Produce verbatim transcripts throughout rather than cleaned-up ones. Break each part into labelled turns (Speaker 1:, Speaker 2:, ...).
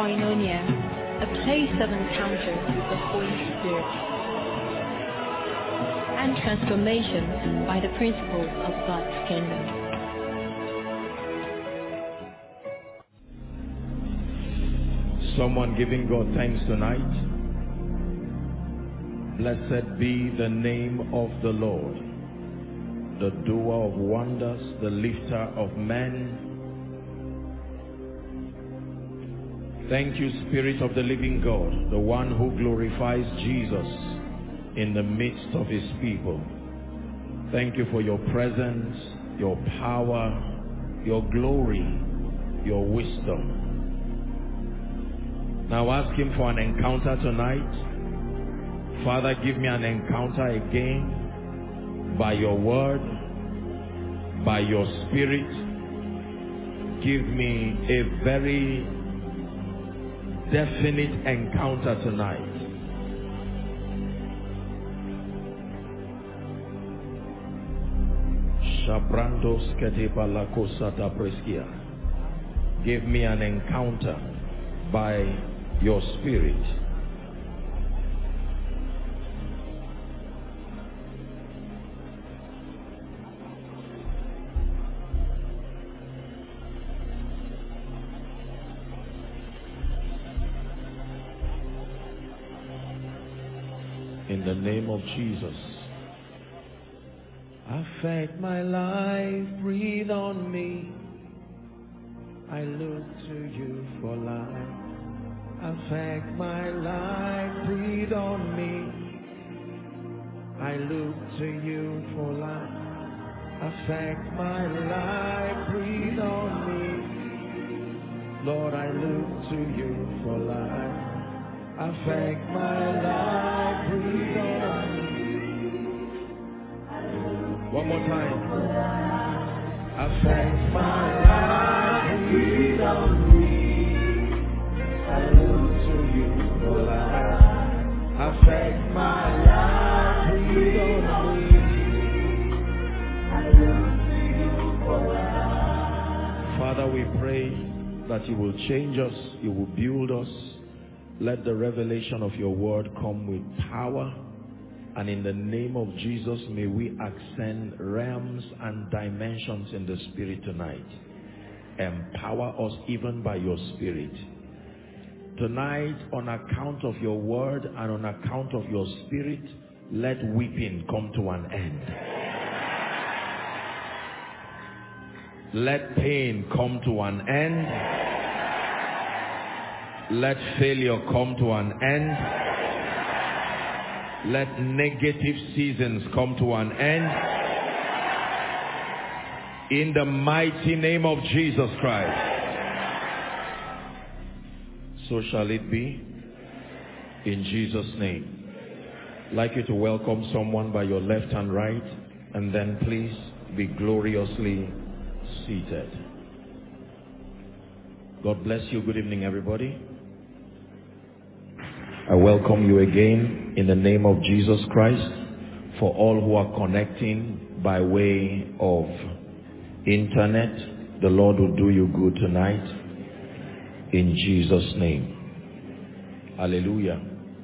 Speaker 1: Koinonia, a place of encounter with the Holy Spirit and transformation by the principles of God's kingdom.
Speaker 2: Someone giving God thanks tonight. Blessed be the name of the Lord, the doer of wonders, the lifter of men. Thank you, Spirit of the living God, the one who glorifies Jesus in the midst of his people. Thank you for your presence, your power, your glory, your wisdom. Now ask him for an encounter tonight. Father, give me an encounter again by your word, by your spirit. Give me a very definite encounter tonight. Shabrandos ketepalakosata preskia. Give me an encounter by your spirit. In the name of Jesus. Affect my life, breathe on me. I look to you for life. Affect my life, breathe on me. I look to you for life. Affect my life, breathe on me. Lord, I look to you for life. Affect my life, breathe on me. One more time. Affect my life, breathe on me. I look to you for life. Affect my life, breathe on me. I look to you for life. Father, we pray that you will change us, you will build us. Let the revelation of your word come with power. And in the name of Jesus, may we ascend realms and dimensions in the spirit tonight. Empower us even by your spirit. Tonight, on account of your word and on account of your spirit, let weeping come to an end. Let pain come to an end. Let failure come to an end. Let negative seasons come to an end. In the mighty name of Jesus Christ. So shall it be. In Jesus' name. I'd like you to welcome someone by your left and right. And then please be gloriously seated. God bless you. Good evening, everybody. I welcome you again in the name of Jesus Christ. For all who are connecting by way of internet, the Lord will do you good tonight in Jesus' name. Hallelujah.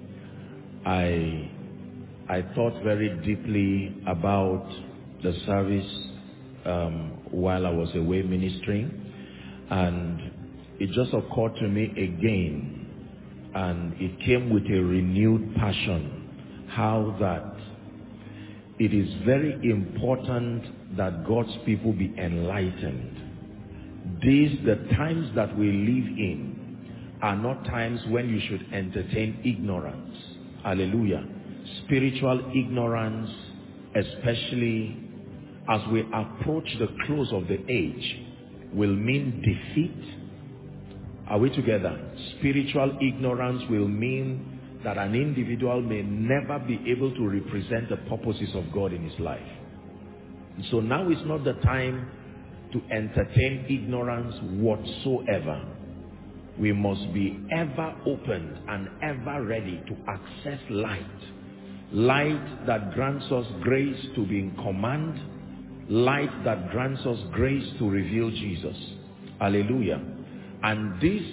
Speaker 2: I I thought very deeply about the service um, while I was away ministering, and it just occurred to me again. And it came with a renewed passion, how that it is very important that God's people be enlightened. These, the times that we live in, are not times when you should entertain ignorance. Hallelujah. Spiritual ignorance, especially as we approach the close of the age, will mean defeat. Are we together? Spiritual ignorance will mean that an individual may never be able to represent the purposes of God in his life. So now is not the time to entertain ignorance whatsoever. We must be ever open and ever ready to access light. Light that grants us grace to be in command. Light that grants us grace to reveal Jesus. Hallelujah. And this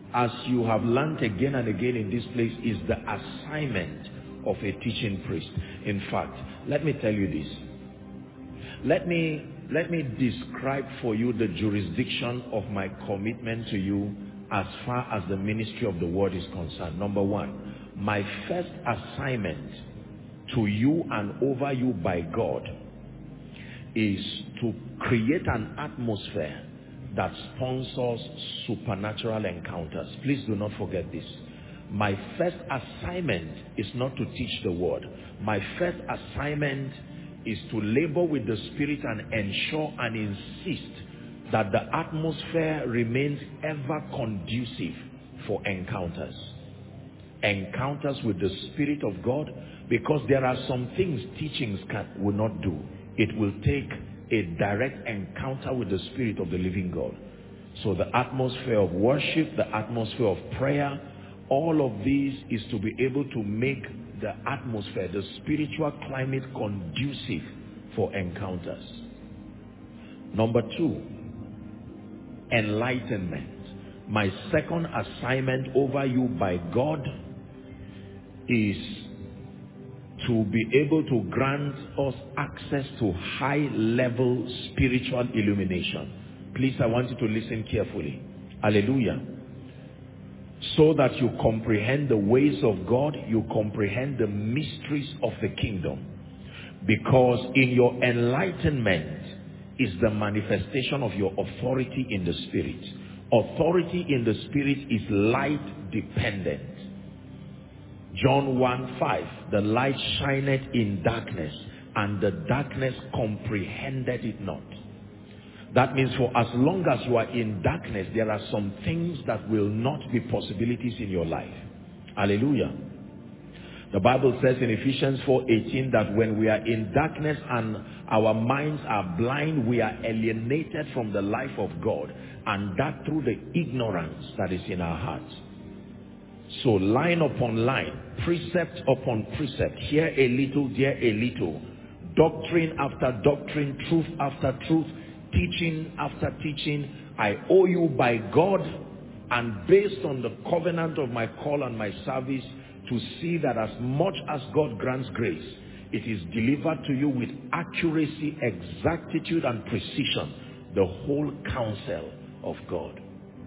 Speaker 2: as you have learned again and again in this place, is the assignment of a teaching priest. In fact, let me tell you this. Let me, let me describe for you the jurisdiction of my commitment to you as far as the ministry of the word is concerned. Number one, my first assignment to you and over you by God is to create an atmosphere that sponsors supernatural encounters. Please do not forget this. My first assignment is not to teach the word. My first assignment is to labor with the Spirit and ensure and insist that the atmosphere remains ever conducive for encounters. Encounters with the Spirit of God, because there are some things teachings can, will not do. It will take a direct encounter with the Spirit of the living God. So the atmosphere of worship, the atmosphere of prayer, all of these is to be able to make the atmosphere, the spiritual climate conducive for encounters. Number two, enlightenment. My second assignment over you by God is to be able to grant us access to high-level spiritual illumination. Please, I want you to listen carefully. Hallelujah. So that you comprehend the ways of God, you comprehend the mysteries of the kingdom. Because in your enlightenment is the manifestation of your authority in the Spirit. Authority in the Spirit is light dependent. John one five, the light shineth in darkness, and the darkness comprehended it not. That means for as long as you are in darkness, there are some things that will not be possibilities in your life. Hallelujah. The Bible says in Ephesians four eighteen that when we are in darkness and our minds are blind, we are alienated from the life of God, and that through the ignorance that is in our hearts. So line upon line, precept upon precept, here a little, there a little, doctrine after doctrine, truth after truth, teaching after teaching, I owe you by God, and based on the covenant of my call and my service, to see that as much as God grants grace, it is delivered to you with accuracy, exactitude, and precision, the whole counsel of God.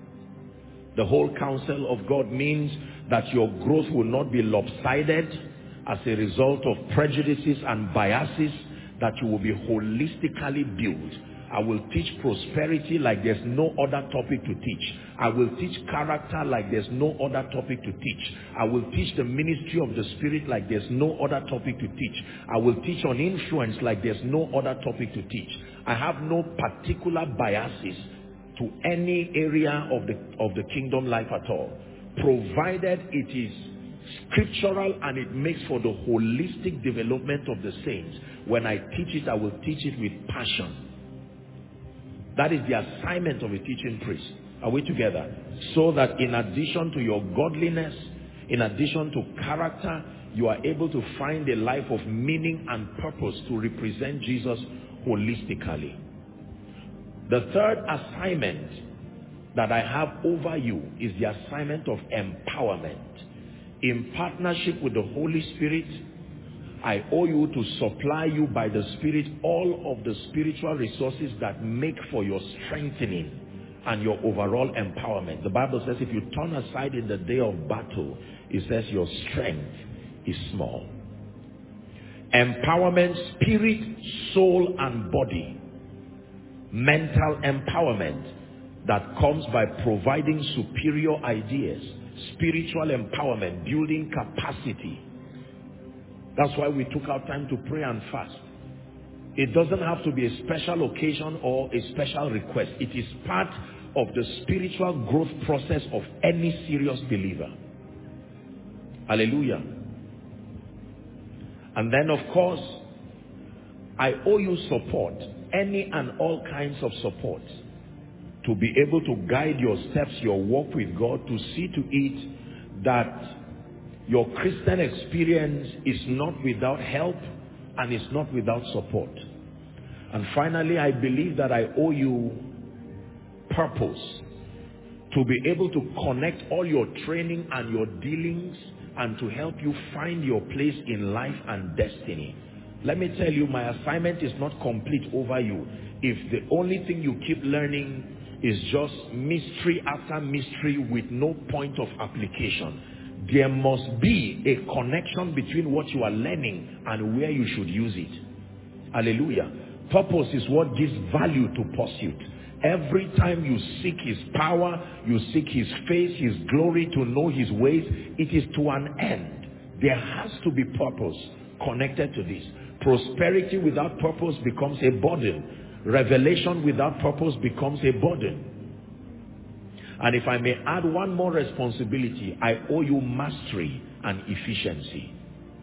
Speaker 2: The whole counsel of God means that your growth will not be lopsided as a result of prejudices and biases, that you will be holistically built. I will teach prosperity like there's no other topic to teach. I will teach character like there's no other topic to teach. I will teach the ministry of the Spirit like there's no other topic to teach. I will teach on influence like there's no other topic to teach. I have no particular biases to any area of the, of the kingdom life at all, provided it is scriptural and it makes for the holistic development of the saints. When I teach it, I will teach it with passion. That is the assignment of a teaching priest. Are we together? So that in addition to your godliness, in addition to character, you are able to find a life of meaning and purpose to represent Jesus holistically. The third assignment that I have over you is the assignment of empowerment. In partnership with the Holy Spirit, I owe you to supply you by the Spirit all of the spiritual resources that make for your strengthening and your overall empowerment. The Bible says if you turn aside in the day of battle, it says your strength is small. Empowerment, spirit, soul, and body. Mental empowerment that comes by providing superior ideas. Spiritual empowerment, building capacity. That's why we took our time to pray and fast. It doesn't have to be a special occasion or a special request. It is part of the spiritual growth process of any serious believer. Hallelujah. And then of course, I owe you support, any and all kinds of support, to be able to guide your steps, your walk with God, to see to it that your Christian experience is not without help and is not without support. And finally, I believe that I owe you purpose, to be able to connect all your training and your dealings and to help you find your place in life and destiny. Let me tell you, my assignment is not complete over you if the only thing you keep learning is just mystery after mystery with no point of application. There must be a connection between what you are learning and where you should use it. Hallelujah. Purpose is what gives value to pursuit. Every time you seek his power, you seek his face, his glory, to know his ways, it is to an end. There has to be purpose connected to this. Prosperity without purpose becomes a burden. Revelation without purpose becomes a burden. And if I may add one more responsibility, I owe you mastery and efficiency.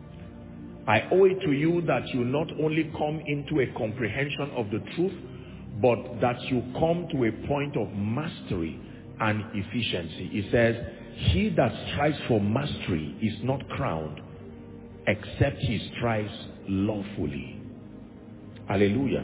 Speaker 2: I owe it to you that you not only come into a comprehension of the truth, but that you come to a point of mastery and efficiency. It says, he that strives for mastery is not crowned, except he strives lawfully. Hallelujah.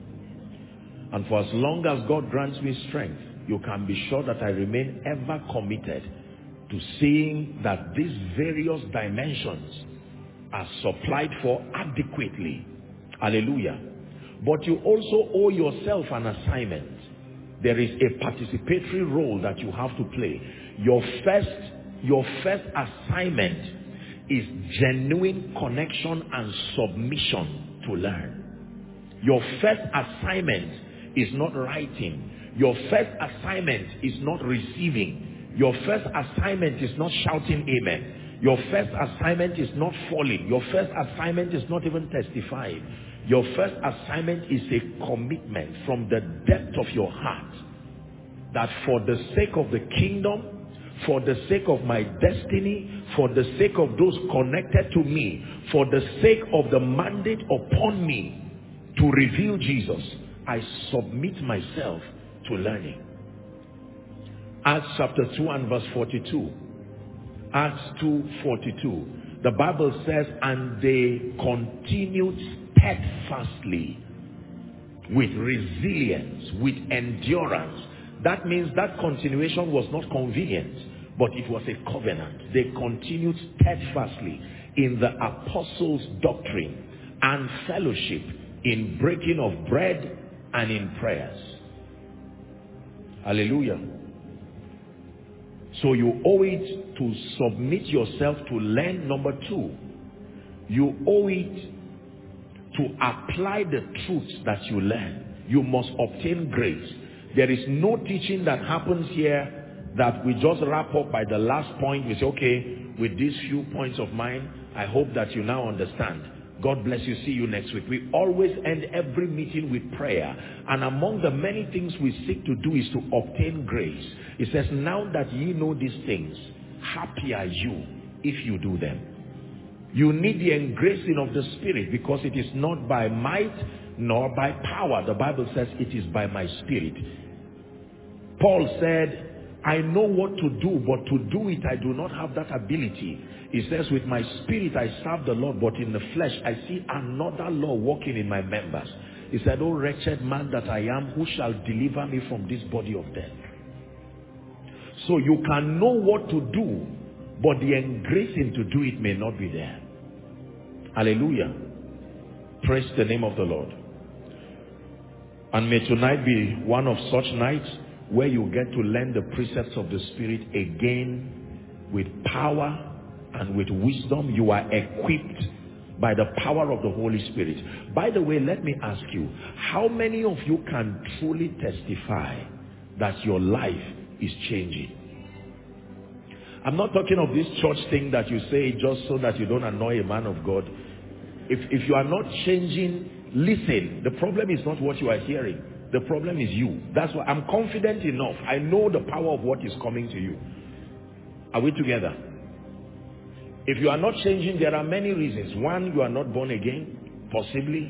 Speaker 2: And for as long as God grants me strength, you can be sure that I remain ever committed to seeing that these various dimensions are supplied for adequately. Hallelujah. But you also owe yourself an assignment. There is a participatory role that you have to play. Your first, your first assignment is genuine connection and submission to learn. Your first assignment is not writing. Your first assignment is not receiving. Your first assignment is not shouting amen. Your first assignment is not falling. Your first assignment is not even testifying. Your first assignment is a commitment from the depth of your heart that for the sake of the kingdom, for the sake of my destiny, for the sake of those connected to me, for the sake of the mandate upon me to reveal Jesus, I submit myself to learning. Acts chapter two and verse forty-two. Acts two forty-two. The Bible says, and they continued steadfastly with resilience, with endurance. That means that continuation was not convenient, but it was a covenant. They continued steadfastly in the apostles' doctrine and fellowship, in breaking of bread and in prayers. Hallelujah. So you owe it to submit yourself to learn. Number two, you owe it to apply the truths that you learn. You must obtain grace. There is no teaching that happens here that we just wrap up by the last point. We say, okay, with these few points of mine, I hope that you now understand. God bless you. See you next week. We always end every meeting with prayer. And among the many things we seek to do is to obtain grace. It says, now that ye know these things, happy are you if you do them. You need the engracing of the Spirit, because it is not by might nor by power. The Bible says it is by my Spirit. Paul said, I know what to do, but to do it I do not have that ability. He says, with my spirit I serve the Lord, but in the flesh I see another law working in my members. He said, oh wretched man that I am, who shall deliver me from this body of death? So you can know what to do, but the engracing to do it may not be there. Hallelujah. Praise the name of the Lord. And may tonight be one of such nights where you get to learn the precepts of the Spirit again with power and with wisdom. You are equipped by the power of the Holy Spirit. By the way, let me ask you, how many of you can truly testify that your life is changing? I'm not talking of this church thing that you say just so that you don't annoy a man of God. If, if you are not changing, listen. The problem is not what you are hearing. The problem is you. That's why I'm confident enough. I know the power of what is coming to you. Are we together? If you are not changing, there are many reasons. One, you are not born again, possibly.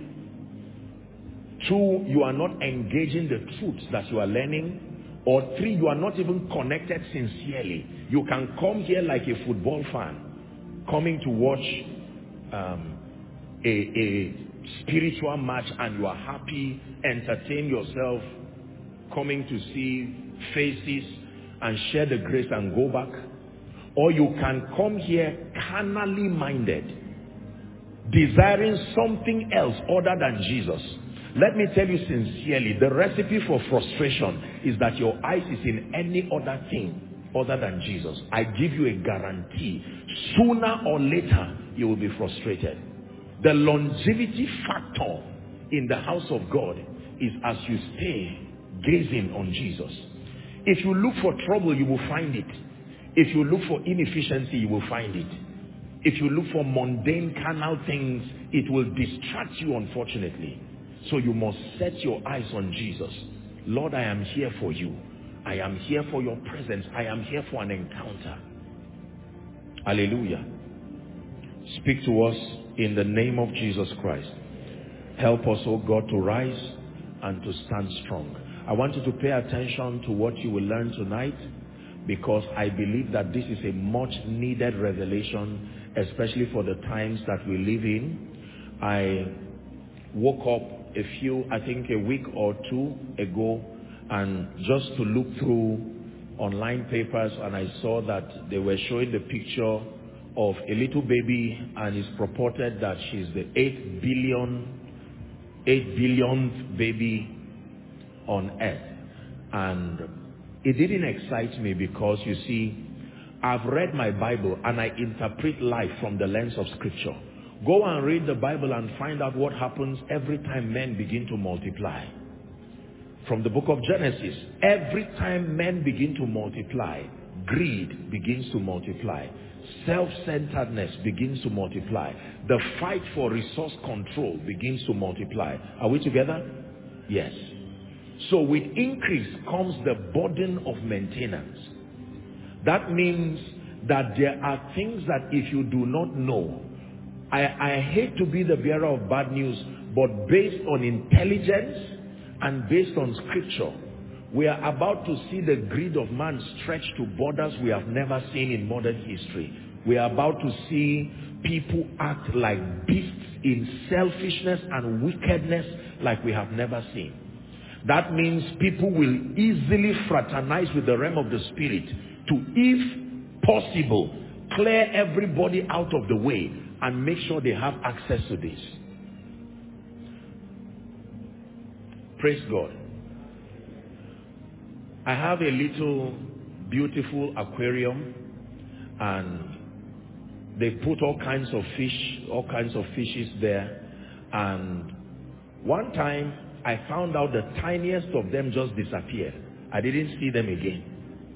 Speaker 2: Two, you are not engaging the truths that you are learning. Or three, you are not even connected sincerely. You can come here like a football fan, coming to watch um, a, a spiritual match, and you are happy, entertain yourself, coming to see faces and share the grace and go back. Or you can come here carnally minded, desiring something else other than Jesus. Let me tell you sincerely, the recipe for frustration is that your eyes is in any other thing other than Jesus. I give you a guarantee. Sooner or later, you will be frustrated. The longevity factor in the house of God is as you stay gazing on Jesus. If you look for trouble, you will find it. If you look for inefficiency, you will find it. If you look for mundane carnal things, it will distract you, unfortunately. So you must set your eyes on Jesus. Lord, I am here for you. I am here for your presence. I am here for an encounter. Hallelujah. Speak to us in the name of Jesus Christ. Help us, oh God, to rise and to stand strong. I want you to pay attention to what you will learn tonight, because I believe that this is a much needed revelation, especially for the times that we live in. I woke up a few, I think a week or two ago, and just to look through online papers, and I saw that they were showing the picture of a little baby, and it's purported that she's the eight billion, eight billionth baby on earth. And it didn't excite me because, you see, I've read my Bible and I interpret life from the lens of Scripture. Go and read the Bible and find out what happens every time men begin to multiply. From the book of Genesis, every time men begin to multiply, greed begins to multiply. Self-centeredness begins to multiply. The fight for resource control begins to multiply. Are we together? Yes. So with increase comes the burden of maintenance. That means that there are things that if you do not know, I, I hate to be the bearer of bad news, but based on intelligence and based on scripture, we are about to see the greed of man stretch to borders we have never seen in modern history. We are about to see people act like beasts in selfishness and wickedness like we have never seen. That means people will easily fraternize with the realm of the spirit to, if possible, clear everybody out of the way and make sure they have access to this. Praise God. I have a little beautiful aquarium, and they put all kinds of fish, all kinds of fishes there. And one time I found out the tiniest of them just disappeared. I didn't see them again.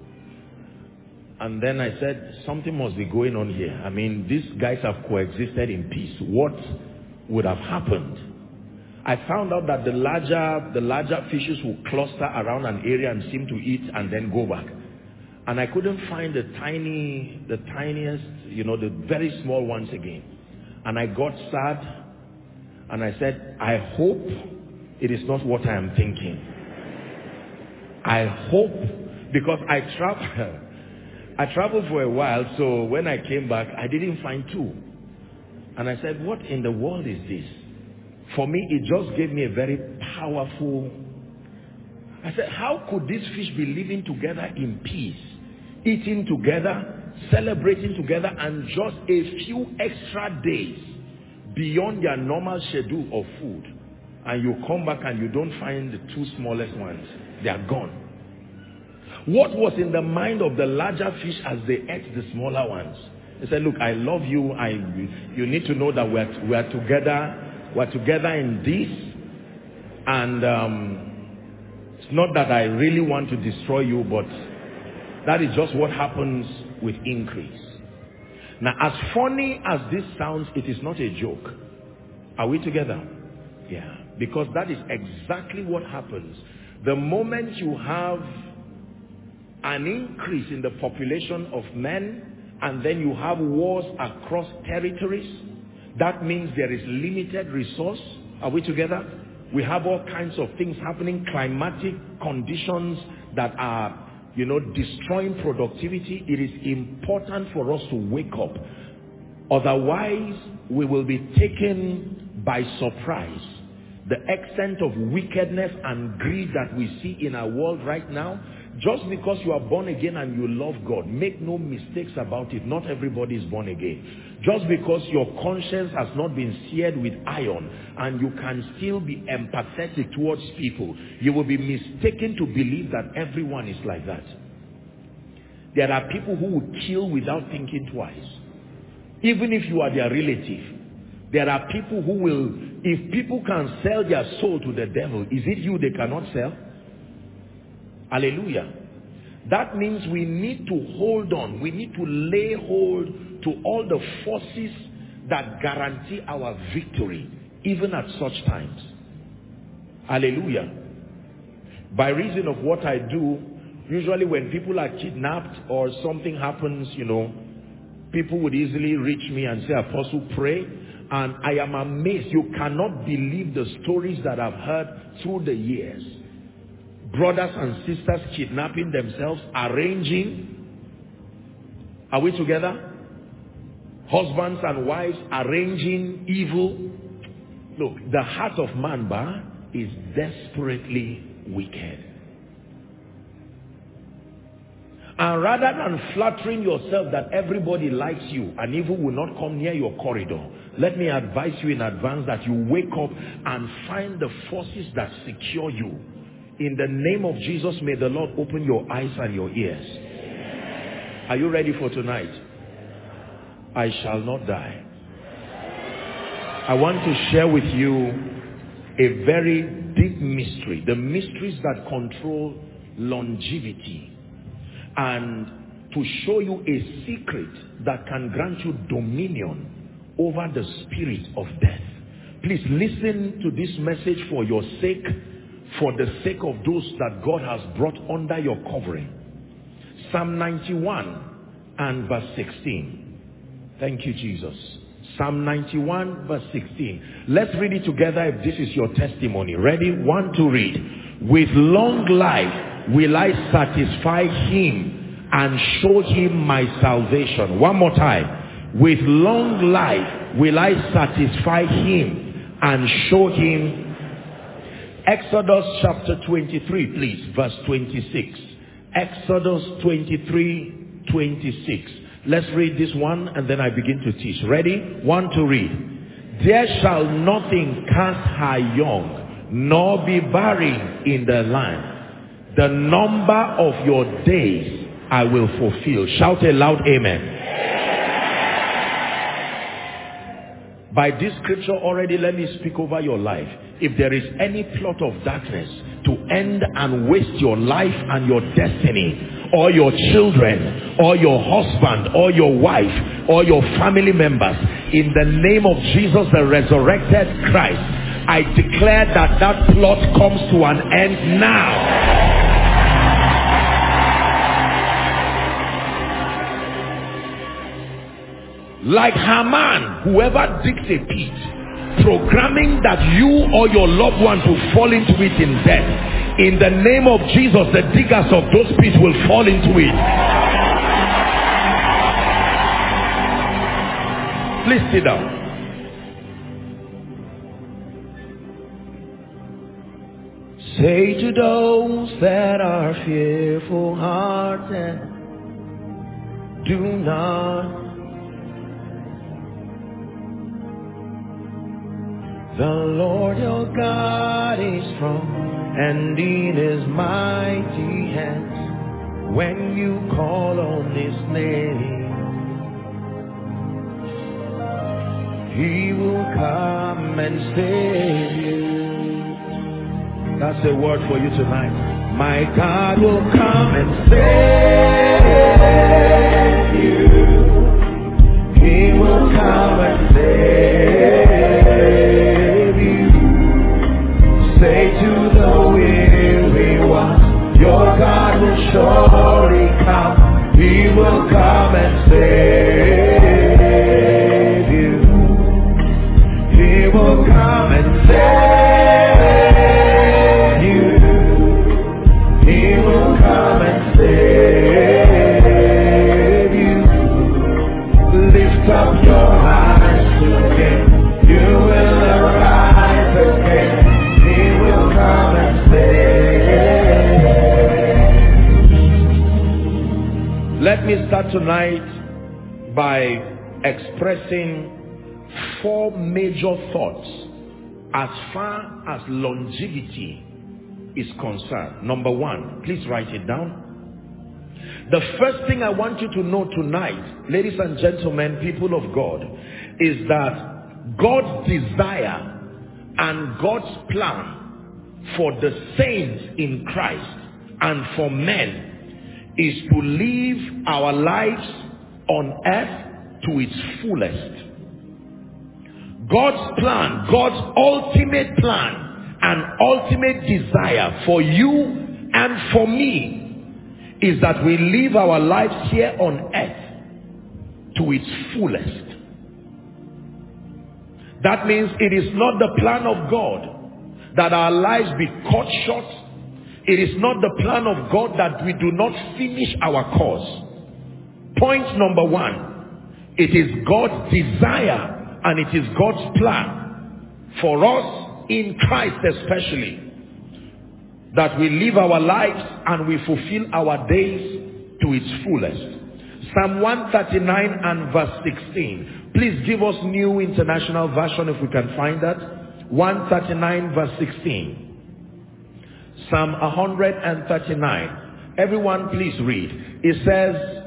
Speaker 2: And then I said, something must be going on here. I mean, these guys have coexisted in peace. What would have happened? I found out that the larger, the larger fishes will cluster around an area and seem to eat and then go back. And I couldn't find the tiny, the tiniest, you know, the very small ones again. And I got sad, and I said, I hope it is not what I am thinking. I hope, because I traveled, I traveled for a while, so when I came back, I didn't find two. And I said, what in the world is this? For me, it just gave me a very powerful... I said, how could these fish be living together in peace, eating together, celebrating together, and just a few extra days beyond their normal schedule of food, and you come back and you don't find the two smallest ones? They are gone. What was in the mind of the larger fish as they ate the smaller ones? They said, look, I love you. I, you need to know that we're, we're together. We're together in this. And um, it's not that I really want to destroy you, but that is just what happens with increase. Now, as funny as this sounds, it is not a joke. Are we together? Yeah. Because that is exactly what happens. The moment you have an increase in the population of men, and then you have wars across territories, that means there is limited resource. Are we together? We have all kinds of things happening, climatic conditions that are, you know, destroying productivity. It is important for us to wake up. Otherwise, we will be taken by surprise. The extent of wickedness and greed that we see in our world right now, Just because you are born again and you love God, make no mistakes about it. Not everybody is born again. Just because your conscience has not been seared with iron and you can still be empathetic towards people, you will be mistaken to believe that everyone is like that. There are people who will kill without thinking twice. Even if you are their relative. There are people who will, if people can sell their soul to the devil, is it you they cannot sell? Hallelujah. That means we need to hold on. We need to lay hold to all the forces that guarantee our victory, even at such times. Hallelujah. By reason of what I do, usually when people are kidnapped or something happens, you know, people would easily reach me and say, Apostle, pray. And I am amazed. You cannot believe the stories that I've heard through the years. Brothers and sisters kidnapping themselves, arranging. Are we together? Husbands and wives arranging evil. Look, the heart of man, bah, is desperately wicked. And rather than flattering yourself that everybody likes you and evil will not come near your corridor, let me advise you in advance that you wake up and find the forces that secure you. In the name of Jesus, may the Lord open your eyes and your ears. Are you ready for tonight? I shall not die. I want to share with you a very deep mystery. The mysteries that control longevity. And to show you a secret that can grant you dominion over the spirit of death. Please listen to this message for your sake, for the sake of those that God has brought under your covering. Psalm ninety-one and verse sixteen. Thank you, Jesus. Psalm ninety-one verse sixteen. Let's read it together if this is your testimony. Ready? One to read. With long life will I satisfy him and show him my salvation. One more time. With long life will I satisfy him and show him. Exodus chapter twenty-three, please, verse twenty-six. Exodus twenty-three, twenty-six. Let's read this one and then I begin to teach. Ready? One to read. There shall nothing cast her young, nor be barren in the land. The number of your days I will fulfill. Shout a loud amen. By this scripture already, let me speak over your life. If there is any plot of darkness to end and waste your life and your destiny, or your children, or your husband, or your wife, or your family members, in the name of Jesus, the resurrected Christ, I declare that that plot comes to an end now. Like Haman, whoever digs a pit, programming that you or your loved one will fall into it in death. In the name of Jesus, the diggers of those pits will fall into it. Please sit down. Say to those that are fearful hearted, do not. The Lord your God is strong, and in his mighty hands, when you call on his name, he will come and save you. That's a word for you tonight. My God will come and save you. He will come and save you. Say to the weary one, your God will surely come. He will come and save you. He will come and save you. He will come and save you. Lift up your eyes to me start tonight by expressing four major thoughts as far as longevity is concerned. Number one, please write it down. The first thing I want you to know tonight, ladies and gentlemen, people of God, is that God's desire and God's plan for the saints in Christ and for men is to live our lives on earth to its fullest. God's plan, God's ultimate plan and ultimate desire for you and for me is that we live our lives here on earth to its fullest. That means it is not the plan of God that our lives be cut short. It is not the plan of God that we do not finish our course. Point number one, it is God's desire and it is God's plan for us in Christ especially, that we live our lives and we fulfill our days to its fullest. Psalm one thirty-nine and verse sixteen. Please give us New International Version if we can find that. one thirty-nine verse sixteen. Psalm one thirty-nine. Everyone please read. It says,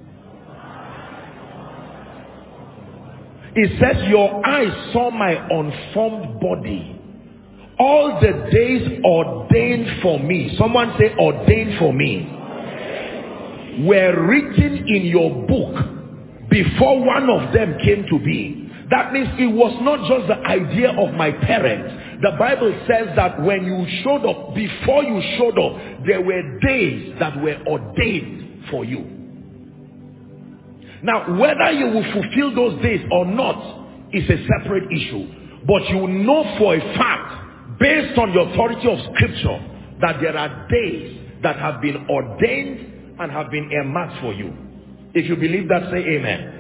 Speaker 2: it says, your eyes saw my unformed body. All the days ordained for me. Someone say ordained for me. Were written in your book before one of them came to be. That means it was not just the idea of my parents. The Bible says that when you showed up, before you showed up, there were days that were ordained for you. Now, whether you will fulfill those days or not is a separate issue. But you know for a fact, based on the authority of Scripture, that there are days that have been ordained and have been earmarked for you. If you believe that, say amen.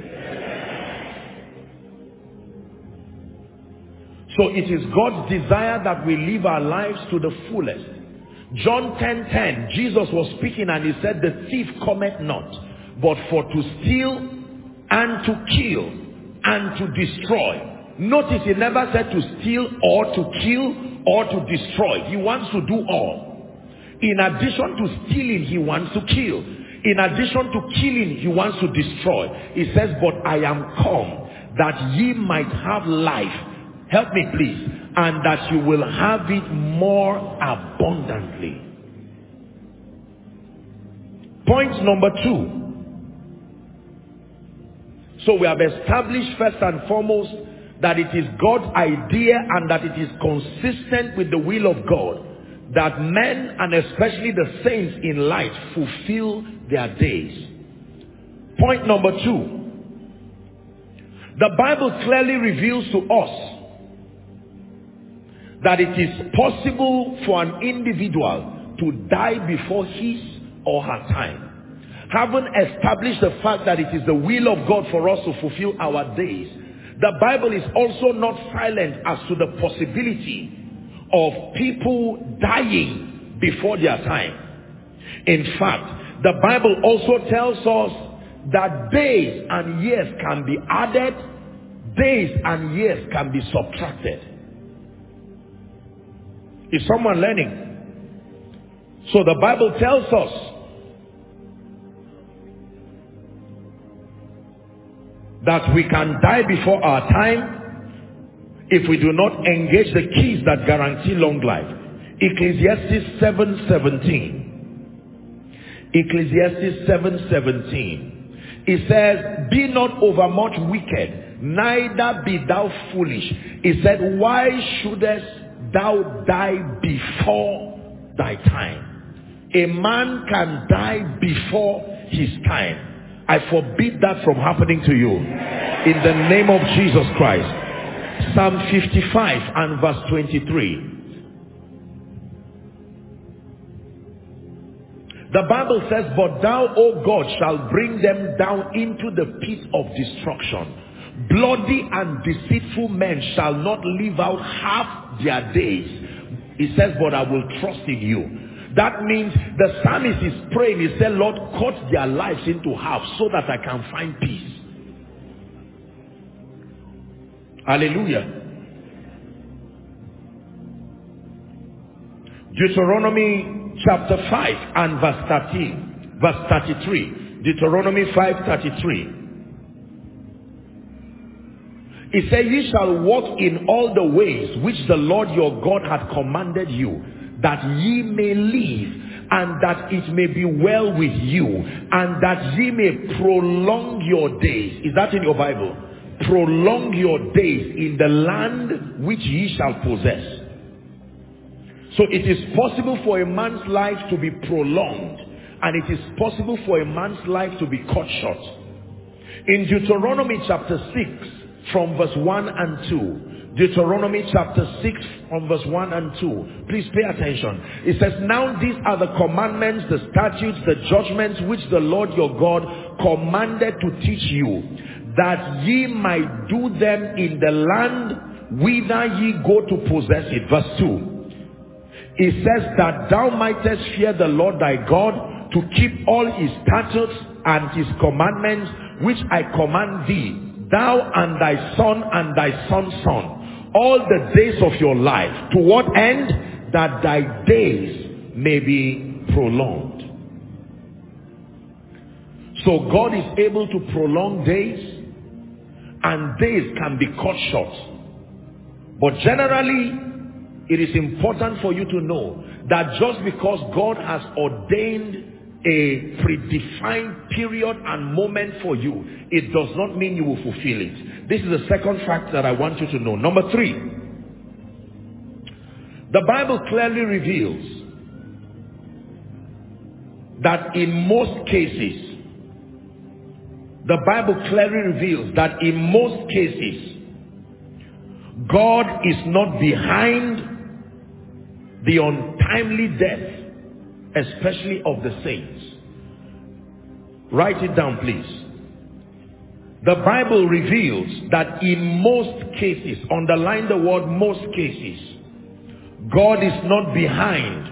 Speaker 2: So it is God's desire that we live our lives to the fullest. John ten ten, Jesus was speaking and he said, the thief cometh not, but for to steal and to kill and to destroy. Notice he never said to steal or to kill or to destroy. He wants to do all. In addition to stealing, he wants to kill. In addition to killing, he wants to destroy. He says, but I am come that ye might have life. Help me please. And that you will have it more abundantly. Point number two. So we have established first and foremost that it is God's idea and that it is consistent with the will of God that men and especially the saints in light fulfill their days. Point number two. The Bible clearly reveals to us that it is possible for an individual to die before his or her time. Having established the fact that it is the will of God for us to fulfill our days, the Bible is also not silent as to the possibility of people dying before their time. In fact, the Bible also tells us that days and years can be added, days and years can be subtracted. Is someone learning? So the Bible tells us that we can die before our time if we do not engage the keys that guarantee long life. Ecclesiastes seven seventeen. Ecclesiastes seven seventeen. It says, be not overmuch wicked, neither be thou foolish. It said, why shouldest thou die before thy time? A man can die before his time. I forbid that from happening to you in the name of Jesus Christ. Psalm fifty-five and verse twenty-three. The Bible says, but thou, O God, shalt bring them down into the pit of destruction. Bloody and deceitful men shall not live out half their days. It says, but I will trust in you. That means the psalmist is praying. He said, Lord, cut their lives into half so that I can find peace. Hallelujah. Deuteronomy chapter five and verse thirteen, verse thirty-three. Deuteronomy five thirty-three. He said, ye shall walk in all the ways which the Lord your God hath commanded you, that ye may live, and that it may be well with you, and that ye may prolong your days. Is that in your Bible? Prolong your days in the land which ye shall possess. So it is possible for a man's life to be prolonged, and it is possible for a man's life to be cut short. In Deuteronomy chapter six from verse one and two, Deuteronomy chapter six from verse one and two, please pay attention. It says, now these are the commandments, the statutes, the judgments which the Lord your God commanded to teach you, that ye might do them in the land whither ye go to possess it. Verse two. It says that thou mightest fear the Lord thy God, to keep all his statutes and his commandments which I command thee, thou and thy son and thy son's son, all the days of your life. To what end? That thy days may be prolonged. So God is able to prolong days, and days can be cut short. But generally, it is important for you to know that just because God has ordained a predefined period and moment for you, it does not mean you will fulfill it. This is the second fact that I want you to know. Number three, the Bible clearly reveals that in most cases, the Bible clearly reveals that in most cases, God is not behind the untimely death, especially of the saints. Write it down, please. The Bible reveals that in most cases, underline the word most cases, God is not behind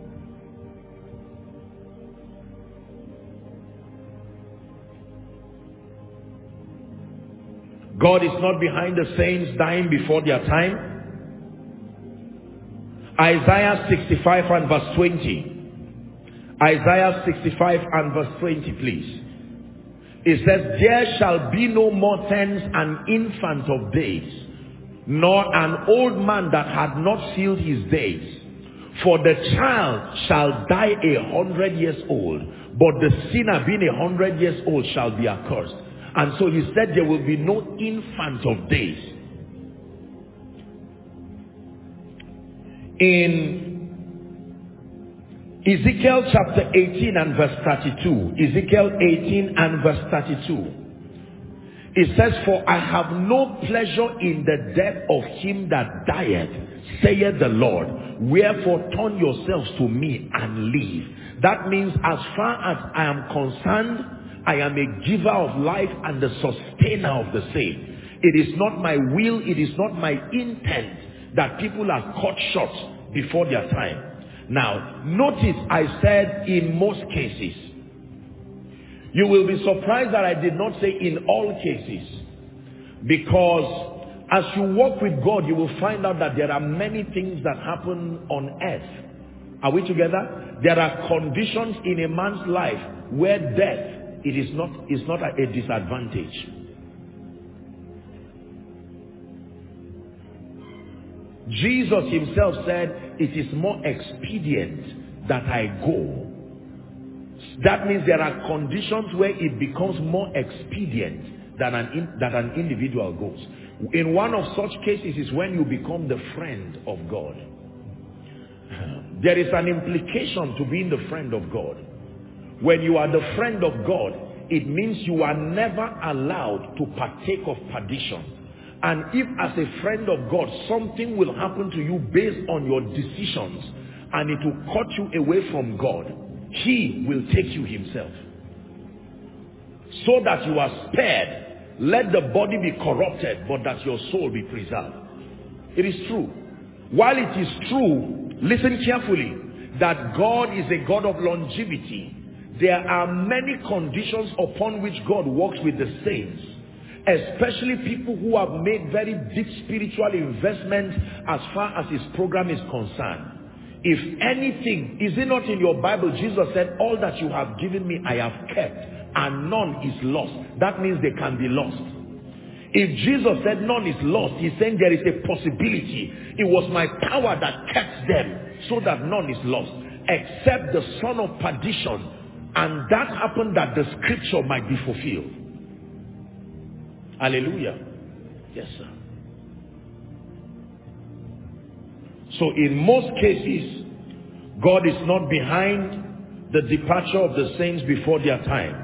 Speaker 2: God is not behind the saints dying before their time. Isaiah sixty-five and verse twenty. Isaiah sixty-five and verse twenty, please. It says, there shall be no more tens an infant of days, nor an old man that had not filled his days. For the child shall die a hundred years old, but the sinner being a hundred years old shall be accursed. And so he said there will be no infant of days. In Ezekiel chapter eighteen and verse thirty-two, Ezekiel eighteen and verse thirty-two, it says, for I have no pleasure in the death of him that dieth, saith the Lord. Wherefore turn yourselves to me and live. That means as far as I am concerned, I am a giver of life and the sustainer of the same. It is not my will, it is not my intent that people are cut short before their time. Now, notice I said in most cases. You will be surprised that I did not say in all cases. Because as you walk with God, you will find out that there are many things that happen on earth. Are we together? There are conditions in a man's life where death It is not, is not a disadvantage. Jesus himself said, it is more expedient that I go. That means there are conditions where it becomes more expedient that an, in, that an individual goes. In one of such cases is when you become the friend of God. There is an implication to being the friend of God. When you are the friend of God, it means you are never allowed to partake of perdition. And if as a friend of God, something will happen to you based on your decisions, and it will cut you away from God, he will take you himself. So that you are spared. Let the body be corrupted, but that your soul be preserved. It is true. While it is true, listen carefully, that God is a God of longevity, there are many conditions upon which God works with the saints, especially people who have made very deep spiritual investments as far as his program is concerned. If anything, is it not in your Bible, Jesus said, all that you have given me I have kept, and none is lost. That means they can be lost. If Jesus said none is lost, he's saying there is a possibility. It was my power that kept them so that none is lost, except the son of perdition. And that happened that the scripture might be fulfilled. Hallelujah. Yes, sir. So in most cases, God is not behind the departure of the saints before their time.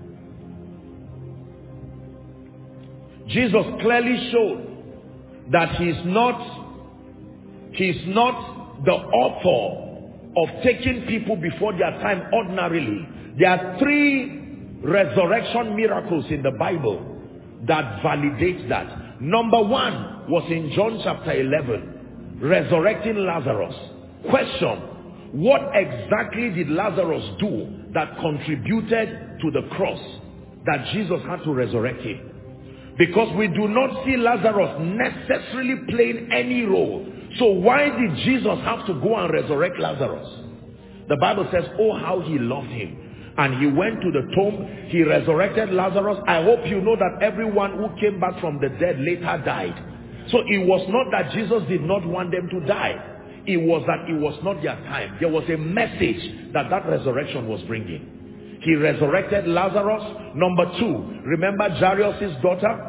Speaker 2: Jesus clearly showed that he's not, he's not the author of taking people before their time ordinarily. There are three resurrection miracles in the Bible that validate that. Number one was in John chapter eleven, resurrecting Lazarus. Question: what exactly did Lazarus do that contributed to the cross that Jesus had to resurrect him? Because we do not see Lazarus necessarily playing any role. So why did Jesus have to go and resurrect Lazarus? The Bible says, oh, how he loved him. And he went to the tomb, he resurrected Lazarus. I hope you know that everyone who came back from the dead later died. So it was not that Jesus did not want them to die. It was that it was not their time. There was a message that that resurrection was bringing. He resurrected Lazarus. Number two, remember Jairus' daughter?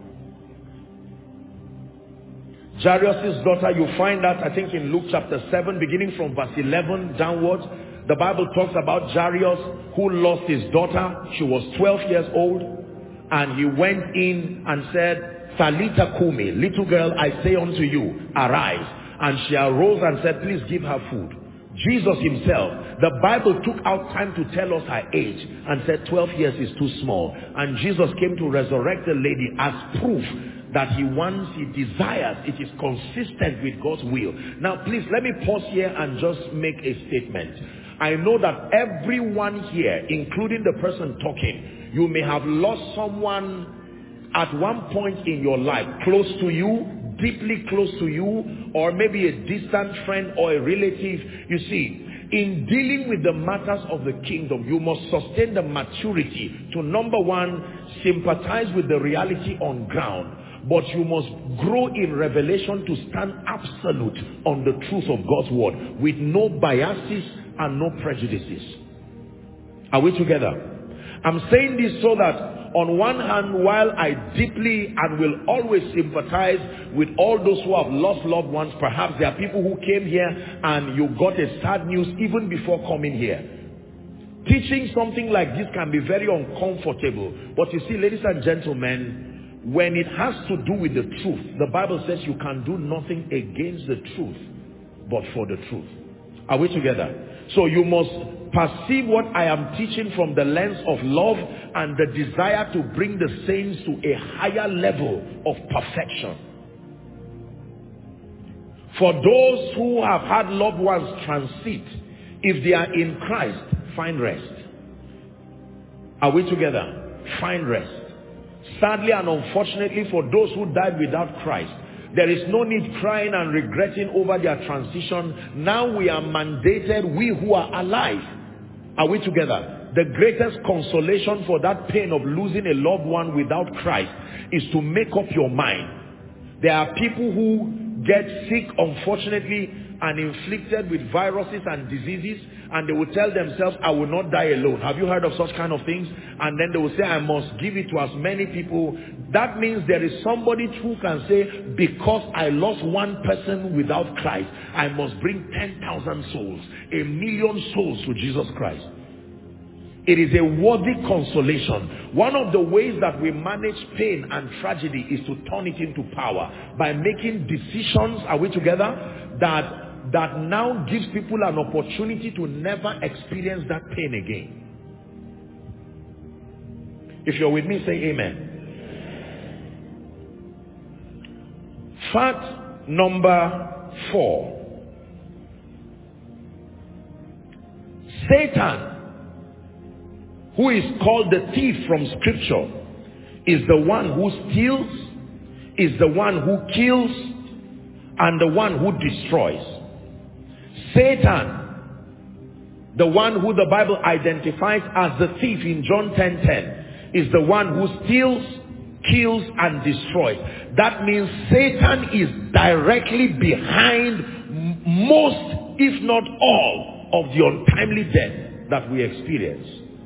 Speaker 2: Jairus' daughter, you find that I think in Luke chapter seven, beginning from verse eleven downwards. The Bible talks about Jairus who lost his daughter. She was twelve years old. And he went in and said, Talita Kumi, little girl, I say unto you, arise. And she arose and said, please give her food. Jesus himself, the Bible took out time to tell us her age and said twelve years is too small. And Jesus came to resurrect the lady as proof that he wants, he desires, it is consistent with God's will. Now please, let me pause here and just make a statement. I know that everyone here, including the person talking, you may have lost someone at one point in your life, close to you, deeply close to you, or maybe a distant friend or a relative. You see, in dealing with the matters of the kingdom, you must sustain the maturity to, number one, sympathize with the reality on ground. But you must grow in revelation to stand absolute on the truth of God's word with no biases and no prejudices. Are we together? I'm saying this so that on one hand, while I deeply and will always sympathize with all those who have lost loved ones, perhaps there are people who came here and you got a sad news even before coming here. Teaching something like this can be very uncomfortable. But you see, ladies and gentlemen, when it has to do with the truth, the Bible says you can do nothing against the truth, but for the truth. Are we together? So you must perceive what I am teaching from the lens of love and the desire to bring the saints to a higher level of perfection. For those who have had loved ones transit, if they are in Christ, find rest. Are we together? Find rest. Sadly and unfortunately, for those who died without Christ, there is no need crying and regretting over their transition. Now we are mandated, we who are alive. Are we together? The greatest consolation for that pain of losing a loved one without Christ is to make up your mind. There are people who get sick, unfortunately, and inflicted with viruses and diseases, and they will tell themselves, I will not die alone. Have you heard of such kind of things? And then they will say, I must give it to as many people. That means there is somebody who can say, because I lost one person without Christ, I must bring ten thousand souls, a million souls to Jesus Christ. It is a worthy consolation. One of the ways that we manage pain and tragedy is to turn it into power by making decisions, are we together, that that now gives people an opportunity to never experience that pain again. If you're with me, say amen. Fact number four. Satan, who is called the thief from scripture, is the one who steals, is the one who kills, and the one who destroys. Satan, the one who the Bible identifies as the thief in John ten ten, is the one who steals, kills, and destroys. That means Satan is directly behind most, if not all, of the untimely death that we experience.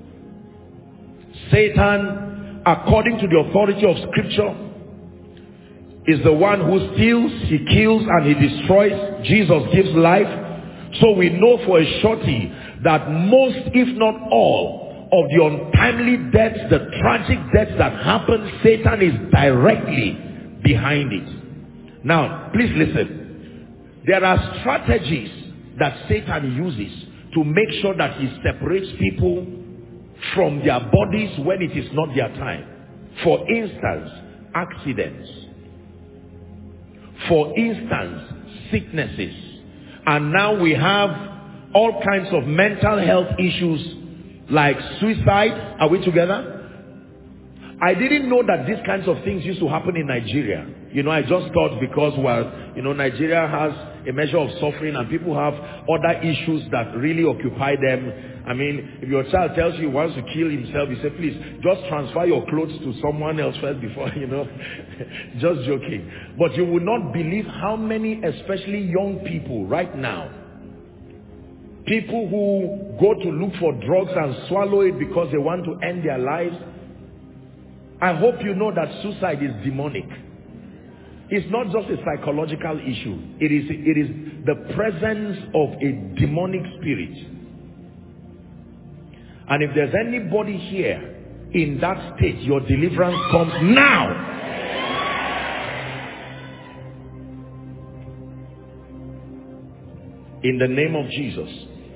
Speaker 2: Satan, according to the authority of scripture, is the one who steals, he kills, and he destroys. Jesus gives life. So we know for a surety that most, if not all, of the untimely deaths, the tragic deaths that happen, Satan is directly behind it. Now, please listen. There are strategies that Satan uses to make sure that he separates people from their bodies when it is not their time. For instance, accidents. For instance, sicknesses. And now we have all kinds of mental health issues like suicide. Are we together? I didn't know that these kinds of things used to happen in Nigeria. You know, I just thought because, well, you know, Nigeria has a measure of suffering and people have other issues that really occupy them. I mean, if your child tells you he wants to kill himself, you say, please, just transfer your clothes to someone else first before, you know. Just joking. But you will not believe how many, especially young people right now, people who go to look for drugs and swallow it because they want to end their lives. I hope you know that suicide is demonic. It's not just a psychological issue. It is, it is the presence of a demonic spirit. And if there's anybody here in that state, your deliverance comes now. In the name of Jesus.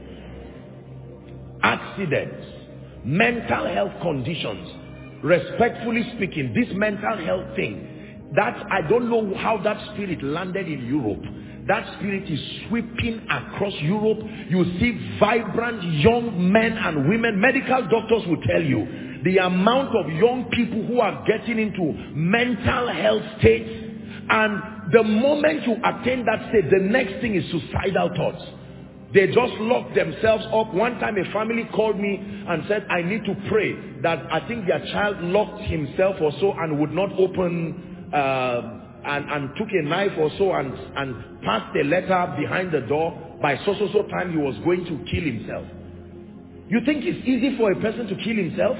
Speaker 2: Accidents, mental health conditions. Respectfully speaking, this mental health thing, that I don't know how that spirit landed in Europe. That spirit is sweeping across Europe. You see vibrant young men and women. Medical doctors will tell you the amount of young people who are getting into mental health states, and the moment you attain that state, the next thing is suicidal thoughts. They just lock themselves up. One time a family called me and said, I need to pray that I think their child locked himself or so and would not open uh, and, and took a knife or so and, and passed a letter behind the door. By so so so time he was going to kill himself. You think it's easy for a person to kill himself?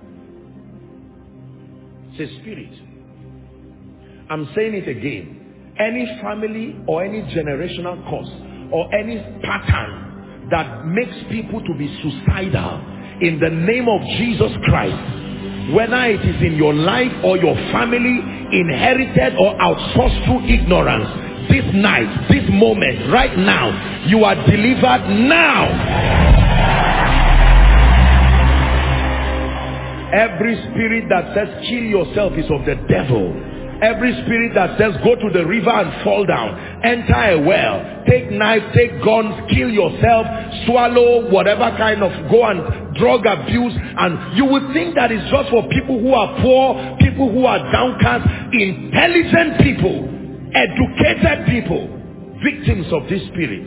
Speaker 2: It's a spirit. I'm saying it again. Any family or any generational cause or any pattern that makes people to be suicidal, in the name of Jesus Christ, whether it is in your life or your family, inherited or outsourced through ignorance, this night, this moment, right now, you are delivered now. Every spirit that says kill yourself is of the devil. Every spirit that says go to the river and fall down, enter a well, take knife, take guns, kill yourself, swallow whatever kind of, go and drug abuse, and you would think that it's just for people who are poor, people who are downcast. Intelligent people, educated people, victims of this spirit.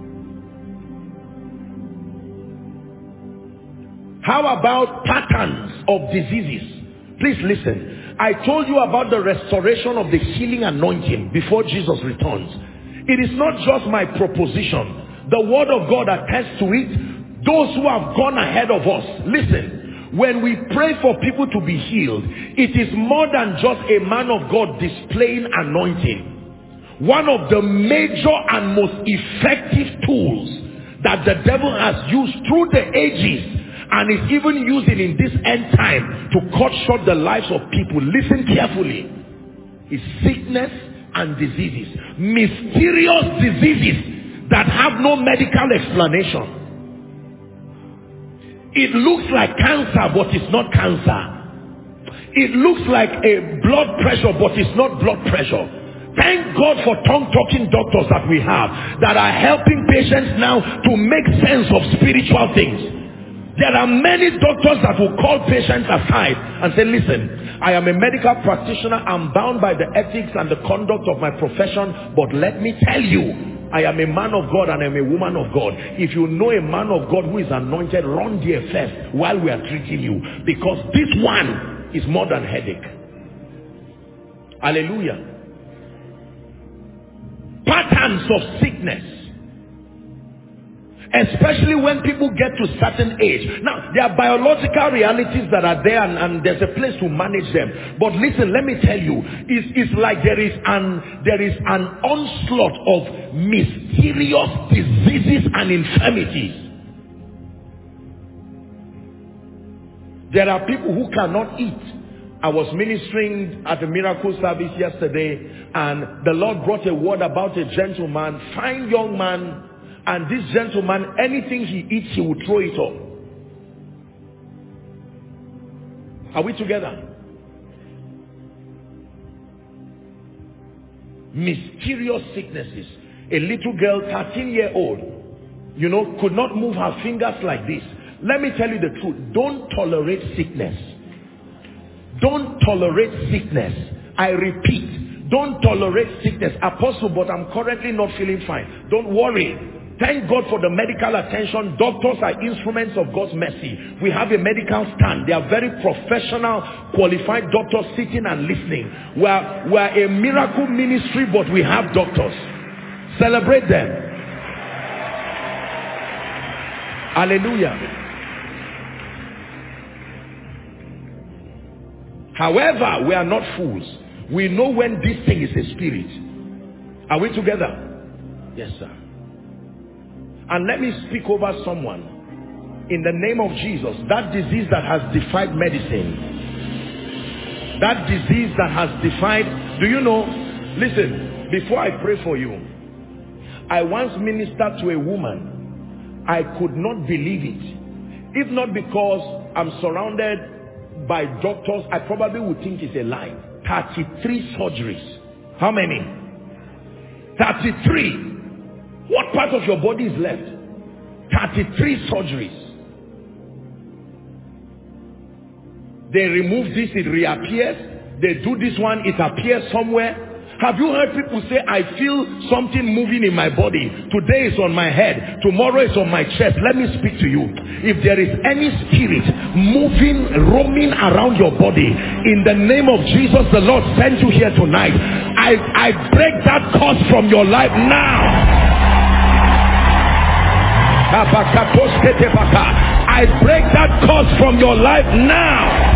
Speaker 2: How about patterns of diseases? Please listen. I told you about the restoration of the healing anointing before Jesus returns. It is not just my proposition. The word of God attests to it. Those who have gone ahead of us. Listen, when we pray for people to be healed, it is more than just a man of God displaying anointing. One of the major and most effective tools that the devil has used through the ages and is even using in this end time to cut short the lives of people, listen carefully, is sickness and diseases. Mysterious diseases that have no medical explanation. It looks like cancer, but it's not cancer. It looks like a blood pressure, but it's not blood pressure. Thank God for tongue-talking doctors that we have that are helping patients now to make sense of spiritual things. There are many doctors that will call patients aside and say, listen, I am a medical practitioner. I'm bound by the ethics and the conduct of my profession. But let me tell you, I am a man of God and I'm a woman of God. If you know a man of God who is anointed, run there first while we are treating you. Because this one is more than headache. Hallelujah. Patterns of sickness. Especially when people get to a certain age. Now, there are biological realities that are there and, and there's a place to manage them. But listen, let me tell you, it's, it's like there is, an, there is an onslaught of mysterious diseases and infirmities. There are people who cannot eat. I was ministering at the miracle service yesterday, and the Lord brought a word about a gentleman, fine young man. And this gentleman, anything he eats, he will throw it up. Are we together? Mysterious sicknesses. A little girl, thirteen year old, you know, could not move her fingers like this. Let me tell you the truth. Don't tolerate sickness. Don't tolerate sickness. I repeat, don't tolerate sickness. Apostle, but I'm currently not feeling fine. Don't worry. Thank God for the medical attention. Doctors are instruments of God's mercy. We have a medical stand. They are very professional, qualified doctors sitting and listening. We are, we are a miracle ministry, but we have doctors. Celebrate them. Hallelujah. However, we are not fools. We know when this thing is a spirit. Are we together? Yes, sir. And let me speak over someone. In the name of Jesus, that disease that has defied medicine, that disease that has defied, do you know, listen, before I pray for you, I once ministered to a woman. I could not believe it. If not because I'm surrounded by doctors, I probably would think it's a lie. thirty-three surgeries. How many? thirty-three. What part of your body is left? thirty-three surgeries. They remove this, it reappears. They do this one, it appears somewhere. Have you heard people say, I feel something moving in my body. Today is on my head. Tomorrow is on my chest. Let me speak to you. If there is any spirit moving, roaming around your body, in the name of Jesus, the Lord sent you here tonight. I, I break that curse from your life now. I break that curse from your life now.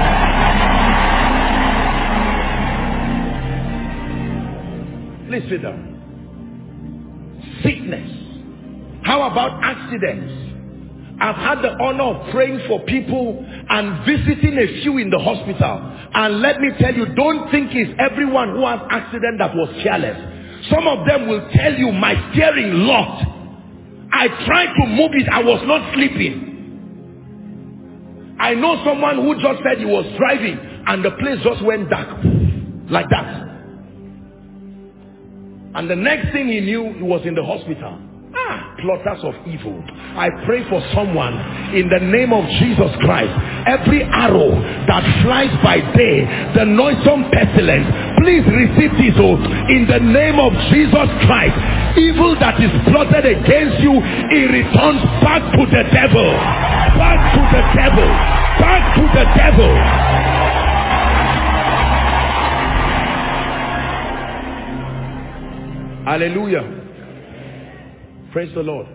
Speaker 2: Please sit down. Sickness. How about accidents? I've had the honor of praying for people and visiting a few in the hospital. And let me tell you, don't think it's everyone who has accident that was careless. Some of them will tell you, my steering locked. I tried to move it. I was not sleeping. I know someone who just said he was driving and the place just went dark. Like that. And the next thing he knew, he was in the hospital. Ah, plotters of evil. I pray for someone in the name of Jesus Christ. Every arrow that flies by day, the noisome pestilence, please receive this oh, in the name of Jesus Christ. Evil that is plotted against you, it returns back to the devil. Back to the devil. Back to the devil. Hallelujah. Praise the Lord.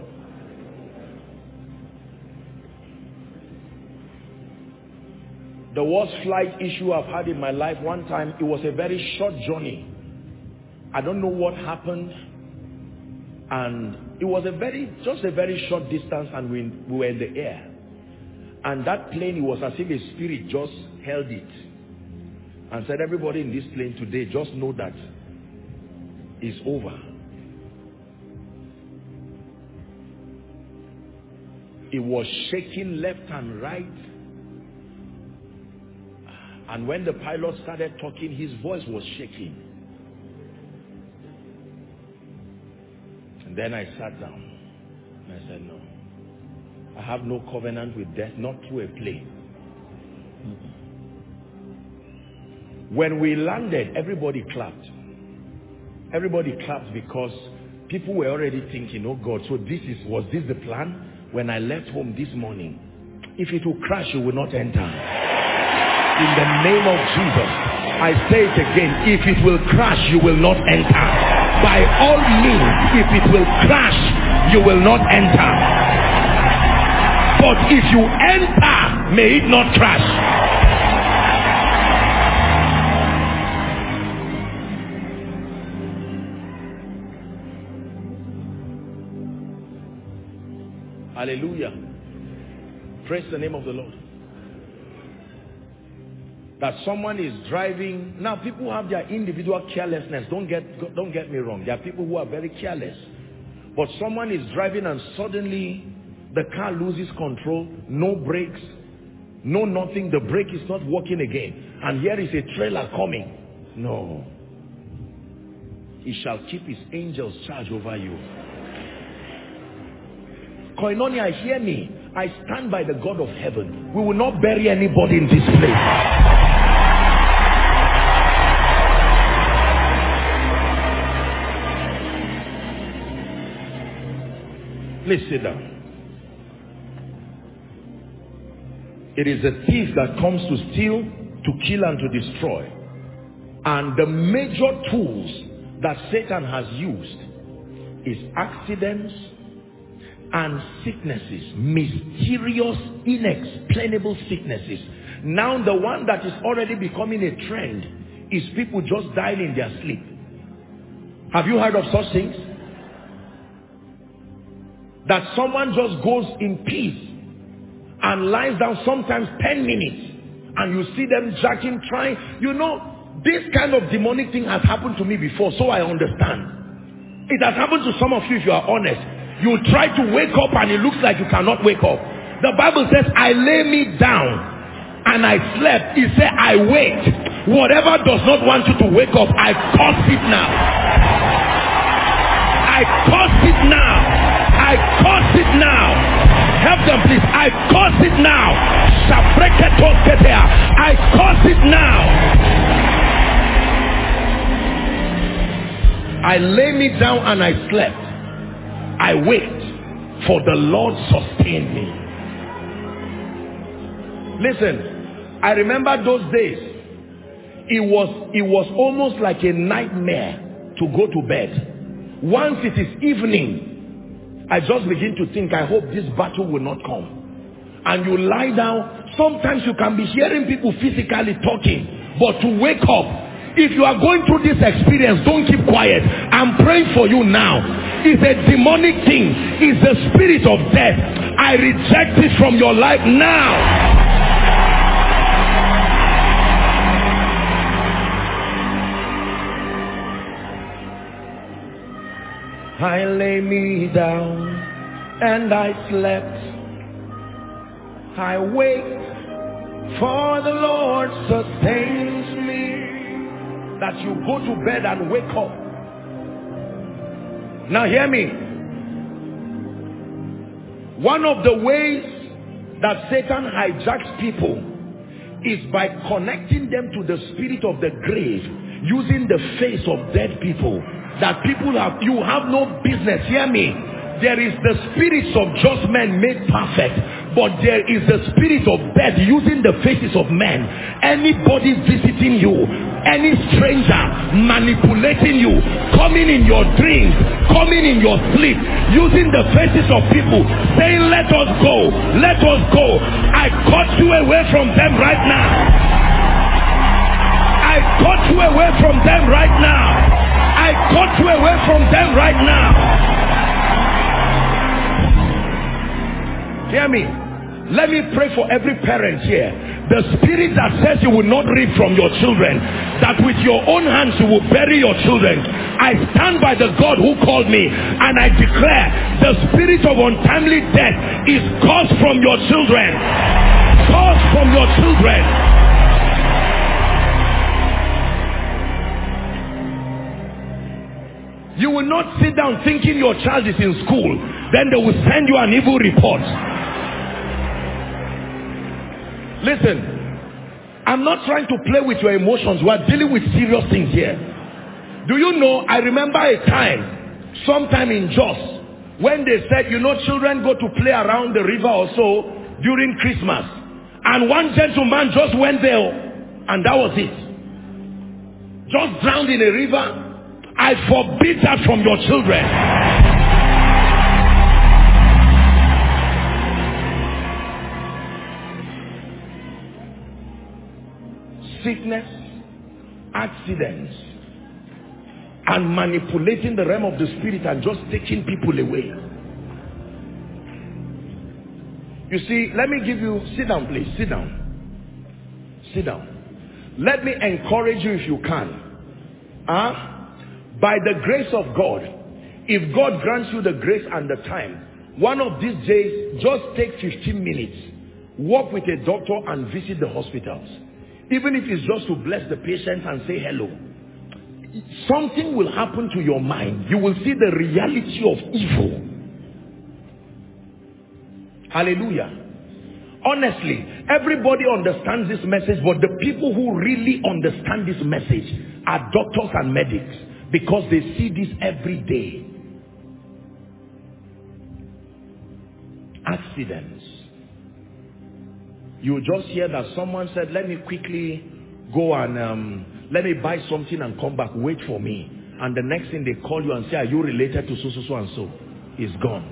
Speaker 2: The worst flight issue I've had in my life, one time, it was a very short journey. I don't know what happened. And it was a very, just a very short distance, and we, we were in the air. And that plane, it was as if a spirit just held it and said, everybody in this plane today, just know that is over. It was shaking left and right. And when the pilot started talking, his voice was shaking. And then I sat down. And I said, no. I have no covenant with death, not through a plane. When we landed, everybody clapped. Everybody clapped because people were already thinking, oh God, so this is, was this the plan? When I left home this morning, if it will crash, you will not enter. In the name of Jesus, I say it again, if it will crash, you will not enter. By all means, if it will crash, you will not enter. But if you enter, may it not crash. Hallelujah. Praise the name of the Lord. That someone is driving. Now people have their individual carelessness. Don't get, don't get me wrong. There are people who are very careless. But someone is driving and suddenly the car loses control. No brakes. No nothing. The brake is not working again. And here is a trailer coming. No. He shall keep his angels charge over you. Koinonia, hear me. I stand by the God of heaven. We will not bury anybody in this place. Please sit down. It is a thief that comes to steal, to kill, and to destroy. And the major tools that Satan has used is accidents and sicknesses, mysterious, inexplainable sicknesses. Now the one that is already becoming a trend is people just dying in their sleep. Have you heard of such things? That someone just goes in peace and lies down sometimes ten minutes and you see them jacking, trying. You know, this kind of demonic thing has happened to me before, so I understand. It has happened to some of you if you are honest. You try to wake up and it looks like you cannot wake up. The Bible says, I lay me down and I slept. It said, I wait. Whatever does not want you to wake up, I curse it now. I curse it now. I curse it now. Help them please. I curse it now. I curse it now. I lay me down and I slept. I wait, for the Lord sustained me. Listen, I remember those days. It was, it was almost like a nightmare to go to bed. Once it is evening, I just begin to think, I hope this battle will not come. And you lie down. Sometimes you can be hearing people physically talking, but to wake up, if you are going through this experience, don't keep quiet. I'm praying for you now. It's a demonic thing. It's the spirit of death. I reject it from your life now. I lay me down and I slept. I wait, for the Lord sustains me. That you go to bed and wake up. Now hear me. One of the ways that Satan hijacks people is by connecting them to the spirit of the grave, using the face of dead people. That people have, you have no business. Hear me. There is the spirits of just men made perfect, but there is the spirit of death using the faces of men. Anybody visiting you, any stranger manipulating you, coming in your dreams, coming in your sleep, using the faces of people, saying, let us go, let us go. I cut you away from them right now. I cut you away from them right now. I cut you away from them right now. Hear me. Let me pray for every parent here. The spirit that says you will not reap from your children, that with your own hands you will bury your children. I stand by the God who called me and I declare the spirit of untimely death is caused from your children. Caused from your children. You will not sit down thinking your child is in school. Then they will send you an evil report. Listen, I'm not trying to play with your emotions. We are dealing with serious things here. Do you know, I remember a time, sometime in Jos, when they said, you know, children go to play around the river or so during Christmas. And one gentleman just went there and that was it. Just drowned in a river. I forbid that from your children. Sickness, accidents, and manipulating the realm of the spirit and just taking people away. You see, let me give you, sit down please, sit down. Sit down. Let me encourage you if you can. Huh? By the grace of God, if God grants you the grace and the time, one of these days, just take fifteen minutes, walk with a doctor and visit the hospitals. Even if it's just to bless the patient and say hello. Something will happen to your mind. You will see the reality of evil. Hallelujah. Honestly, everybody understands this message, but the people who really understand this message are doctors and medics, because they see this every day. Accidents. You just hear that someone said, let me quickly go and um, let me buy something and come back, wait for me. And the next thing they call you and say, are you related to so, so, so and so? It's gone.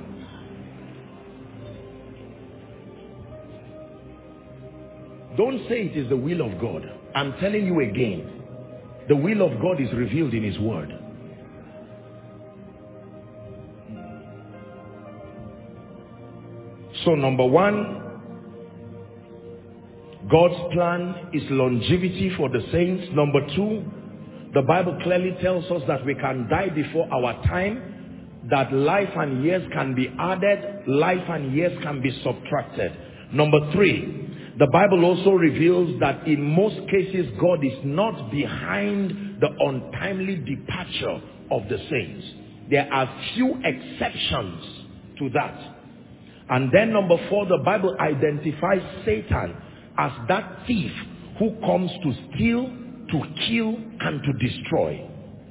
Speaker 2: Don't say it is the will of God. I'm telling you again, the will of God is revealed in His word. So number one, God's plan is longevity for the saints. Number two, the Bible clearly tells us that we can die before our time, that life and years can be added, life and years can be subtracted. Number three, the Bible also reveals that in most cases God is not behind the untimely departure of the saints. There are few exceptions to that. And then number four, the Bible identifies Satan as that thief who comes to steal, to kill, and to destroy.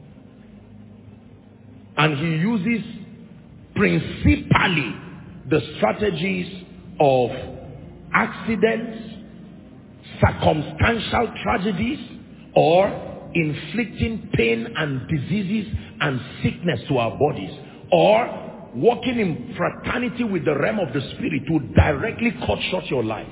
Speaker 2: And he uses principally the strategies of accidents, circumstantial tragedies, or inflicting pain and diseases and sickness to our bodies, or walking in fraternity with the realm of the spirit to directly cut short your life.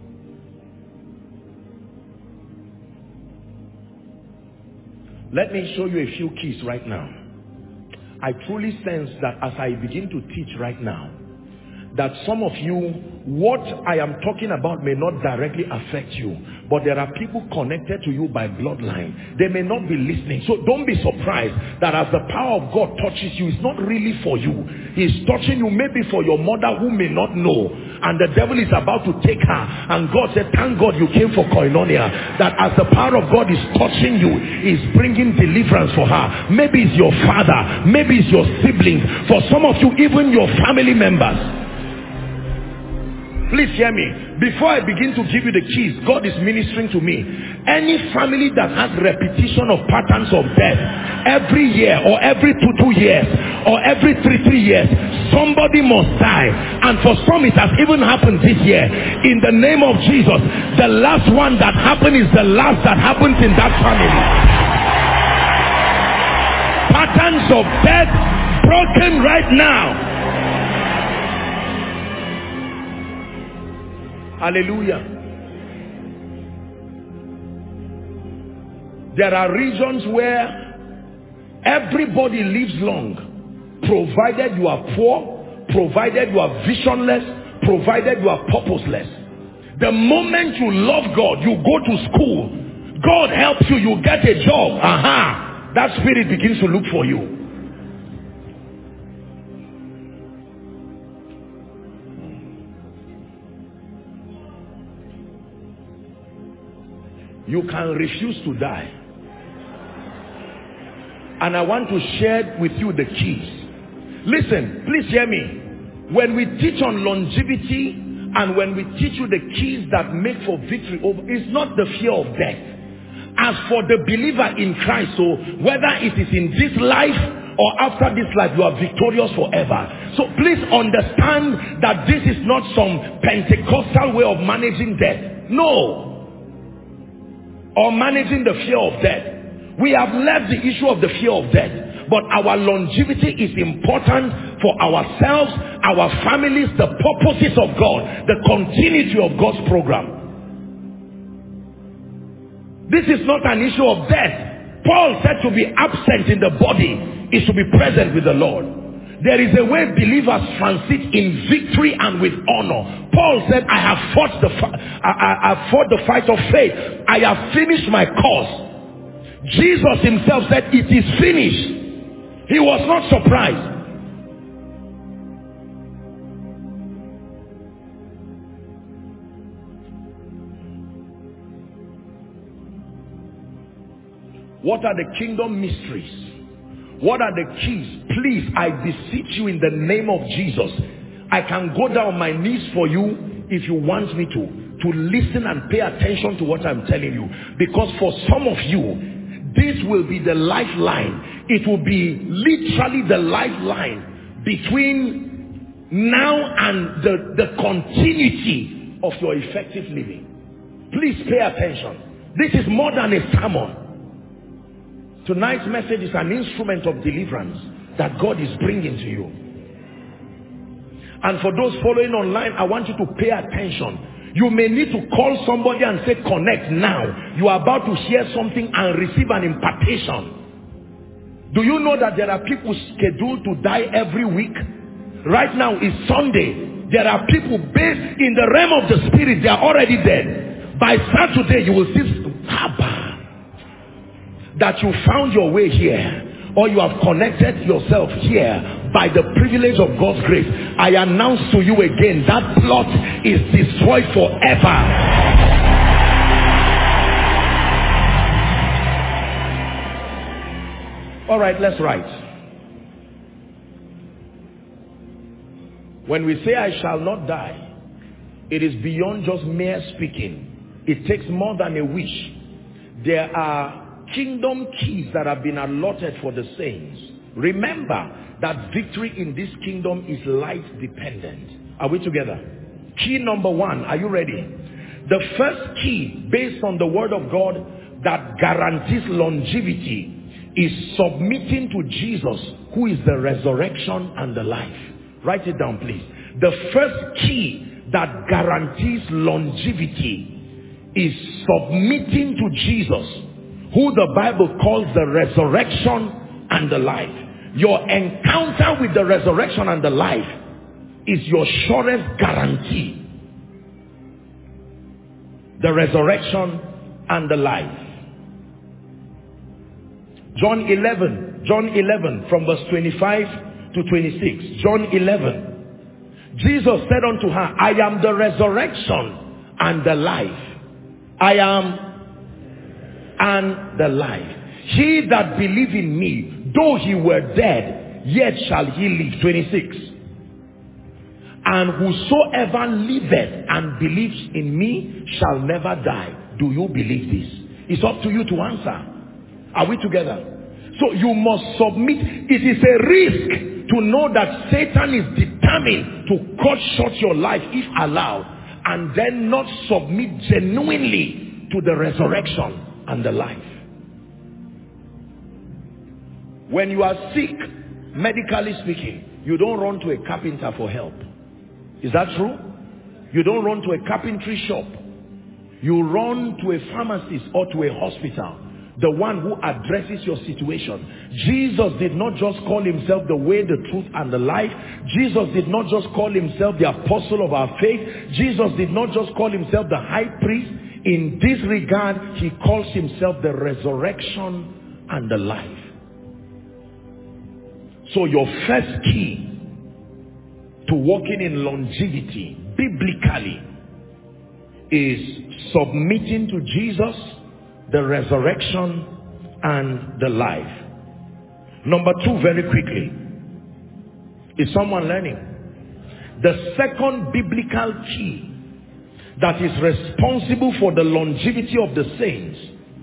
Speaker 2: Let me show you a few keys right now. I truly sense that as I begin to teach right now, that some of you, what I am talking about may not directly affect you, but there are people connected to you by bloodline. They may not be listening. So don't be surprised that as the power of God touches you, it's not really for you. He's touching you maybe for your mother who may not know, and the devil is about to take her. And God said, thank God you came for koinonia. That as the power of God is touching you, is bringing deliverance for her. Maybe it's your father, maybe it's your siblings. For some of you, even your family members. Please hear me. Before I begin to give you the keys, God is ministering to me. Any family that has repetition of patterns of death every year or every two two years or every three three years, somebody must die. And for some it has even happened this year. In the name of Jesus, the last one that happened is the last that happens in that family. Patterns of death broken right now. Hallelujah. There are regions where everybody lives long, provided you are poor, provided you are visionless, provided you are purposeless. The moment you love God, you go to school, God helps you, you get a job. Aha! That spirit begins to look for you. You can refuse to die. And I want to share with you the keys. Listen, please hear me. When we teach on longevity and when we teach you the keys that make for victory over, it's not the fear of death. As for the believer in Christ, so whether it is in this life or after this life, you are victorious forever. So please understand that this is not some Pentecostal way of managing death. No. Or managing the fear of death. We have left the issue of the fear of death. But our longevity is important for ourselves, our families, the purposes of God, the continuity of God's program. This is not an issue of death. Paul said to be absent in the body is to be present with the Lord. There is a way believers transit in victory and with honor. Paul said, I have fought the, I, I, I fought the fight of faith. I have finished my course. Jesus himself said, it is finished. He was not surprised. What are the kingdom mysteries? What are the keys? Please, I beseech you in the name of Jesus. I can go down on my knees for you if you want me to, to listen and pay attention to what I'm telling you. Because for some of you, this will be the lifeline. It will be literally the lifeline between now and the, the continuity of your effective living. Please pay attention. This is more than a sermon. Tonight's message is an instrument of deliverance that God is bringing to you. And for those following online, I want you to pay attention. You may need to call somebody and say, connect now. You are about to hear something and receive an impartation. Do you know that there are people scheduled to die every week? Right now is Sunday. There are people based in the realm of the spirit. They are already dead. By Saturday, you will see that you found your way here, or you have connected yourself here by the privilege of God's grace. I announce to you again, that plot is destroyed forever. All right, let's write. When we say I shall not die, it is beyond just mere speaking. It takes more than a wish. There are kingdom keys that have been allotted for the saints. Remember that victory in this kingdom is life dependent. Are we together? Key number one, are you ready? The first key based on the word of God that guarantees longevity is submitting to Jesus, who is the resurrection and the life. Write it down, please. The first key that guarantees longevity is submitting to Jesus, who the Bible calls the resurrection and the life. Your encounter with the resurrection and the life is your surest guarantee. The resurrection and the life. John eleven, John eleven from verse twenty-five to twenty-six. John eleven. Jesus said unto her, I am the resurrection and the life. I am and the life. He that believe in me, though he were dead, yet shall he live. twenty-six. And whosoever liveth and believes in me shall never die. Do you believe this? It's up to you to answer. Are we together? So you must submit. It is a risk to know that Satan is determined to cut short your life if allowed, and then not submit genuinely to the resurrection and the life. When you are sick, medically speaking, you don't run to a carpenter for help. Is that true? You don't run to a carpentry shop. You run to a pharmacist or to a hospital, the one who addresses your situation. Jesus did not just call himself the way, the truth, and the life. Jesus did not just call himself the apostle of our faith. Jesus did not just call himself the high priest. In this regard, he calls himself the resurrection and the life. So your first key to walking in longevity, biblically, is submitting to Jesus, the resurrection and the life. Number two, very quickly. Is someone learning? The second biblical key that is responsible for the longevity of the saints,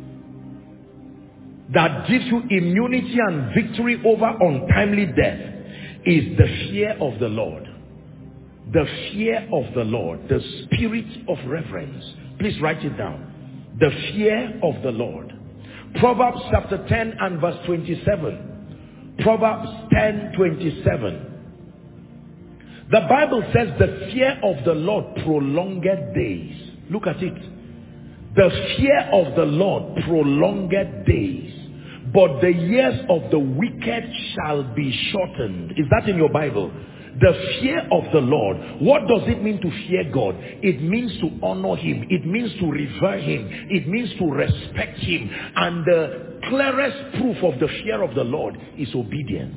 Speaker 2: that gives you immunity and victory over untimely death, is the fear of the Lord. The fear of the Lord, the spirit of reverence. Please write it down. The fear of the Lord. Proverbs chapter ten and verse twenty-seven. Proverbs ten twenty-seven. The Bible says the fear of the Lord prolonged days. Look at it. The fear of the Lord prolonged days, but the years of the wicked shall be shortened. Is that in your Bible? The fear of the Lord. What does it mean to fear God? It means to honor him. It means to revere him. It means to respect him. And the clearest proof of the fear of the Lord is obedience.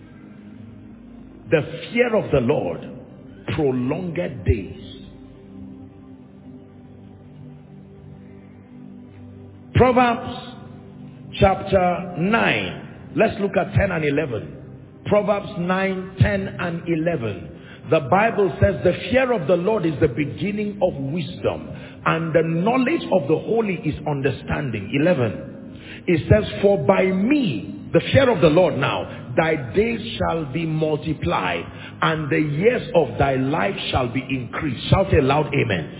Speaker 2: The fear of the Lord prolonged days. Proverbs chapter nine. Let's look at ten and eleven. Proverbs nine, ten and eleven. The Bible says the fear of the Lord is the beginning of wisdom, and the knowledge of the holy is understanding. eleven. It says, for by me, the fear of the Lord now, thy days shall be multiplied, and the years of thy life shall be increased. Shout a loud amen.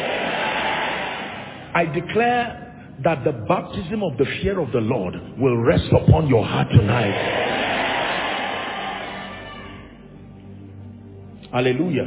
Speaker 2: I declare that the baptism of the fear of the Lord will rest upon your heart tonight. Hallelujah.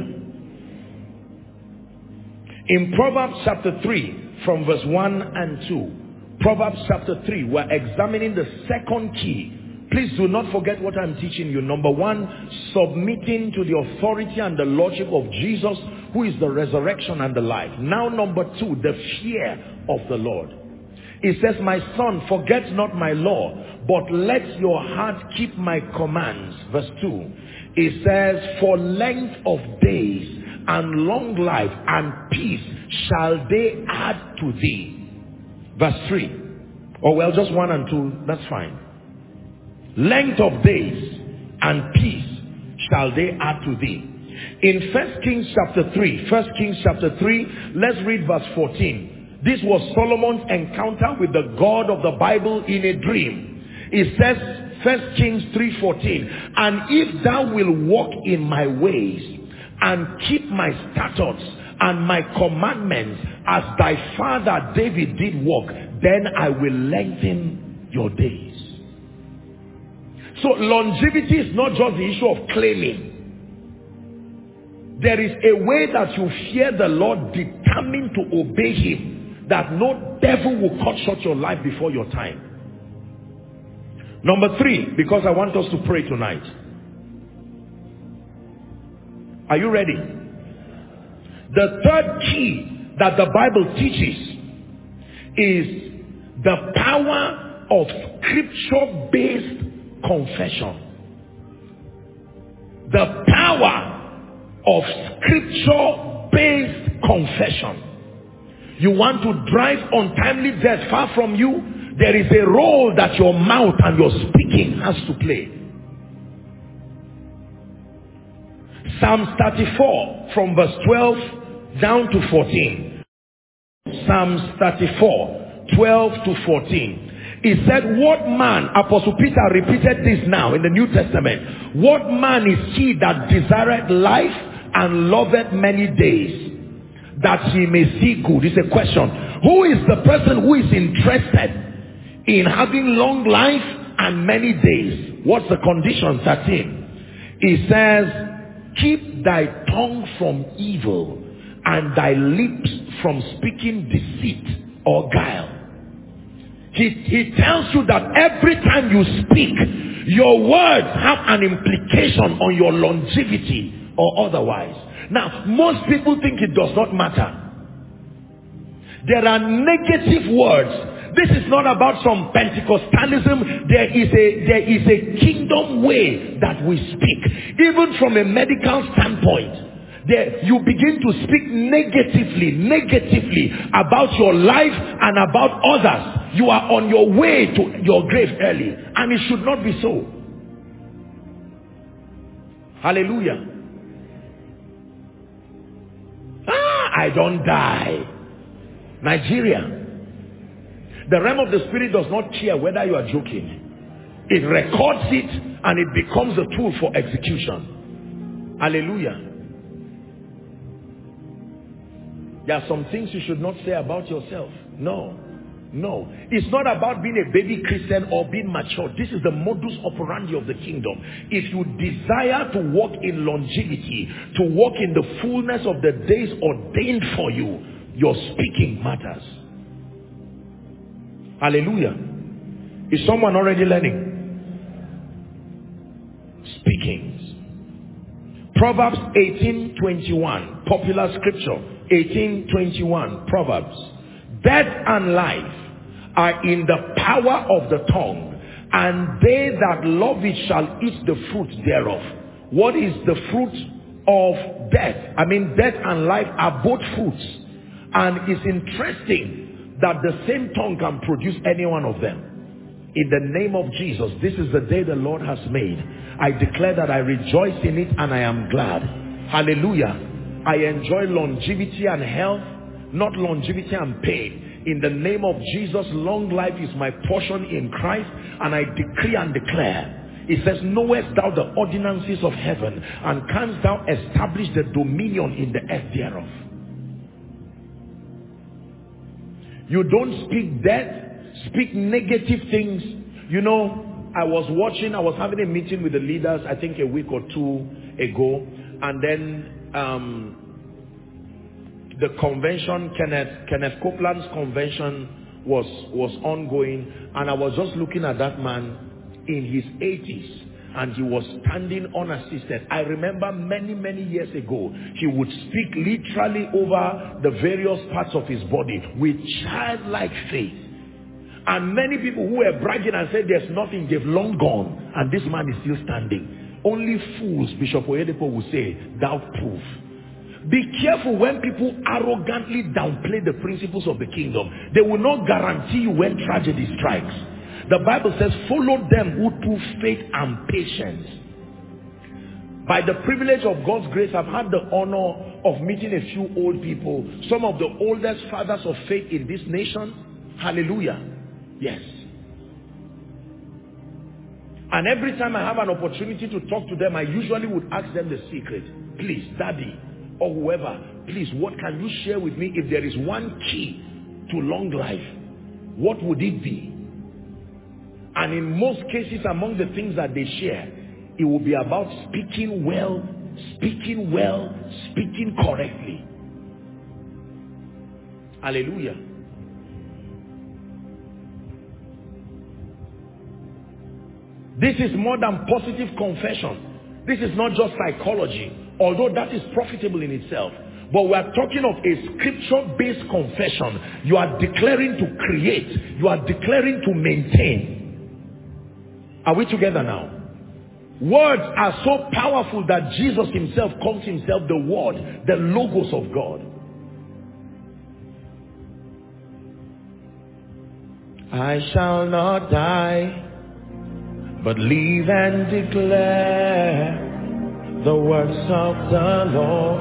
Speaker 2: In Proverbs chapter three, from verse one and two, Proverbs chapter three, we're examining the second key. Please do not forget what I'm teaching you. Number one, submitting to the authority and the lordship of Jesus, who is the resurrection and the life. Now number two, the fear of the Lord. It says, my son, forget not my law, but let your heart keep my commands. Verse two. It says, for length of days and long life and peace shall they add to thee. Verse three. Or well, just one and two, that's fine. Length of days and peace shall they add to thee. In First Kings chapter three, First Kings chapter three, let's read verse fourteen. This was Solomon's encounter with the God of the Bible in a dream. It says, First Kings three fourteen, and if thou wilt walk in my ways and keep my statutes and my commandments as thy father David did walk, then I will lengthen your days. So longevity is not just the issue of claiming. There is a way that you fear the Lord, determined to obey him, that no devil will cut short your life before your time. Number three, because I want us to pray tonight. Are you ready? The third key that the Bible teaches is the power of scripture-based confession. The power of scripture-based confession. You want to drive untimely death far from you? There is a role that your mouth and your speaking has to play. Psalm thirty-four from verse twelve down to fourteen. Psalm thirty-four, twelve to fourteen. He said, what man, Apostle Peter repeated this now in the New Testament, what man is he that desireth life and loveth many days, that he may see good? It's a question. Who is the person who is interested in having long life and many days? What's the condition? thirteen. He says, keep thy tongue from evil and thy lips from speaking deceit or guile. He, he tells you that every time you speak, your words have an implication on your longevity or otherwise. Now, most people think it does not matter. There are negative words. This is not about some Pentecostalism. There is a, there is a kingdom way that we speak. Even from a medical standpoint, there, you begin to speak negatively, negatively about your life and about others. You are on your way to your grave early. And it should not be so. Hallelujah. Ah, I don't die. Nigeria. The realm of the spirit does not care whether you are joking. It records it and it becomes a tool for execution. Hallelujah. There are some things you should not say about yourself. No. No. It's not about being a baby Christian or being mature. This is the modus operandi of the kingdom. If you desire to walk in longevity, to walk in the fullness of the days ordained for you, your speaking matters. Hallelujah. Is someone already learning? Speakings. Proverbs eighteen twenty-one, popular scripture. eighteen twenty-one, Proverbs. Death and life are in the power of the tongue, and they that love it shall eat the fruit thereof. What is the fruit of death? I mean, death and life are both fruits. And it's interesting that the same tongue can produce any one of them. In the name of Jesus, this is the day the Lord has made. I declare that I rejoice in it and I am glad. Hallelujah. I enjoy longevity and health, not longevity and pain. In the name of Jesus, long life is my portion in Christ, and I decree and declare. It says, knowest thou the ordinances of heaven, and canst thou establish the dominion in the earth thereof. You don't speak death, speak negative things. You know, I was watching, I was having a meeting with the leaders, I think a week or two ago, and then um, the convention, Kenneth, Kenneth Copeland's convention was, was ongoing, and I was just looking at that man in his eighties, and he was standing unassisted. I remember many, many years ago, he would speak literally over the various parts of his body with childlike faith. And many people who were bragging and said there's nothing, they've long gone, and this man is still standing. Only fools, Bishop Oyedepo will say, thou proof. Be careful when people arrogantly downplay the principles of the kingdom. They will not guarantee you when tragedy strikes. The Bible says, follow them who prove faith and patience. By the privilege of God's grace, I've had the honor of meeting a few old people, some of the oldest fathers of faith in this nation. Hallelujah. Yes. And every time I have an opportunity to talk to them, I usually would ask them the secret. Please, Daddy, or whoever, please, what can you share with me? If there is one key to long life, what would it be? And in most cases, among the things that they share, it will be about speaking well, speaking well, speaking correctly. Hallelujah. This is more than positive confession. This is not just psychology, although that is profitable in itself. But we are talking of a scripture-based confession. You are declaring to create. You are declaring to maintain. Are we together now? Words are so powerful that Jesus himself calls himself the Word, the Logos of God. I shall not die, but live and declare the works of the Lord.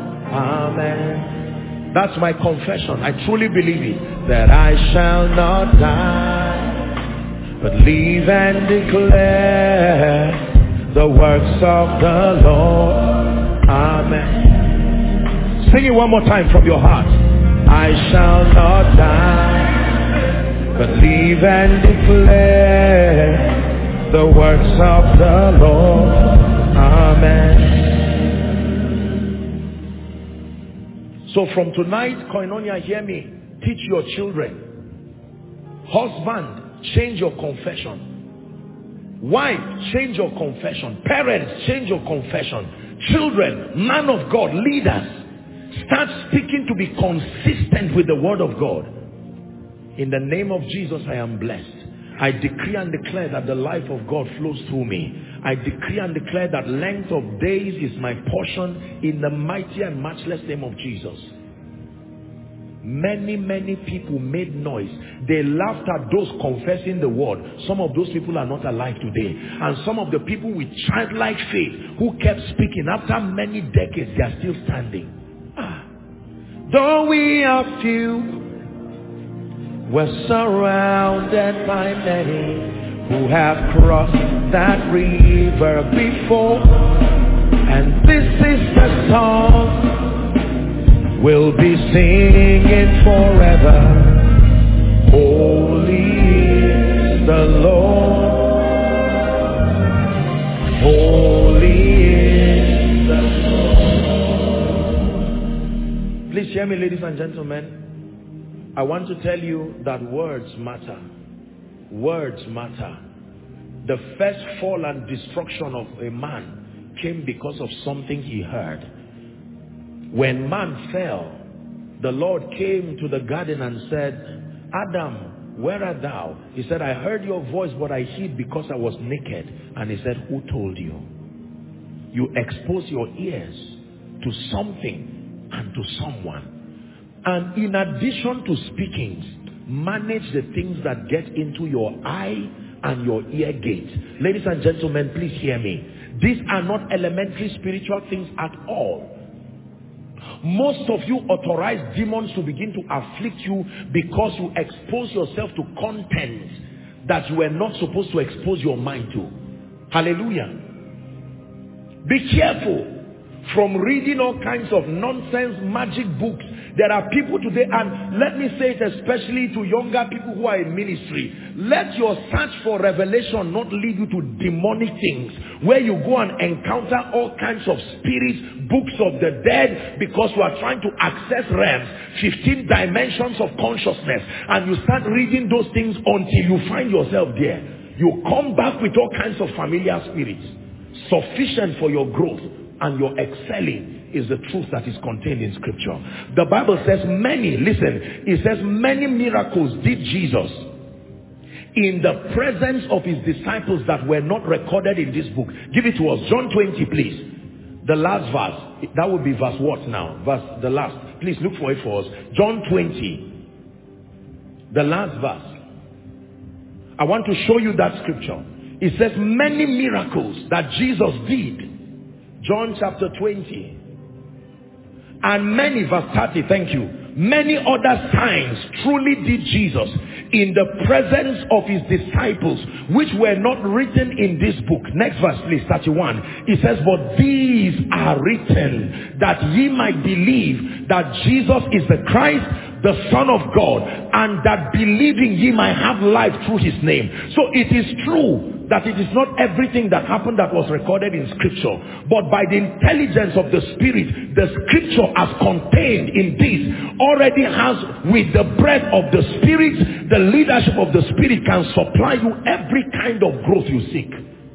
Speaker 2: Amen. That's my confession. I truly believe it. That I shall not die, but live and declare the works of the Lord. Amen. Sing it one more time from your heart. I shall not die, but live and declare the works of the Lord. Amen. So from tonight, Koinonia, hear me. Teach your children. Husband, change your confession. Wife, change your confession. Parents, change your confession. Children, man of God, leaders, start speaking to be consistent with the word of God. In the name of Jesus, I am blessed. I decree and declare that the life of God flows through me. I decree and declare that length of days is my portion in the mighty and matchless name of Jesus. many, many people made noise. They laughed at those confessing the word. Some of those people are not alive today. And some of the people with childlike faith who kept speaking, after many decades, they are still standing. Ah. Though we are few, we're surrounded by many who have crossed that river before. And this is the song we'll be singing forever. Holy is the Lord. Holy is the Lord. Please hear me, ladies and gentlemen. I want to tell you that words matter. Words matter. The first fall and destruction of a man came because of something he heard. When man fell, the Lord came to the garden and said, Adam, where art thou? He said, I heard your voice, but I hid because I was naked. And he said, who told you? You expose your ears to something and to someone. And in addition to speakings, manage the things that get into your eye and your ear gate. Ladies and gentlemen, please hear me. These are not elementary spiritual things at all. Most of you authorize demons to begin to afflict you because you expose yourself to content that you were not supposed to expose your mind to. Hallelujah. Be careful from reading all kinds of nonsense magic books. There are people today, and let me say it especially to younger people who are in ministry, let your search for revelation not lead you to demonic things where you go and encounter all kinds of spirits, books of the dead, because you are trying to access realms, fifteen dimensions of consciousness, and you start reading those things until you find yourself there. You come back with all kinds of familiar spirits. Sufficient for your growth and your excelling is the truth that is contained in scripture. The Bible says many, listen, it says many miracles did Jesus in the presence of his disciples that were not recorded in this book. Give it to us. John twenty, please. The last verse. That would be verse what now? Verse, the last. Please look for it for us. John twenty. The last verse. I want to show you that scripture. It says many miracles that Jesus did. John chapter twenty. And many, verse thirty, thank you. Many other signs truly did Jesus in the presence of his disciples, which were not written in this book. Next verse, please, thirty-one. It says, but these are written that ye might believe that Jesus is the Christ, the Son of God, and that believing ye might have life through his name. So it is true that it is not everything that happened that was recorded in scripture, but by the intelligence of the Spirit, the scripture as contained in this already has, with the breath of the Spirit, the leadership of the Spirit can supply you every kind of growth you seek.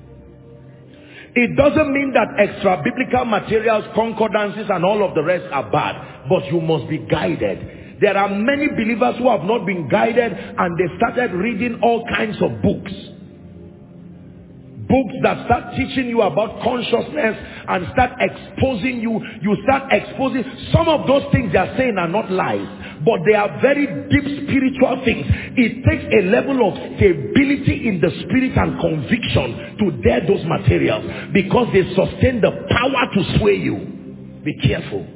Speaker 2: It doesn't mean that extra biblical materials, concordances and all of the rest are bad, but you must be guided. There are many believers who have not been guided and they started reading all kinds of books. Books that start teaching you about consciousness and start exposing you. You start exposing. Some of those things they are saying are not lies, but they are very deep spiritual things. It takes a level of stability in the spirit and conviction to dare those materials, because they sustain the power to sway you. Be careful.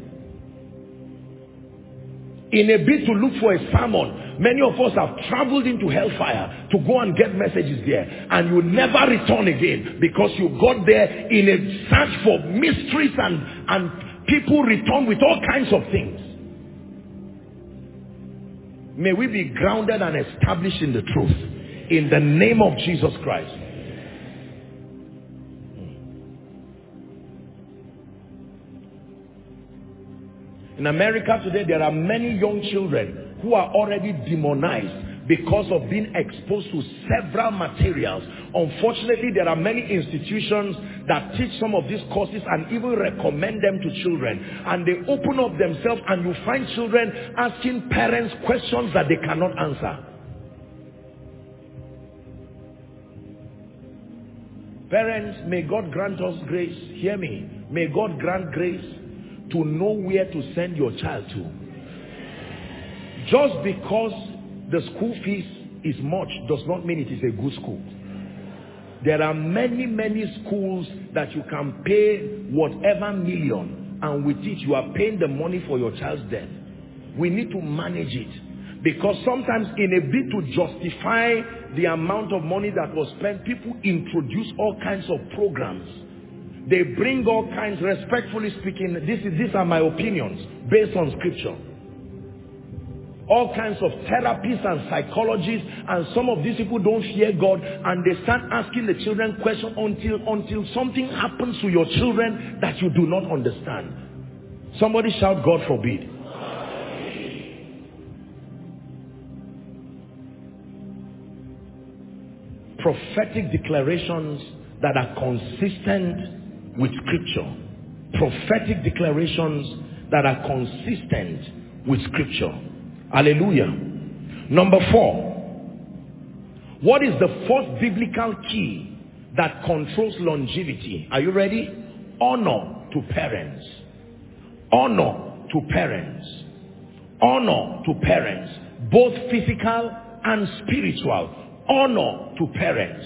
Speaker 2: In a bid to look for a sermon, many of us have traveled into hellfire to go and get messages there, and you never return again because you got there in a search for mysteries, and, and people return with all kinds of things. May we be grounded and established in the truth in the name of Jesus Christ. In America today, there are many young children who are already demonized because of being exposed to several materials. Unfortunately, there are many institutions that teach some of these courses and even recommend them to children. And they open up themselves, and you find children asking parents questions that they cannot answer. Parents, may God grant us grace. Hear me. May God grant grace to know where to send your child to. Just because the school fees is much does not mean it is a good school. There are many, many schools that you can pay whatever million, and with it you are paying the money for your child's death. We need to manage it, because sometimes in a bid to justify the amount of money that was spent, people introduce all kinds of programs. They bring all kinds, respectfully speaking, this is, these are my opinions based on scripture. All kinds of therapies and psychologists, and some of these people don't fear God, and they start asking the children questions until, until something happens to your children that you do not understand. Somebody shout, God forbid. Prophetic declarations that are consistent with scripture. Prophetic declarations that are consistent with scripture. Hallelujah. Number four. What is the fourth biblical key that controls longevity? Are you ready? Honor to parents. Honor to parents. Honor to parents. Both physical and spiritual. Honor to parents.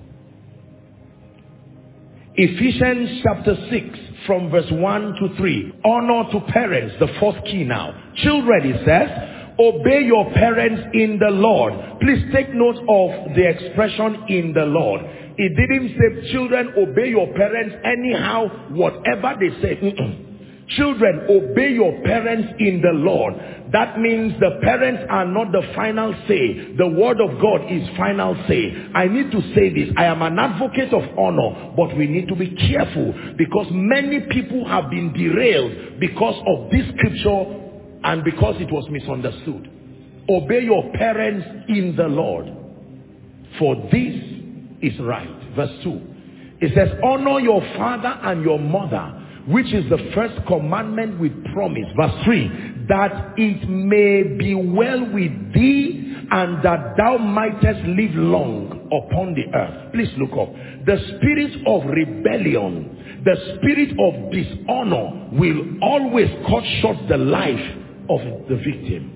Speaker 2: Ephesians chapter six from verse one to three. Honor to parents, the fourth key now. Children, it says, obey your parents in the Lord. Please take note of the expression in the Lord. It didn't say, children, obey your parents anyhow, whatever they say. Mm-mm. Children, obey your parents in the Lord. That means the parents are not the final say. The word of God is final say. I need to say this. I am an advocate of honor, but we need to be careful, because many people have been derailed because of this scripture and because it was misunderstood. Obey your parents in the Lord, for this is right. Verse two. It says, honor your father and your mother, which is the first commandment with promise. Verse three, that it may be well with thee, and that thou mightest live long upon the earth. Please look up. The spirit of rebellion, the spirit of dishonor will always cut short the life of the victim.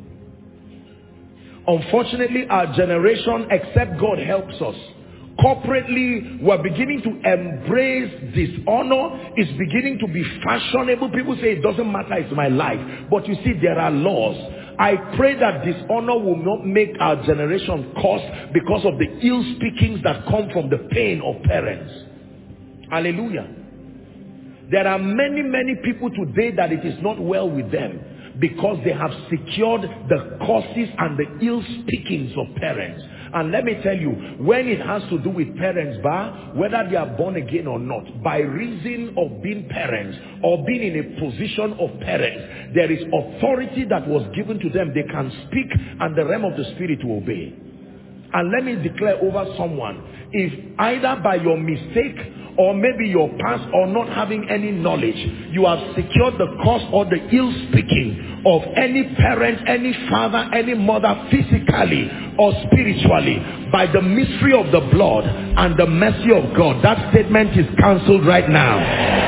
Speaker 2: Unfortunately, our generation, except God helps us, corporately, we're beginning to embrace dishonor. It's beginning to be fashionable. People say it doesn't matter, it's my life. But you see, there are laws. I pray that dishonor will not make our generation curse because of the ill speakings that come from the pain of parents. Hallelujah. There are many, many people today that it is not well with them because they have secured the curses and the ill speakings of parents. And let me tell you, when it has to do with parents, bah, whether they are born again or not, by reason of being parents or being in a position of parents, there is authority that was given to them. They can speak and the realm of the spirit will obey. And let me declare over someone, if either by your mistake or maybe your past or not having any knowledge, you have secured the cause or the ill speaking of any parent, any father, any mother, physically or spiritually, by the mystery of the blood and the mercy of God, that statement is cancelled right now.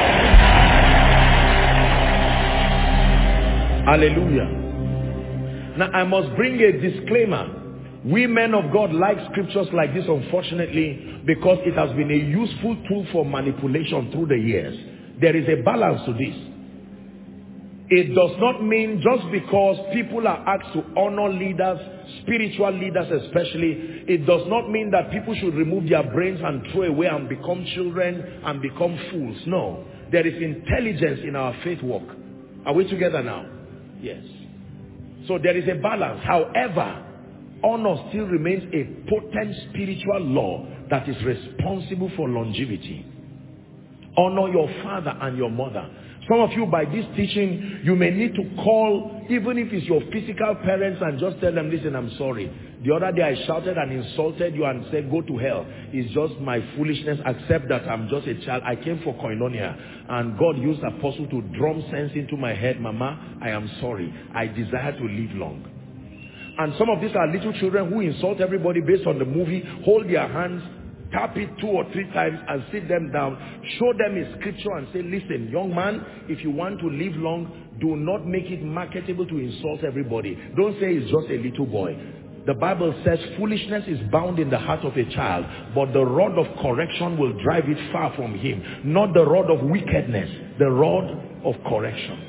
Speaker 2: Hallelujah. Now I must bring a disclaimer. We men of God like scriptures like this, unfortunately, because it has been a useful tool for manipulation through the years. There is a balance to this. It does not mean just because people are asked to honor leaders, spiritual leaders especially, it does not mean that people should remove their brains and throw away and become children and become fools. No. There is intelligence in our faith walk. Are we together now? Yes. So there is a balance. However, honor still remains a potent spiritual law that is responsible for longevity. Honor your father and your mother. Some of you, by this teaching, you may need to call, even if it's your physical parents, and just tell them, listen, I'm sorry. The other day I shouted and insulted you and said, go to hell. It's just my foolishness. Accept that I'm just a child. I came for koinonia. And God used apostle to drum sense into my head. Mama, I am sorry. I desire to live long. And some of these are little children who insult everybody based on the movie, hold their hands, tap it two or three times and sit them down, show them a scripture and say, listen, young man, if you want to live long, do not make it marketable to insult everybody. Don't say it's just a little boy. The Bible says foolishness is bound in the heart of a child, but the rod of correction will drive it far from him. Not the rod of wickedness, the rod of correction.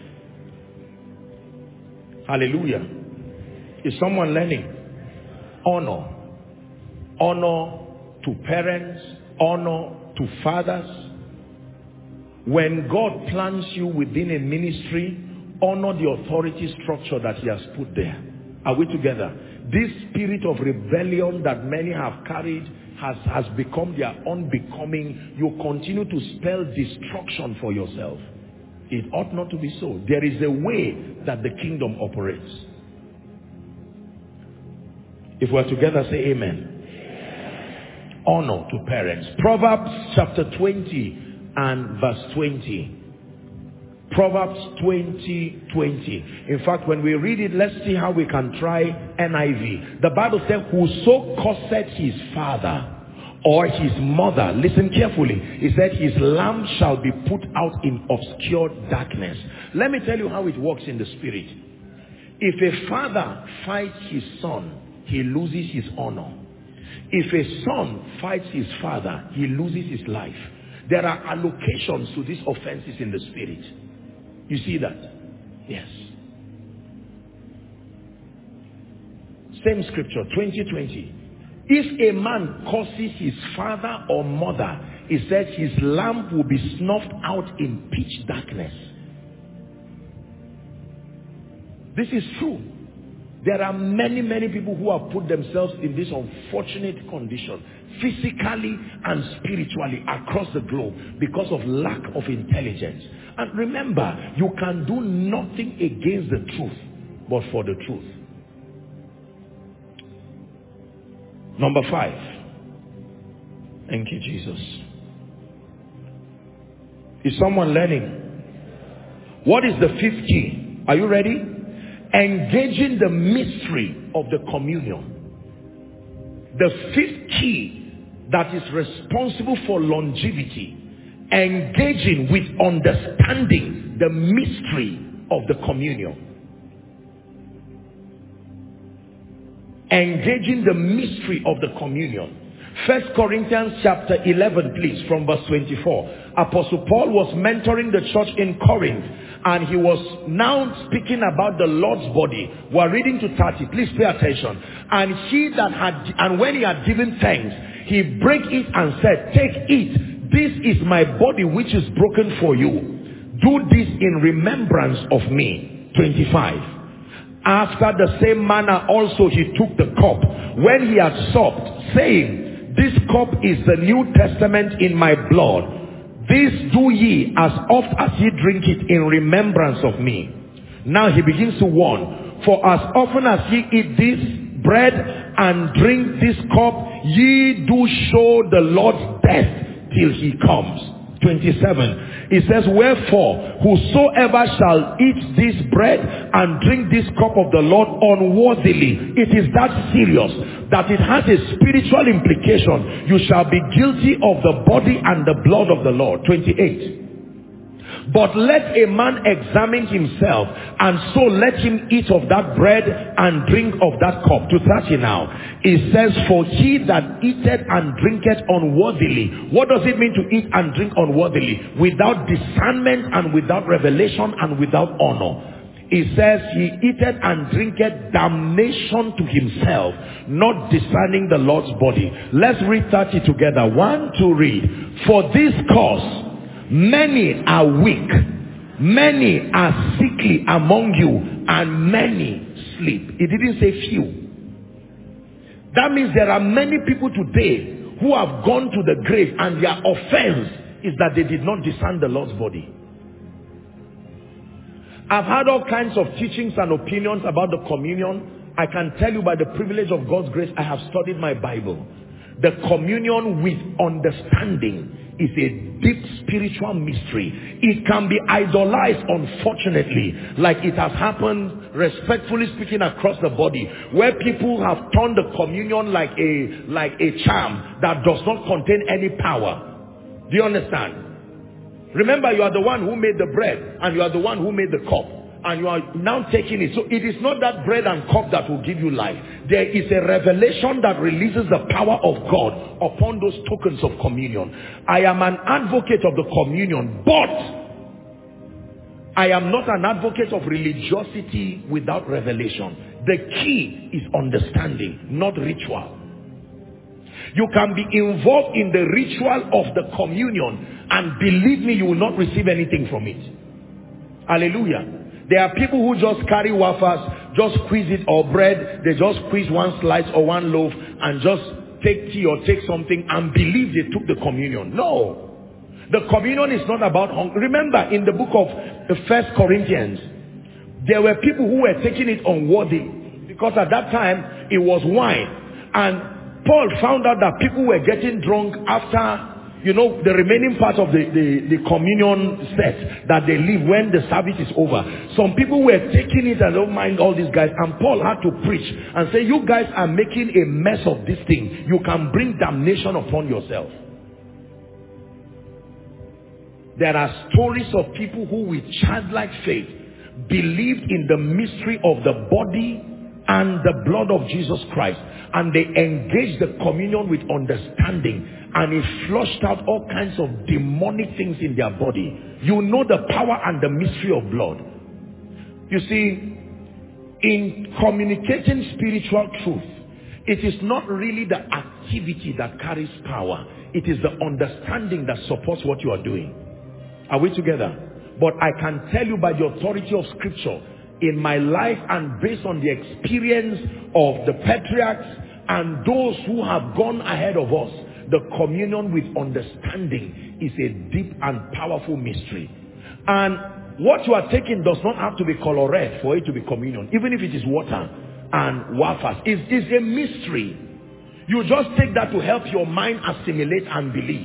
Speaker 2: Hallelujah. Is someone learning? Honor. Honor to parents, honor to fathers. When God plants you within a ministry, honor the authority structure that he has put there. Are we together? This spirit of rebellion that many have carried has, has become their unbecoming. You continue to spell destruction for yourself. It ought not to be so. There is a way that the kingdom operates. If we're together, say amen. Amen. Honor to parents. Proverbs chapter twenty and verse twenty. Proverbs twenty, twenty. In fact, when we read it, let's see how we can try N I V. The Bible says, whoso curseth his father or his mother, listen carefully, he said his lamp shall be put out in obscure darkness. Let me tell you how it works in the spirit. If a father fights his son, he loses his honor. If a son fights his father, he loses his life. There are allocations to these offenses in the spirit. You see that? Yes. Same scripture, twenty twenty. If a man curses his father or mother, he says his lamp will be snuffed out in pitch darkness. This is true. There are many, many people who have put themselves in this unfortunate condition, physically and spiritually across the globe, because of lack of intelligence. And remember, you can do nothing against the truth, but for the truth. Number five. Thank you, Jesus. Is someone learning? What is the fifth key? Are you ready? Engaging the mystery of the communion. The fifth key that is responsible for longevity. Engaging with understanding the mystery of the communion. Engaging the mystery of the communion. First Corinthians chapter eleven, please, from verse twenty-four. Apostle Paul was mentoring the church in Corinth, and he was now speaking about the Lord's body. We're reading to thirty. Please pay attention. And he that had, and when he had given thanks, he brake it and said, take, eat. This is my body which is broken for you. Do this in remembrance of me. twenty-five. After the same manner also he took the cup when he had supped, saying, this cup is the New Testament in my blood. This do ye as oft as ye drink it in remembrance of me. Now he begins to warn, for as often as ye eat this bread and drink this cup, ye do show the Lord's death till he comes. twenty-seven. It says, wherefore, whosoever shall eat this bread and drink this cup of the Lord unworthily, it is that serious that it has a spiritual implication. You shall be guilty of the body and the blood of the Lord. twenty-eight. But let a man examine himself, and so let him eat of that bread and drink of that cup. To thirty now. It says, for he that eateth and drinketh unworthily. What does it mean to eat and drink unworthily? Without discernment and without revelation and without honor. It says, he eateth and drinketh damnation to himself, not discerning the Lord's body. Let's read thirty together. One, two, read. For this cause many are weak, many are sickly among you, and many sleep. It didn't say few. That means there are many people today who have gone to the grave, and their offense is that they did not discern the Lord's body. I've had all kinds of teachings and opinions about the communion. I can tell you by the privilege of God's grace, I have studied my Bible. The communion with understanding is a deep spiritual mystery. It can be idolized, unfortunately, like it has happened, respectfully speaking, across the body, where people have turned the communion like a like a charm that does not contain any power. Do you understand? Remember, you are the one who made the bread, and you are the one who made the cup, and you are now taking it. So it is not that bread and cup that will give you life. There is a revelation that releases the power of God upon those tokens of communion. I am an advocate of the communion, but I am not an advocate of religiosity without revelation. The key is understanding, not ritual. You can be involved in the ritual of the communion, and believe me, you will not receive anything from it. Hallelujah. There are people who just carry wafers, just squeeze it, or bread, they just squeeze one slice or one loaf and just take tea or take something and believe they took the communion. No. The communion is not about hunger. Remember, in the book of the First Corinthians, there were people who were taking it unworthy, because at that time it was wine. And Paul found out that people were getting drunk after, you know, the remaining part of the, the, the communion set that they leave when the service is over. Some people were taking it and don't mind all these guys. And Paul had to preach and say, you guys are making a mess of this thing. You can bring damnation upon yourself. There are stories of people who with childlike faith believed in the mystery of the body and the blood of Jesus Christ, and they engaged the communion with understanding, and it flushed out all kinds of demonic things in their body. You know the power and the mystery of blood. You see, in communicating spiritual truth, it is not really the activity that carries power. It is the understanding that supports what you are doing. Are we together? But I can tell you by the authority of Scripture, in my life and based on the experience of the patriarchs and those who have gone ahead of us, the communion with understanding is a deep and powerful mystery. And what you are taking does not have to be color red for it to be communion. Even if it is water and wafers, it is a mystery. You just take that to help your mind assimilate and believe.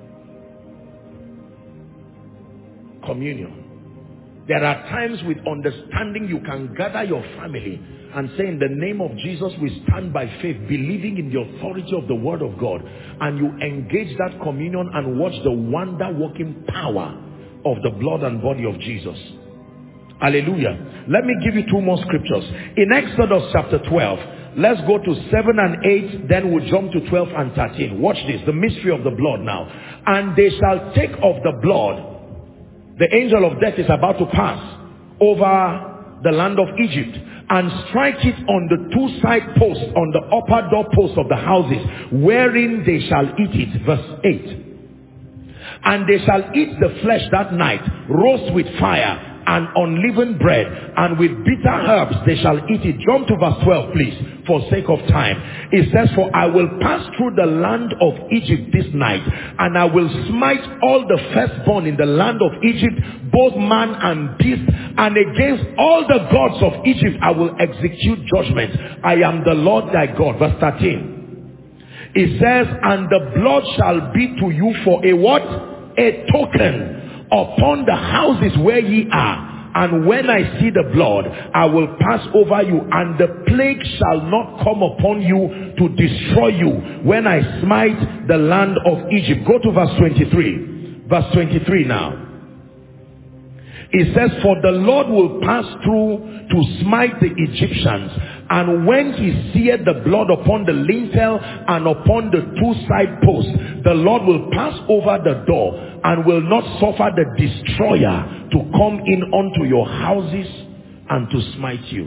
Speaker 2: Communion. There are times with understanding you can gather your family and say, in the name of Jesus, we stand by faith, believing in the authority of the word of God. And you engage that communion and watch the wonder-working power of the blood and body of Jesus. Hallelujah. Let me give you two more scriptures. In Exodus chapter twelve, let's go to seven and eight, then we'll jump to twelve and thirteen. Watch this, the mystery of the blood now. And they shall take of the blood. The angel of death is about to pass over the land of Egypt and strike it on the two side posts, on the upper door posts of the houses, wherein they shall eat it. Verse eight. And they shall eat the flesh that night, roast with fire and unleavened bread, and with bitter herbs they shall eat it. Jump to verse twelve, please, for sake of time. It says, for I will pass through the land of Egypt this night, and I will smite all the firstborn in the land of Egypt, both man and beast, and against all the gods of Egypt I will execute judgment. I am the Lord thy God. Verse thirteen. It says, and the blood shall be to you for a what? A token upon the houses where ye are. And when I see the blood, I will pass over you, and the plague shall not come upon you to destroy you when I smite the land of Egypt. Go to verse twenty-three. Verse twenty-three now. It says, for the Lord will pass through to smite the Egyptians, and when he seeth the blood upon the lintel and upon the two side posts, the Lord will pass over the door and will not suffer the destroyer to come in unto your houses and to smite you.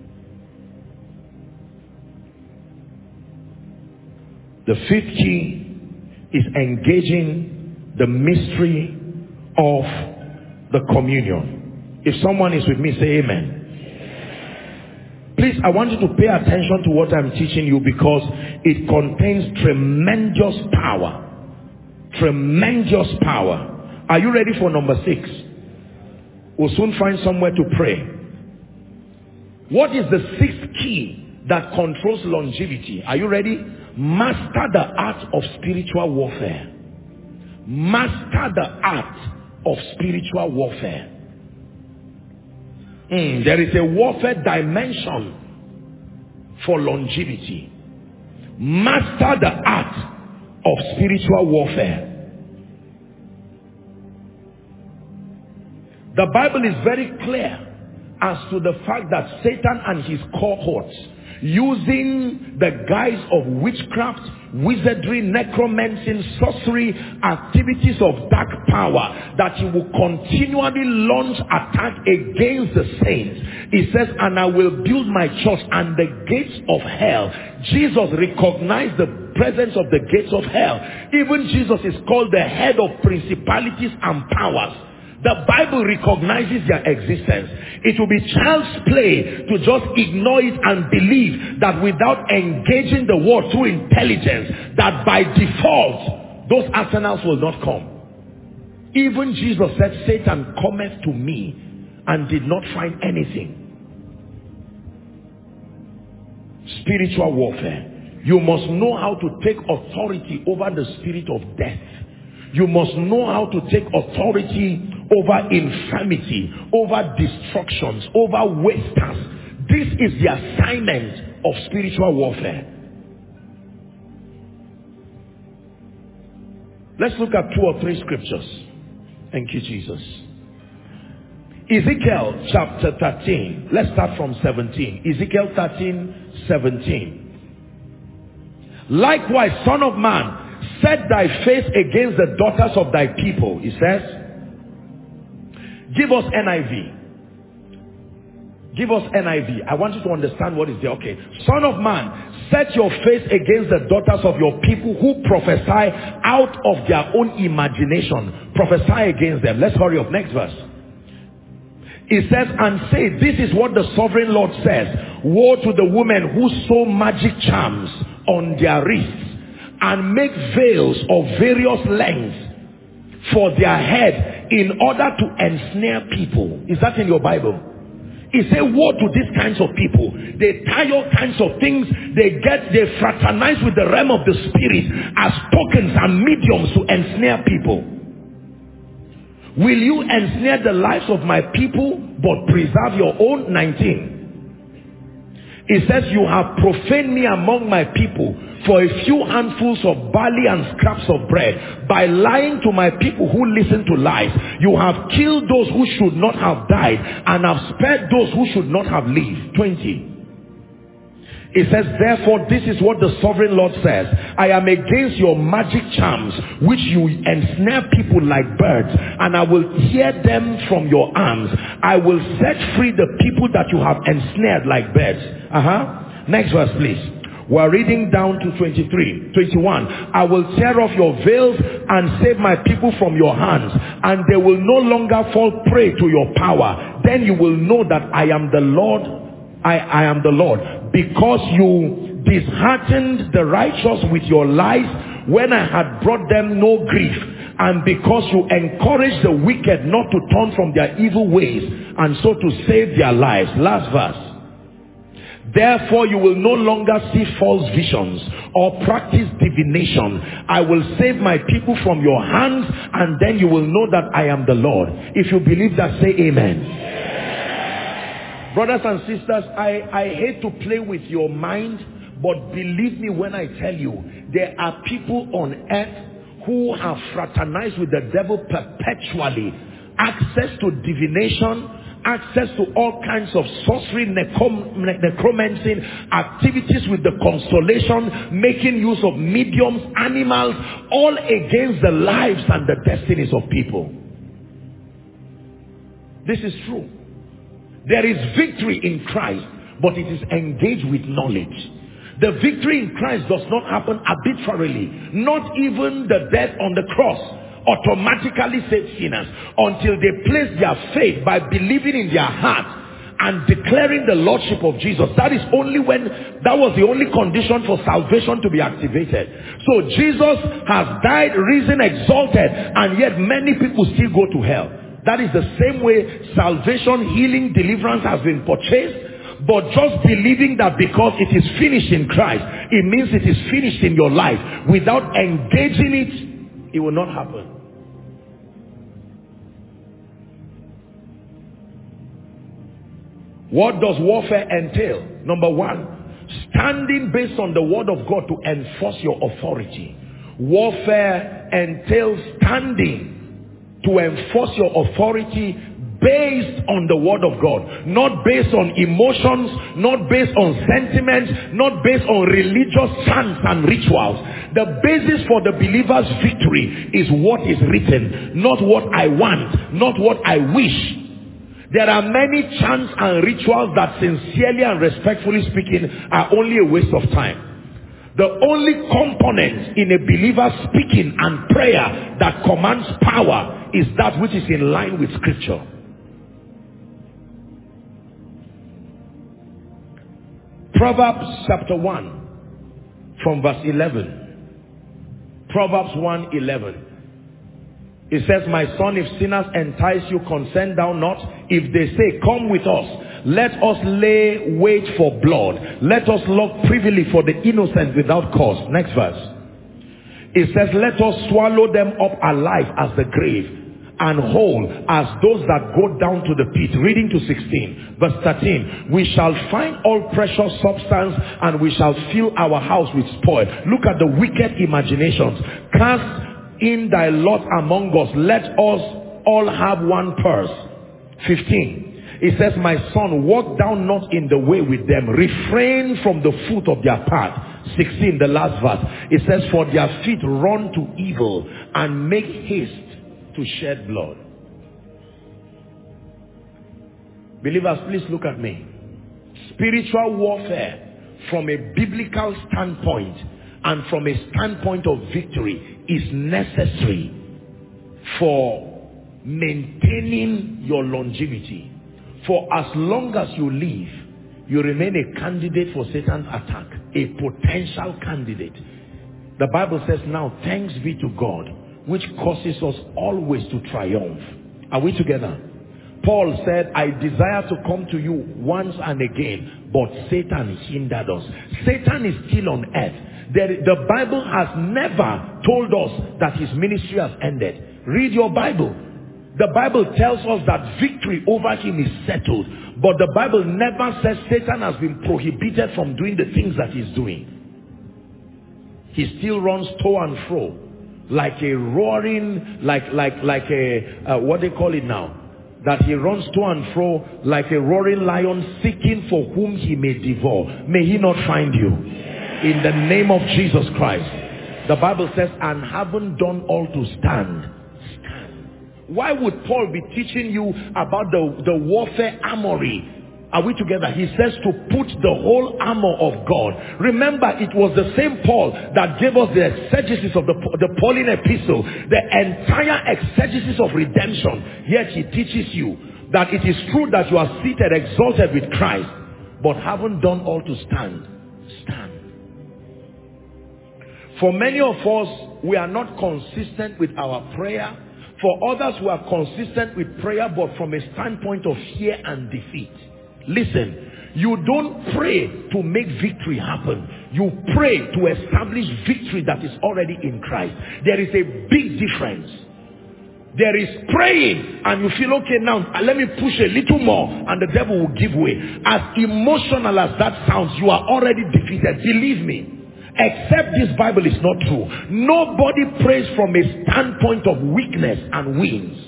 Speaker 2: The fifth key is engaging the mystery of the communion. If someone is with me, say amen. Please, I want you to pay attention to what I'm teaching you, because it contains tremendous power. Tremendous power. Are you ready for number six? We'll soon find somewhere to pray. What is the sixth key that controls longevity? Are you ready? Master the art of spiritual warfare. Master the art of spiritual warfare. Mm, there is a warfare dimension for longevity. Master the art of spiritual warfare. The Bible is very clear as to the fact that Satan and his cohorts, using the guise of witchcraft, wizardry, necromancy, sorcery, activities of dark power, that he will continually launch attack against the saints. He says, and I will build my church, and the gates of hell. Jesus recognized the presence of the gates of hell. Even Jesus is called the head of principalities and powers. The Bible recognizes their existence. It will be child's play to just ignore it and believe that without engaging the world through intelligence, that by default, those arsenals will not come. Even Jesus said, Satan cometh to me and did not find anything. Spiritual warfare. You must know how to take authority over the spirit of death. You must know how to take authority over infirmity, over destructions, over wasters. This is the assignment of spiritual warfare. Let's look at two or three scriptures. Thank you, Jesus. Ezekiel chapter thirteen. Let's start from seventeen. Ezekiel thirteen, seventeen. Likewise, son of man, set thy face against the daughters of thy people. He says, give us N I V. Give us N I V. I want you to understand what is there. Okay. Son of man, set your face against the daughters of your people who prophesy out of their own imagination. Prophesy against them. Let's hurry up. Next verse. It says, and say, this is what the sovereign Lord says. Woe to the women who sew magic charms on their wrists and make veils of various lengths for their head in order to ensnare people. Is that in your Bible? He said, woe to these kinds of people. They tie all kinds of things. They get, they fraternize with the realm of the spirit as tokens and mediums to ensnare people. Will you ensnare the lives of my people but preserve your own? nineteen. It says, you have profaned me among my people for a few handfuls of barley and scraps of bread. By lying to my people who listen to lies, you have killed those who should not have died and have spared those who should not have lived. twenty. It says, therefore, this is what the sovereign Lord says. I am against your magic charms, which you ensnare people like birds, and I will tear them from your arms. I will set free the people that you have ensnared like birds. Uh-huh. Next verse, please. We're reading down to twenty-three, twenty-one. I will tear off your veils and save my people from your hands, and they will no longer fall prey to your power. Then you will know that I am the Lord. I, I am the Lord. Because you disheartened the righteous with your lies when I had brought them no grief, and because you encouraged the wicked not to turn from their evil ways and so to save their lives. Last verse. Therefore you will no longer see false visions or practice divination. I will save my people from your hands, and then you will know that I am the Lord. If you believe that, say amen. Brothers and sisters, I, I hate to play with your mind, but believe me when I tell you, there are people on earth who have fraternized with the devil perpetually. Access to divination, access to all kinds of sorcery, necromancy, activities with the constellation, making use of mediums, animals, all against the lives and the destinies of people. This is true. There is victory in Christ, but it is engaged with knowledge. The victory in Christ does not happen arbitrarily. Not even the death on the cross automatically saves sinners until they place their faith by believing in their heart and declaring the lordship of Jesus. That is only when, that was the only condition for salvation to be activated. So Jesus has died, risen, exalted, and yet many people still go to hell. That is the same way salvation, healing, deliverance has been purchased. But just believing that because it is finished in Christ, it means it is finished in your life. Without engaging it, it will not happen. What does warfare entail? Number one, standing based on the word of God to enforce your authority. Warfare entails standing to enforce your authority based on the word of God, not based on emotions, not based on sentiments, not based on religious chants and rituals. The basis for the believer's victory is what is written, not what I want, not what I wish. There are many chants and rituals that, sincerely and respectfully speaking, are only a waste of time. The only component in a believer speaking and prayer that commands power is that which is in line with Scripture. Proverbs chapter one from verse eleven. Proverbs one eleven. It says, my son, if sinners entice you, consent thou not. If they say, come with us, let us lay wait for blood. Let us look privily for the innocent without cause. Next verse. It says, let us swallow them up alive as the grave, and whole as those that go down to the pit. Reading to sixteen. Verse thirteen. We shall find all precious substance, and we shall fill our house with spoil. Look at the wicked imaginations. Cast in thy lot among us, let us all have one purse. fifteen. It says, my son, walk thou not in the way with them, refrain from the foot of their path. sixteen, the last verse. It says, for their feet run to evil and make haste to shed blood. Believers, please look at me. Spiritual warfare from a biblical standpoint and from a standpoint of victory is necessary for maintaining your longevity. For as long as you live, you remain a candidate for Satan's attack, a potential candidate. The Bible says, now thanks be to God, which causes us always to triumph. Are we together? Paul said, I desire to come to you once and again, but Satan hindered us. Satan is still on earth. There, the Bible has never told us that his ministry has ended. Read your Bible. The Bible tells us that victory over him is settled. But the Bible never says Satan has been prohibited from doing the things that he's doing. He still runs to and fro like a roaring, like like like a uh, what they call it now, that he runs to and fro like a roaring lion, seeking for whom he may devour. May he not find you in the name of Jesus Christ. The Bible says, and having done all to stand, stand. Why would Paul be teaching you about the the warfare armory? Are we together? He says to put the whole armor of God. Remember, it was the same Paul that gave us the exegesis of the, the Pauline epistle, the entire exegesis of redemption. Yet he teaches you that it is true that you are seated, exalted with Christ, but haven't done all to stand. Stand. For many of us, we are not consistent with our prayer. For others, we are consistent with prayer, but from a standpoint of fear and defeat. Listen, you don't pray to make victory happen. You pray to establish victory that is already in Christ. There is a big difference. There is praying and you feel, okay, now let me push a little more and the devil will give way. As emotional as that sounds, you are already defeated. Believe me. Except this Bible is not true. Nobody prays from a standpoint of weakness and wins.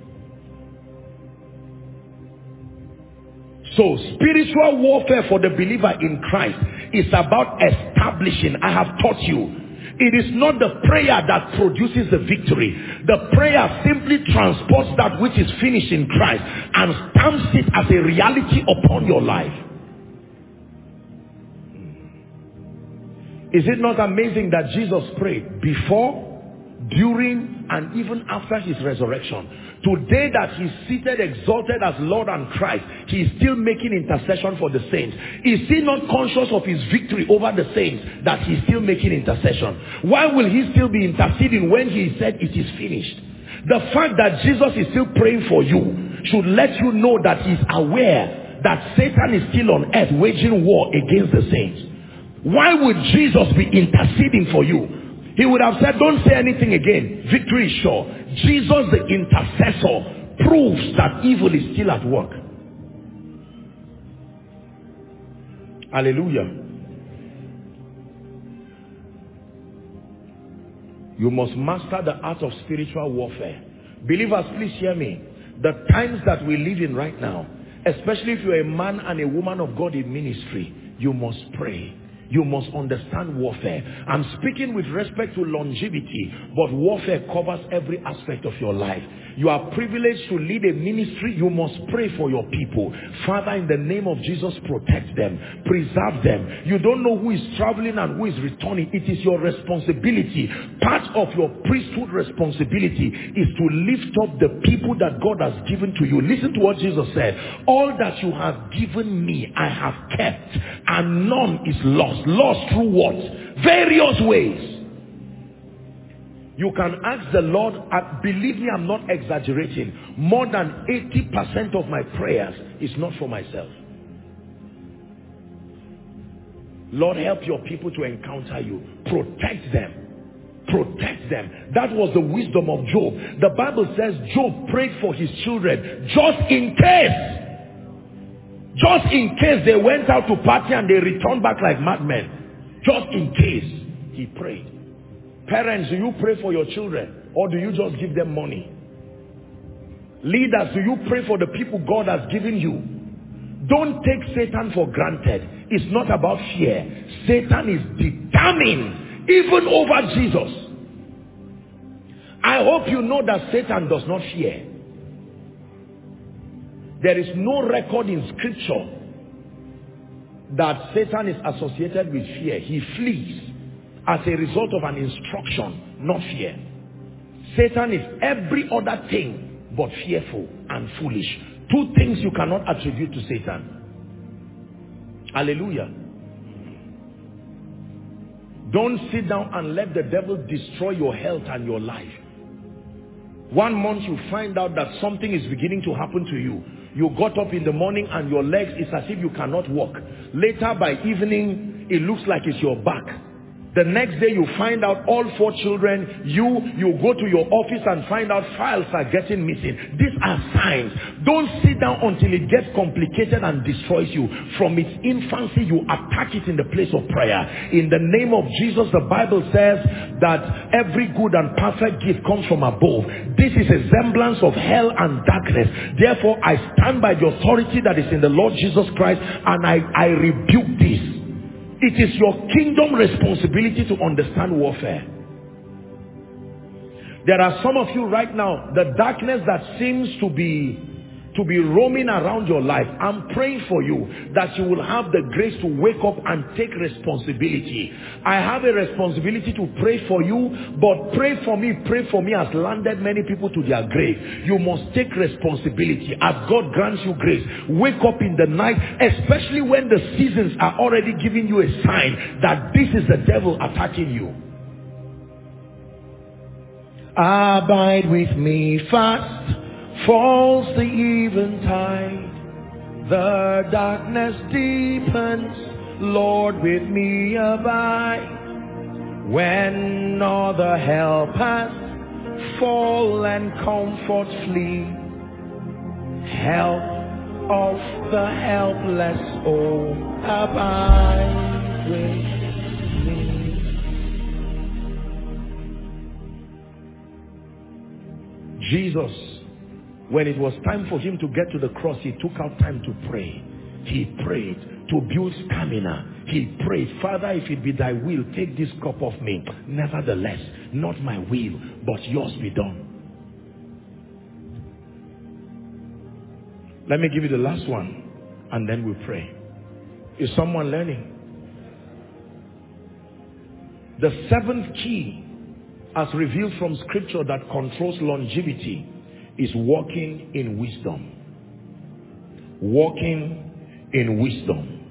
Speaker 2: So spiritual warfare for the believer in Christ is about establishing. I have taught you. It is not the prayer that produces the victory. The prayer simply transports that which is finished in Christ and stamps it as a reality upon your life. Is it not amazing that Jesus prayed before, during, and even after his resurrection? Today that he's seated, exalted as Lord and Christ, he is still making intercession for the saints. Is he not conscious of his victory over the saints, that he's still making intercession? Why will he still be interceding when he said it is finished? The fact that Jesus is still praying for you should let you know that he's aware that Satan is still on earth waging war against the saints. Why would Jesus be interceding for you? He would have said, don't say anything again. Victory is sure. Jesus, the intercessor, proves that evil is still at work. Hallelujah. You must master the art of spiritual warfare. Believers, please hear me. The times that we live in right now, especially if you're a man and a woman of God in ministry, you must pray. You must understand warfare. I'm speaking with respect to longevity, but warfare covers every aspect of your life. You are privileged to lead a ministry. You must pray for your people. Father, in the name of Jesus, protect them, preserve them. You don't know who is traveling and who is returning. It is your responsibility. Part of your priesthood responsibility is to lift up the people that God has given to you. Listen to what Jesus said. All that you have given me, I have kept, and none is lost. Lost through what? Various ways. You can ask the Lord, uh, believe me, I'm not exaggerating. More than eighty percent of my prayers is not for myself. Lord, help your people to encounter you. Protect them. Protect them. That was the wisdom of Job. The Bible says Job prayed for his children just in case. Just in case they went out to party and they returned back like madmen. Just in case he prayed. Parents, do you pray for your children or do you just give them money? Leaders, do you pray for the people God has given you? Don't take Satan for granted. It's not about fear. Satan is determined even over Jesus. I hope you know that Satan does not fear. There is no record in scripture that Satan is associated with fear. He flees as a result of an instruction, not fear. Satan is every other thing but fearful and foolish. Two things you cannot attribute to Satan. Hallelujah. Don't sit down and let the devil destroy your health and your life. One month you find out that something is beginning to happen to you. You got up in the morning and your legs is as if you cannot walk. Later by evening, it looks like it's your back. The next day you find out all four children, you, you go to your office and find out files are getting missing. These are signs. Don't sit down until it gets complicated and destroys you. From its infancy, you attack it in the place of prayer. In the name of Jesus, the Bible says that every good and perfect gift comes from above. This is a semblance of hell and darkness. Therefore, I stand by the authority that is in the Lord Jesus Christ and I, I rebuke this. It is your kingdom responsibility to understand warfare. There are some of you right now, the darkness that seems to be to be roaming around your life. I'm praying for you that you will have the grace to wake up and take responsibility. I have a responsibility to pray for you, but pray for me, pray for me has landed many people to their grave. You must take responsibility as God grants you grace. Wake up in the night, especially when the seasons are already giving you a sign that this is the devil attacking you. Abide with me fast. Falls the eventide, the darkness deepens, Lord, with me abide. When other help has fallen, comfort flee, help of the helpless, oh, abide with me. Jesus, when it was time for him to get to the cross, he took out time to pray. He prayed to build stamina. He prayed, Father, if it be thy will, take this cup off me. Nevertheless, not my will, but yours be done. Let me give you the last one, and then we pray. Is someone learning? The seventh key, as revealed from scripture, that controls longevity is walking in wisdom. Walking in wisdom.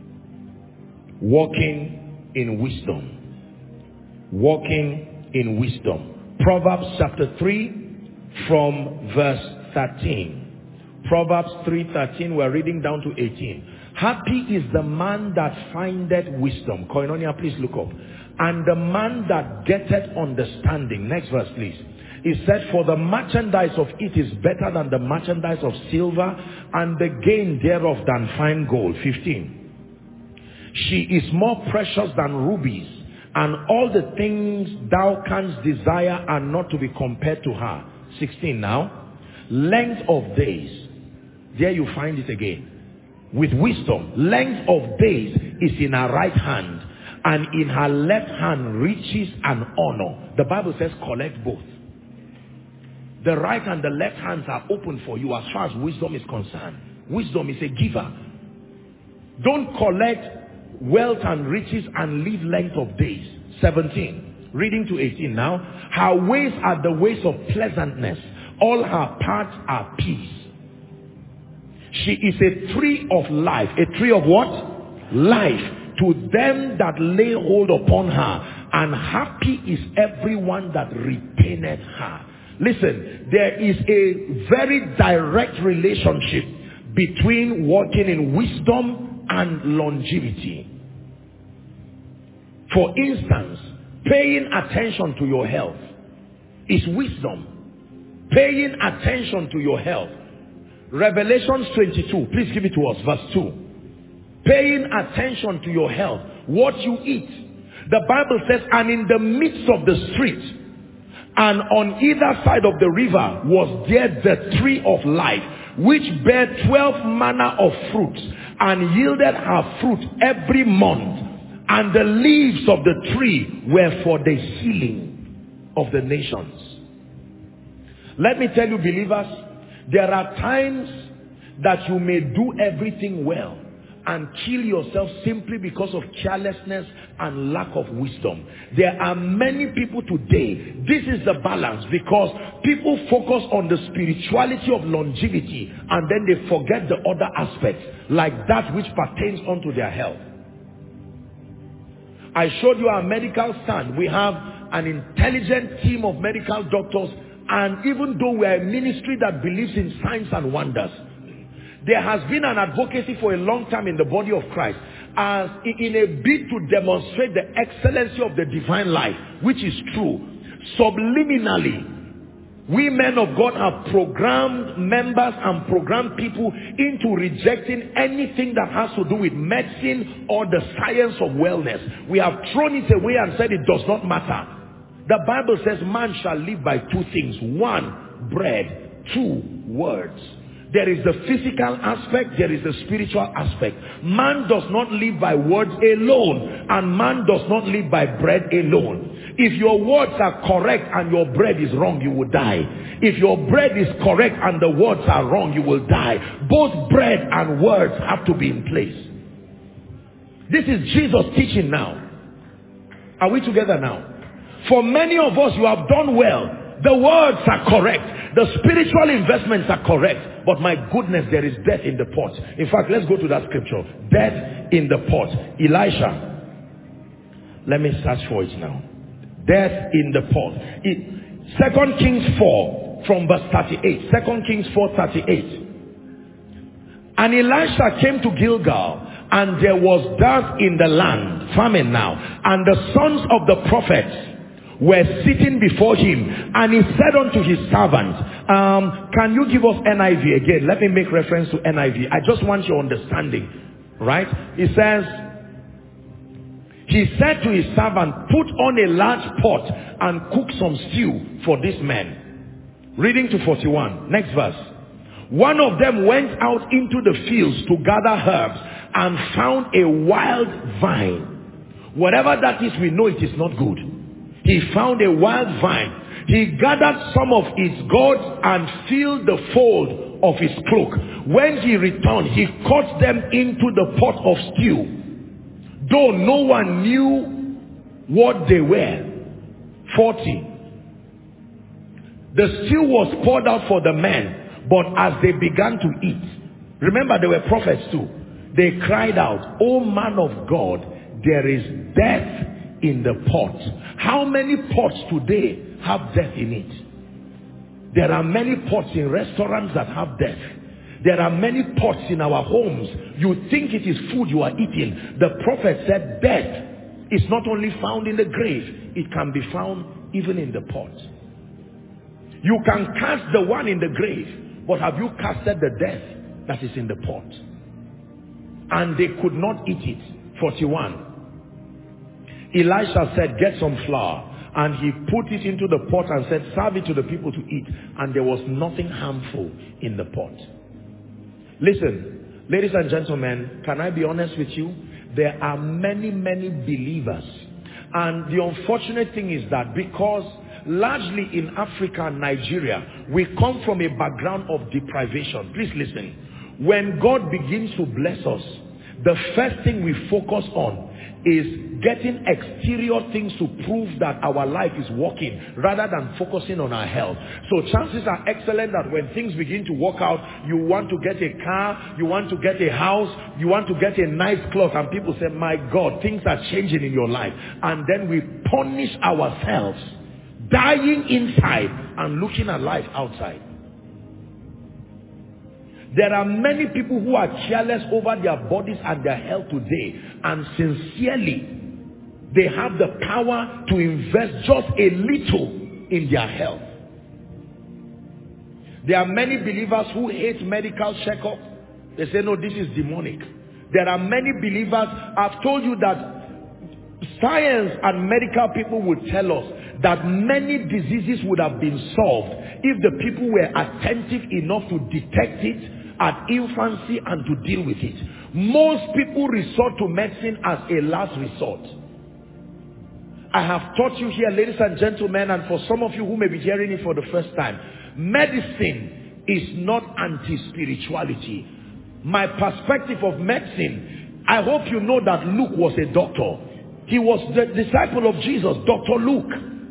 Speaker 2: Walking in wisdom. Walking in wisdom. Proverbs chapter three from verse thirteen. Proverbs three thirteen, we're reading down to eighteen. Happy is the man that findeth wisdom. Koinonia, please look up. And the man that getteth understanding. Next verse, please. He said, for the merchandise of it is better than the merchandise of silver, and the gain thereof than fine gold. fifteen. She is more precious than rubies, and all the things thou canst desire are not to be compared to her. sixteen now. Length of days. There you find it again. With wisdom, length of days is in her right hand, and in her left hand riches and honor. The Bible says collect both. The right and the left hands are open for you as far as wisdom is concerned. Wisdom is a giver. Don't collect wealth and riches and leave length of days. seventeen. Reading to eighteen now. Her ways are the ways of pleasantness. All her paths are peace. She is a tree of life. A tree of what? Life. To them that lay hold upon her. And happy is everyone that retaineth her. Listen, there is a very direct relationship between walking in wisdom and longevity. For instance, paying attention to your health is wisdom. Paying attention to your health. Revelations twenty-two, please give it to us, verse two. Paying attention to your health, what you eat. The Bible says, and in the midst of the street, and on either side of the river was there the tree of life, which bare twelve manner of fruits, and yielded her fruit every month. And the leaves of the tree were for the healing of the nations. Let me tell you, believers, there are times that you may do everything well and kill yourself simply because of carelessness and lack of wisdom. There are many people today, this is the balance, because people focus on the spirituality of longevity and then they forget the other aspects, like that which pertains unto their health. I showed you our medical stand. We have an intelligent team of medical doctors, and even though we are a ministry that believes in signs and wonders, there has been an advocacy for a long time in the body of Christ as in a bid to demonstrate the excellency of the divine life, which is true. Subliminally, we men of God have programmed members and programmed people into rejecting anything that has to do with medicine or the science of wellness. We have thrown it away and said it does not matter. The Bible says man shall live by two things. One, bread. Two, words. There is the physical aspect, there is the spiritual aspect. Man does not live by words alone, and man does not live by bread alone. If your words are correct and your bread is wrong, you will die. If your bread is correct and the words are wrong, you will die. Both bread and words have to be in place. This is Jesus teaching now. Are we together now? For many of us, you have done well. The words are correct. The spiritual investments are correct. But my goodness, there is death in the pot. In fact, let's go to that scripture. Death in the pot. Elisha. Let me search for it now. Death in the pot. It, Second Kings four from verse thirty-eight. Second Kings four thirty-eight. And Elisha came to Gilgal, and there was dearth in the land. Famine now. And the sons of the prophets were sitting before him, and he said unto his servant, um, can you give us N I V again? Let me make reference to N I V. I just want your understanding. Right? He says, he said to his servant, put on a large pot and cook some stew for this man. Reading to forty-one. Next verse. One of them went out into the fields to gather herbs and found a wild vine. Whatever that is, we know it is not good. He found a wild vine. He gathered some of its gourds and filled the fold of his cloak. When he returned, he cut them into the pot of stew, though no one knew what they were. forty. The stew was poured out for the men, but as they began to eat, remember they were prophets too, they cried out, O man of God, there is death in the pot. How many pots today have death in it? There are many pots in restaurants that have death. There are many pots in our homes. You think it is food you are eating. The prophet said death is not only found in the grave, it can be found even in the pot. You can cast the one in the grave, but have you casted the death that is in the pot? And they could not eat it. forty-one. Elisha said, get some flour. And he put it into the pot and said, serve it to the people to eat. And there was nothing harmful in the pot. Listen, ladies and gentlemen, can I be honest with you? There are many, many believers. And the unfortunate thing is that because largely in Africa and Nigeria, we come from a background of deprivation. Please listen. When God begins to bless us, the first thing we focus on is getting exterior things to prove that our life is working rather than focusing on our health. So chances are excellent that when things begin to work out, you want to get a car, you want to get a house, you want to get a nice cloth, and people say, my God, things are changing in your life. And then we punish ourselves, dying inside and looking at life outside. There are many people who are careless over their bodies and their health today, and sincerely, they have the power to invest just a little in their health. There are many believers who hate medical checkup. They say, no, this is demonic. There are many believers, I've told you that science and medical people would tell us that many diseases would have been solved if the people were attentive enough to detect it at infancy and to deal with it. Most people resort to medicine as a last resort. I have taught you here, ladies and gentlemen, and for some of you who may be hearing it for the first time, medicine is not anti-spirituality. My perspective of medicine, I hope you know that Luke was a doctor. He was the disciple of Jesus, Doctor Luke.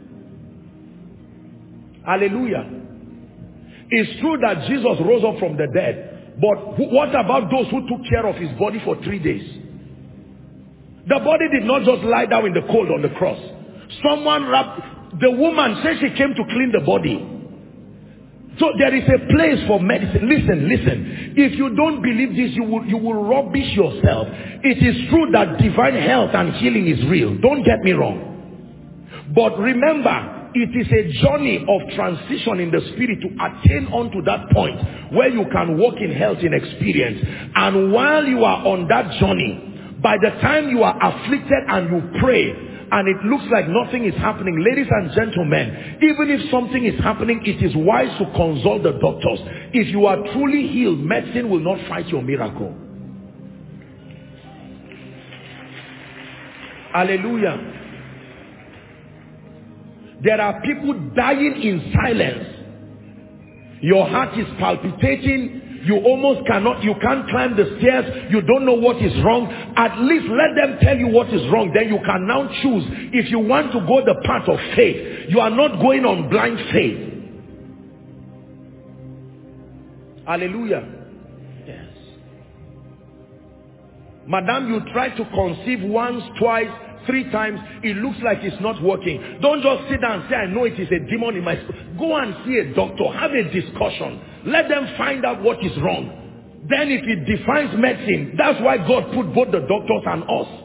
Speaker 2: Hallelujah. It's true that Jesus rose up from the dead. But what about those who took care of his body for three days? The body did not just lie down in the cold on the cross. Someone wrapped, the woman said she came to clean the body. So there is a place for medicine. Listen, listen. If you don't believe this, you will, you will rubbish yourself. It is true that divine health and healing is real. Don't get me wrong. But remember, it is a journey of transition in the spirit to attain unto that point where you can walk in health in experience. And while you are on that journey, by the time you are afflicted and you pray and it looks like nothing is happening, ladies and gentlemen, even if something is happening, it is wise to consult the doctors. If you are truly healed, medicine will not fight your miracle. Hallelujah. There are people dying in silence. Your heart is palpitating. You almost cannot, you can't climb the stairs. You don't know what is wrong. At least let them tell you what is wrong. Then you can now choose. If you want to go the path of faith, you are not going on blind faith. Hallelujah. Yes. Madam, you try to conceive once, twice, three times, it looks like it's not working. Don't just sit down and say, I know it is a demon in my soul. Go and see a doctor. Have a discussion. Let them find out what is wrong. Then if it defines medicine, that's why God put both the doctors and us.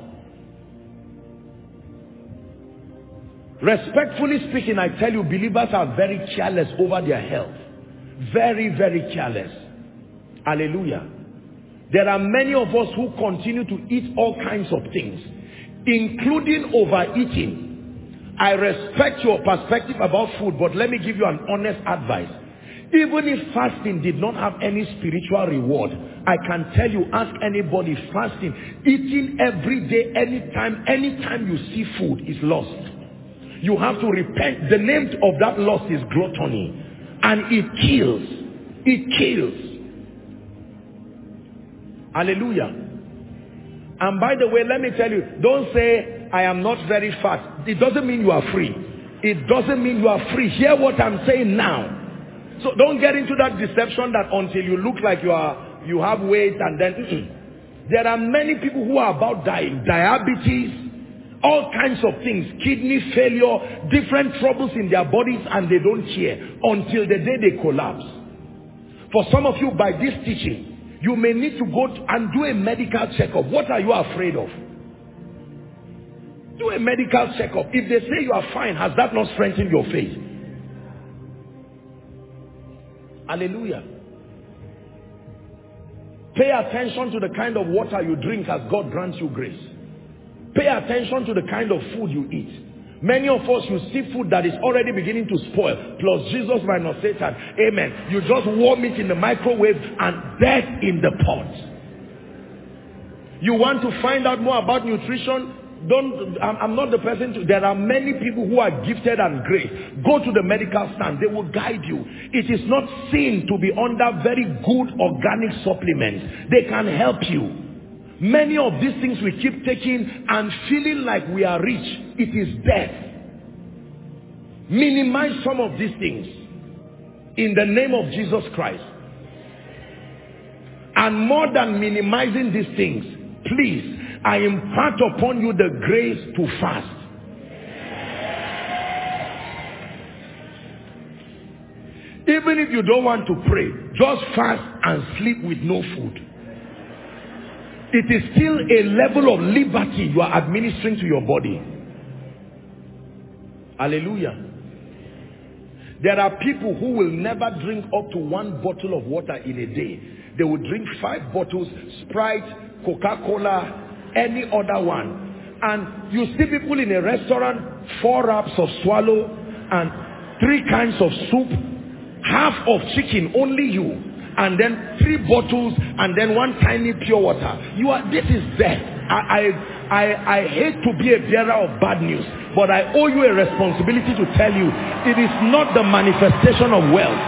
Speaker 2: Respectfully speaking, I tell you, believers are very careless over their health. Very, very careless. Hallelujah. There are many of us who continue to eat all kinds of things, including overeating. I respect your perspective about food, but let me give you an honest advice. Even if fasting did not have any spiritual reward, I can tell you, ask anybody, fasting, eating every day, anytime, anytime you see food is lost. You have to repent. The name of that loss is gluttony. And it kills. It kills. Hallelujah. And by the way, let me tell you, don't say, I am not very fat. It doesn't mean you are free. It doesn't mean you are free. Hear what I'm saying now. So don't get into that deception that until you look like you are, you have weight and then, mm-mm. There are many people who are about dying. Diabetes, all kinds of things, kidney failure, different troubles in their bodies, and they don't care until the day they collapse. For some of you, by this teaching, you may need to go and do a medical checkup. What are you afraid of? Do a medical checkup. If they say you are fine, has that not strengthened your faith? Hallelujah. Pay attention to the kind of water you drink as God grants you grace. Pay attention to the kind of food you eat. Many of us, you see food that is already beginning to spoil, plus Jesus minus Satan. Amen. You just warm it in the microwave and death in the pot. You want to find out more about nutrition? Don't, I'm, I'm not the person to, there are many people who are gifted and great. Go to the medical stand, they will guide you. It is not sin to be under very good organic supplements. They can help you. Many of these things we keep taking and feeling like we are rich. It is death. Minimize some of these things in the name of Jesus Christ. And more than minimizing these things, please, I impart upon you the grace to fast. Even if you don't want to pray, just fast and sleep with no food. It is still a level of liberty you are administering to your body. Hallelujah. There are people who will never drink up to one bottle of water in a day. They will drink five bottles, Sprite, Coca-Cola, any other one. And you see people in a restaurant, four wraps of swallow and three kinds of soup, half of chicken, only you. And then three bottles and then one tiny pure water. You are, this is death. I, I, I, I hate to be a bearer of bad news, but I owe you a responsibility to tell you, it is not the manifestation of wealth.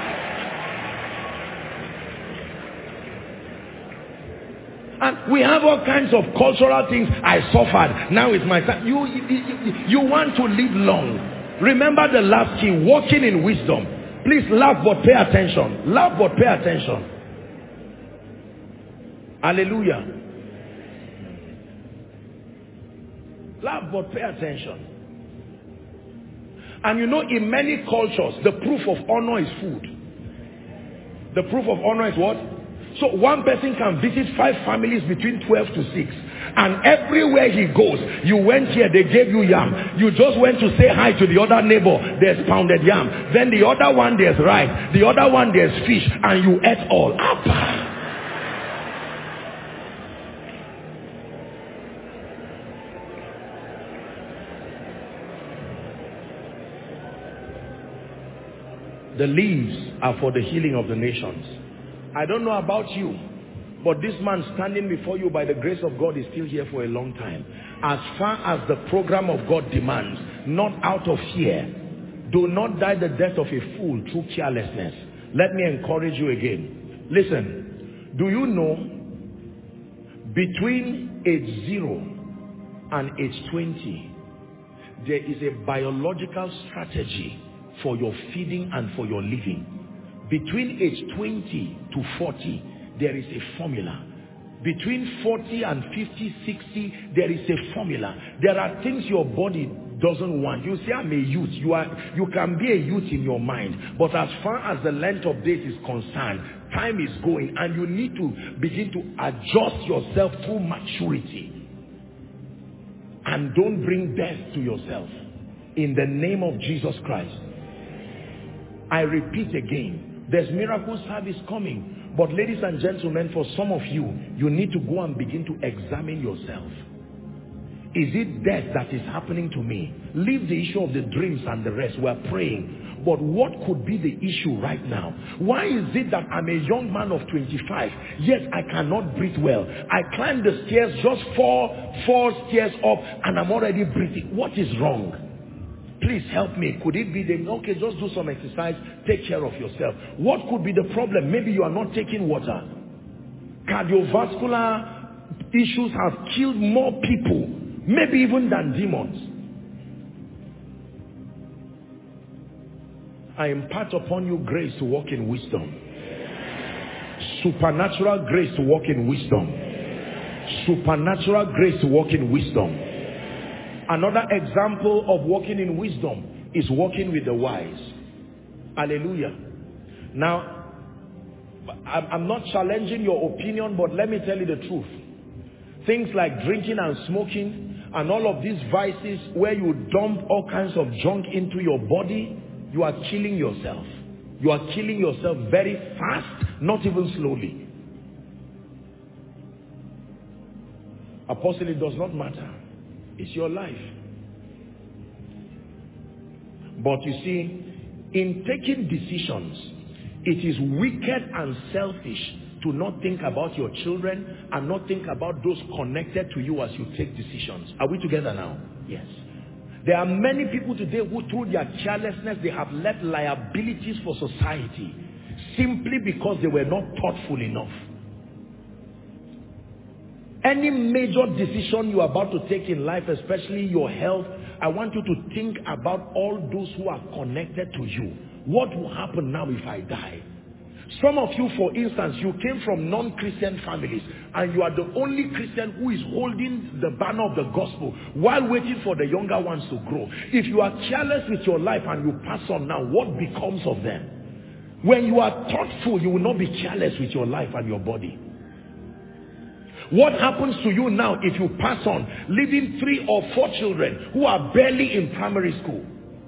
Speaker 2: And we have all kinds of cultural things. I suffered. Now it's my time. You, you, you want to live long. Remember the last key, walking in wisdom. Please laugh but pay attention. Laugh but pay attention. Hallelujah. Laugh but pay attention. And you know, in many cultures, the proof of honor is food. The proof of honor is what? So one person can visit five families between twelve to six. And everywhere he goes, you went here, they gave you yam. You just went to say hi to the other neighbor, there's pounded yam. Then the other one, there's rice. The other one, there's fish. And you ate all. Appa. The leaves are for the healing of the nations. I don't know about you, but this man standing before you by the grace of God is still here for a long time. As far as the program of God demands, not out of fear. Do not die the death of a fool through carelessness. Let me encourage you again. Listen, do you know between age zero and age twenty, there is a biological strategy for your feeding and for your living. Between age twenty to forty, there is a formula. Between forty and fifty, sixty, there is a formula. There are things your body doesn't want. You say, I'm a youth. You are, you can be a youth in your mind. But as far as the length of days is concerned, time is going and you need to begin to adjust yourself through maturity. And don't bring death to yourself. In the name of Jesus Christ. I repeat again, there's miracle service coming. But ladies and gentlemen, for some of you, you need to go and begin to examine yourself. Is it death that is happening to me? Leave the issue of the dreams and the rest. We're praying. But what could be the issue right now? Why is it that I'm a young man of twenty-five, yet I cannot breathe well? I climb the stairs, just four, four stairs up, and I'm already breathing. What is wrong? Please help me. Could it be the, okay, just do some exercise, take care of yourself. What could be the problem? Maybe you are not taking water. Cardiovascular issues have killed more people, maybe even than demons. I impart upon you grace to walk in wisdom. Supernatural grace to walk in wisdom. Supernatural grace to walk in wisdom. Another example of walking in wisdom is walking with the wise. Hallelujah. Now, I'm not challenging your opinion, but let me tell you the truth. Things like drinking and smoking and all of these vices where you dump all kinds of junk into your body, you are killing yourself. You are killing yourself very fast, not even slowly. Apostle, it does not matter. It's your life. But you see, in taking decisions, it is wicked and selfish to not think about your children and not think about those connected to you as you take decisions. Are we together now? Yes. There are many people today who, through their carelessness, they have left liabilities for society simply because they were not thoughtful enough. Any major decision you are about to take in life, especially your health, I want you to think about all those who are connected to you. What will happen now if I die? Some of you, for instance, you came from non-Christian families and you are the only Christian who is holding the banner of the gospel while waiting for the younger ones to grow. If you are careless with your life and you pass on now, what becomes of them? When you are thoughtful, you will not be careless with your life and your body. What happens to you now if you pass on, leaving three or four children who are barely in primary school?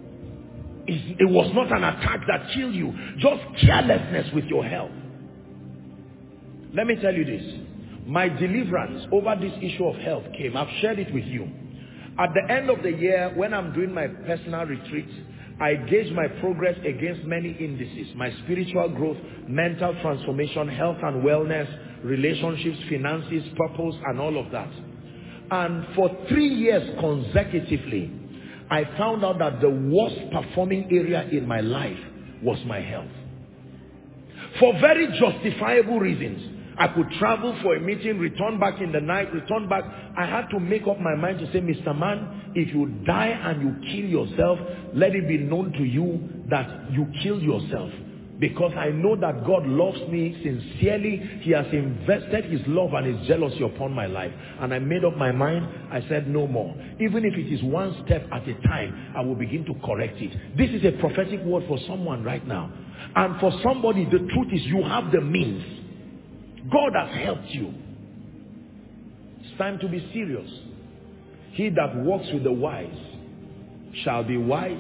Speaker 2: It was not an attack that killed you, just carelessness with your health. Let me tell you this. My deliverance over this issue of health came. I've shared it with you. At the end of the year, when I'm doing my personal retreats, I gauge my progress against many indices. My spiritual growth, mental transformation, health and wellness, relationships, finances, purpose, and all of that. And for three years consecutively, I found out that the worst performing area in my life was my health. For very justifiable reasons. I could travel for a meeting, return back in the night, return back. I had to make up my mind to say, Mister Man, if you die and you kill yourself, let it be known to you that you killed yourself. Because I know that God loves me sincerely. He has invested his love and his jealousy upon my life. And I made up my mind. I said no more. Even if it is one step at a time, I will begin to correct it. This is a prophetic word for someone right now. And for somebody, the truth is you have the means. God has helped you. It's time to be serious. He that walks with the wise shall be wise.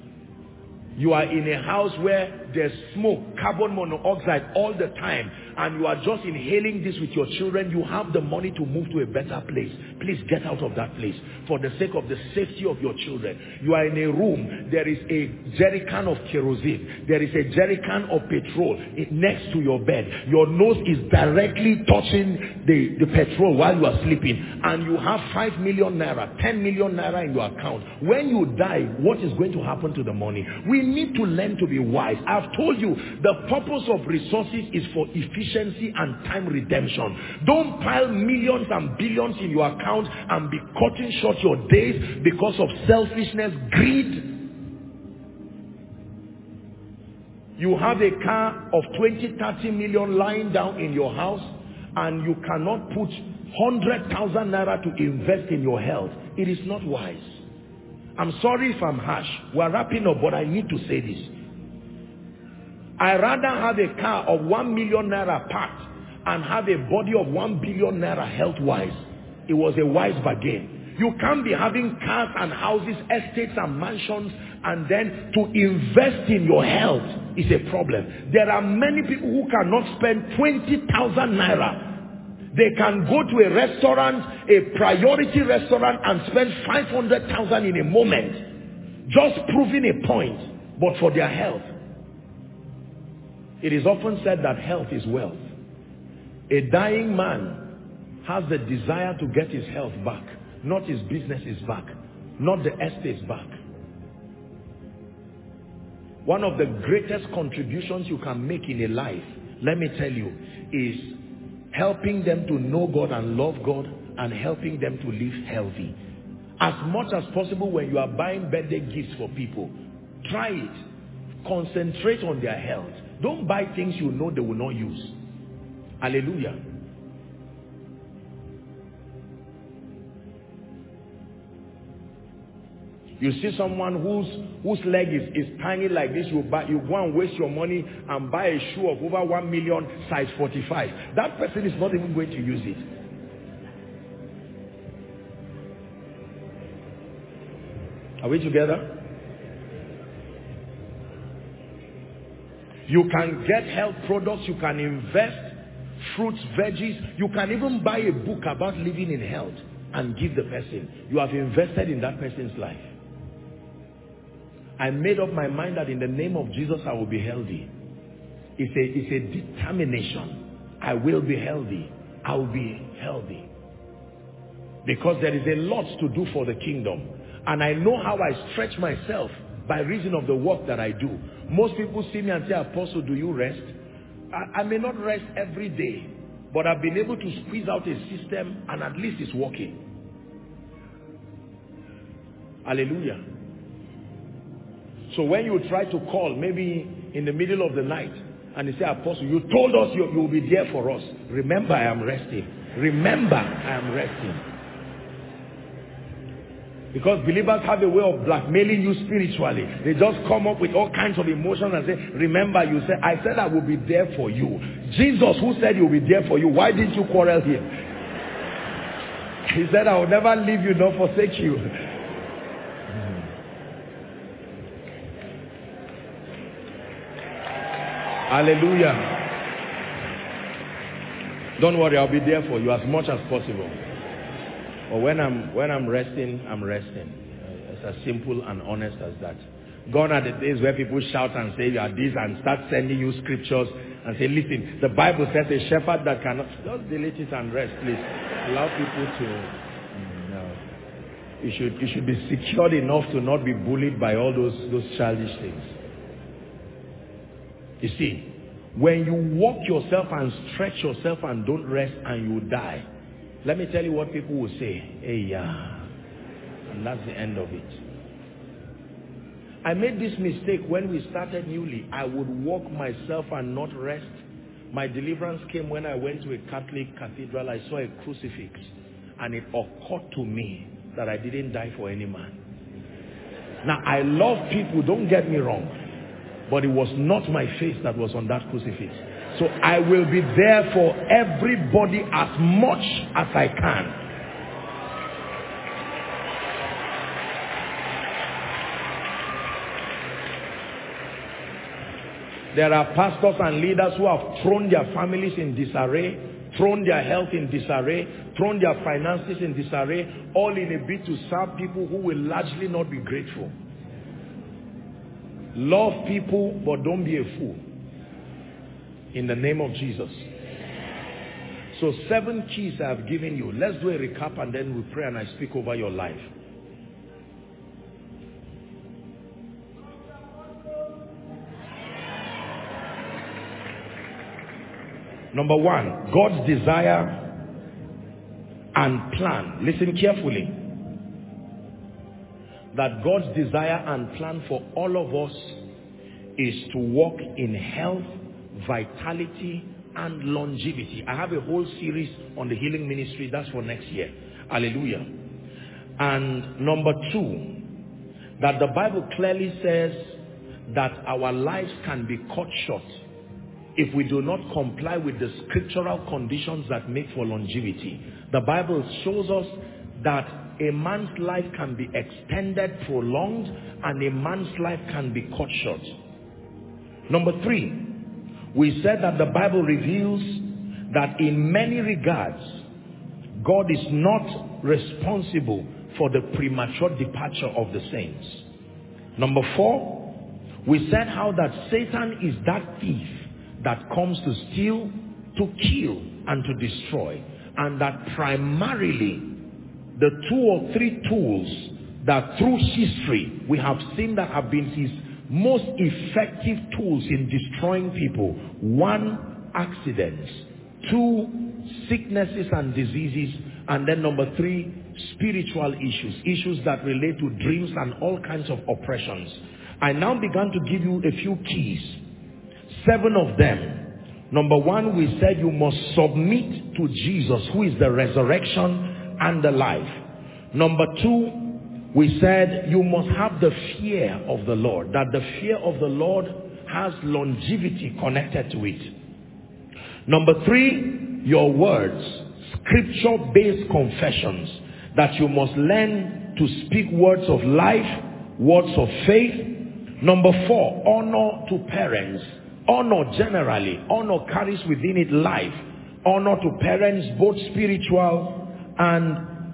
Speaker 2: You are in a house where there's smoke, carbon monoxide all the time, and you are just inhaling this with your children. You have the money to move to a better place. Please get out of that place for the sake of the safety of your children. You are in a room, there is a jerrycan of kerosene, there is a jerrycan of petrol next to your bed. Your nose is directly touching the, the petrol while you are sleeping, and you have five million naira, ten million naira in your account. When you die, what is going to happen to the money? We need to learn to be wise. I've told you, the purpose of resources is for efficiency and time redemption. Don't pile millions and billions in your account and be cutting short your days because of selfishness, greed. You have a car of twenty, thirty million lying down in your house, and you cannot put one hundred thousand naira to invest in your health. It is not wise. I'm sorry if I'm harsh. We're wrapping up, but I need to say this. I rather have a car of one million naira parked and have a body of one billion naira health-wise. It was a wise bargain. You can't be having cars and houses, estates and mansions, and then to invest in your health is a problem. There are many people who cannot spend twenty thousand naira. They can go to a restaurant, a priority restaurant, and spend five hundred thousand in a moment, just proving a point, but for their health. It is often said that health is wealth. A dying man has the desire to get his health back, not his businesses back, not the estates back. One of the greatest contributions you can make in a life, let me tell you, is helping them to know God and love God, and helping them to live healthy. As much as possible, when you are buying birthday gifts for people, try it. Concentrate on their health. Don't buy things you know they will not use. Hallelujah. You see someone whose whose leg is, is tiny like this, you buy, you go and waste your money and buy a shoe of over one million, size forty-five. That person is not even going to use it. Are we together? You can get health products, you can invest, fruits, veggies. You can even buy a book about living in health. and give the person. You have invested in that person's life. I made up my mind that in the name of Jesus, I will be healthy. It's a, it's a determination. I will be healthy. I will be healthy. Because there is a lot to do for the kingdom. And I know how I stretch myself by reason of the work that I do. Most people see me and say, Apostle, do you rest? I, I may not rest every day, but I've been able to squeeze out a system and at least it's working. Hallelujah. So when you try to call, maybe in the middle of the night, and you say, Apostle, you told us you, you will be there for us. Remember, I am resting. Remember, I am resting. Because believers have a way of blackmailing you spiritually. They just come up with all kinds of emotions and say, remember, you said, I said I will be there for you. Jesus, who said he will be there for you, why didn't you quarrel him? He said, I will never leave you nor forsake you. Hallelujah. Don't worry, I'll be there for you as much as possible. But when I'm when I'm resting, I'm resting. It's as simple and honest as that. Gone are the days where people shout and say you are this and start sending you scriptures and say, listen, the Bible says a shepherd that cannot, just delete it and rest, please. Allow people to, no. You should, you should be secured enough to not be bullied by all those, those childish things. You see, when you walk yourself and stretch yourself and don't rest and you die, let me tell you what people will say. Hey, yeah. And that's the end of it. I made this mistake when we started newly. I would walk myself and not rest. My deliverance came when I went to a Catholic cathedral. I saw a crucifix. And it occurred to me that I didn't die for any man. Now, I love people, don't get me wrong. But it was not my face that was on that crucifix. So I will be there for everybody as much as I can. There are pastors and leaders who have thrown their families in disarray, thrown their health in disarray, thrown their finances in disarray, all in a bid to serve people who will largely not be grateful. Love people, but don't be a fool. In the name of Jesus. So seven keys I have given you. Let's do a recap and then we pray and I speak over your life. Number one, God's desire and plan. Listen carefully. That God's desire and plan for all of us is to walk in health, vitality, and longevity. I have a whole series on the healing ministry. That's for next year. Hallelujah. And number two, that the Bible clearly says that our lives can be cut short if we do not comply with the scriptural conditions that make for longevity. The Bible shows us that a man's life can be extended, prolonged, and a man's life can be cut short. Number three, we said that the Bible reveals that in many regards, God is not responsible for the premature departure of the saints. Number four, we said how that Satan is that thief that comes to steal, to kill, and to destroy. And that primarily, the two or three tools that through history we have seen that have been his most effective tools in destroying people. One, accidents. Two, sicknesses and diseases. And then number three, spiritual issues. Issues that relate to dreams and all kinds of oppressions. I now began to give you a few keys. Seven of them. Number one, we said you must submit to Jesus, who is the resurrection and the life. Number two, we said you must have the fear of the Lord. That the fear of the Lord has longevity connected to it. Number three, your words. Scripture-based confessions. That you must learn to speak words of life, words of faith. Number four, honor to parents. Honor generally. Honor carries within it life. Honor to parents, both spiritual and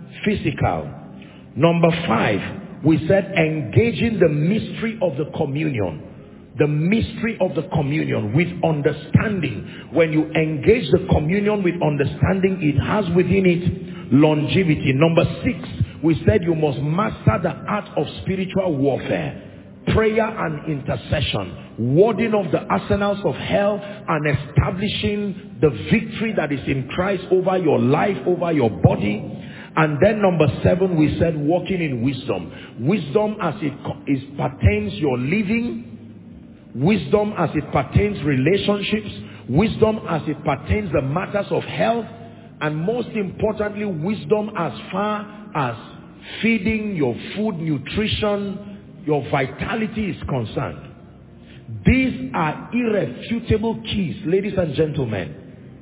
Speaker 2: physical. Number five, we said engaging the mystery of the communion. The mystery of the communion with understanding. When you engage the communion with understanding, it has within it longevity. Number six, we said you must master the art of spiritual warfare. Prayer and intercession, warding off the arsenals of hell and establishing the victory that is in Christ over your life, over your body. And then number seven, we said walking in wisdom. Wisdom as it is pertains your living, wisdom as it pertains relationships, wisdom as it pertains the matters of health, and most importantly, wisdom as far as feeding your food, nutrition, your vitality is concerned. These are irrefutable keys, ladies and gentlemen.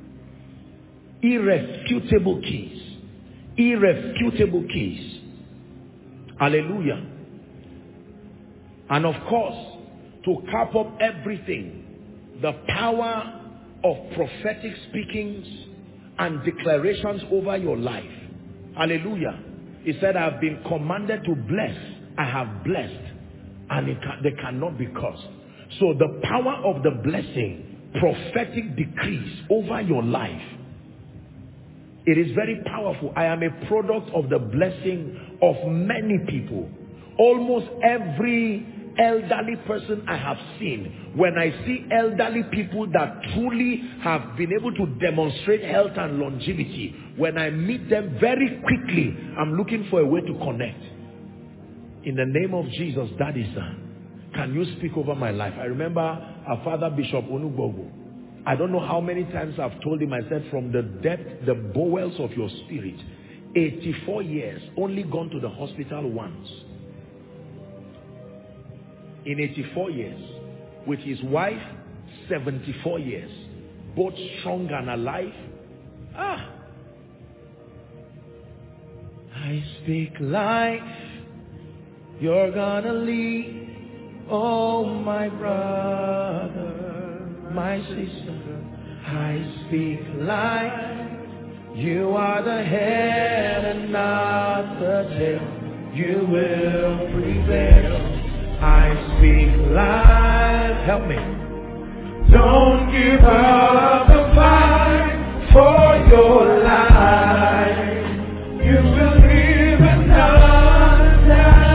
Speaker 2: Irrefutable keys. Irrefutable keys. Hallelujah. And of course, to cap up everything, the power of prophetic speakings and declarations over your life. Hallelujah. He said, I have been commanded to bless. I have blessed. And it can, they cannot be cursed. So the power of the blessing, prophetic decrees over your life, it is very powerful. I am a product of the blessing of many people. Almost every elderly person I have seen, when I see elderly people that truly have been able to demonstrate health and longevity, when I meet them very quickly, I'm looking for a way to connect. In the name of Jesus, that is uh, can you speak over my life? I remember our father, Bishop Onugbogu. I don't know how many times I've told him, I said, from the depth, the bowels of your spirit, eighty-four years, only gone to the hospital once. In eighty-four years, with his wife, seventy-four years, both strong and alive. Ah! I speak life, you're gonna lead. Oh, my brother, my sister, I speak life. You are the head and not the tail. You will prevail. I speak life. Help me. Don't give up the fight for your life. You will live and not die.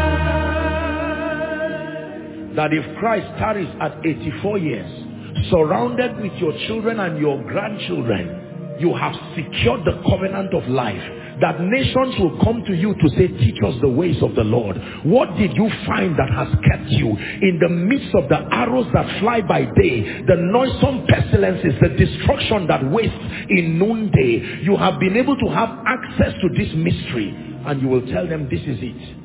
Speaker 2: That if Christ tarries at eighty-four years, surrounded with your children and your grandchildren, you have secured the covenant of life. That nations will come to you to say, teach us the ways of the Lord. What did you find that has kept you in the midst of the arrows that fly by day, the noisome pestilences, the destruction that wastes in noonday? You have been able to have access to this mystery, and you will tell them, this is it.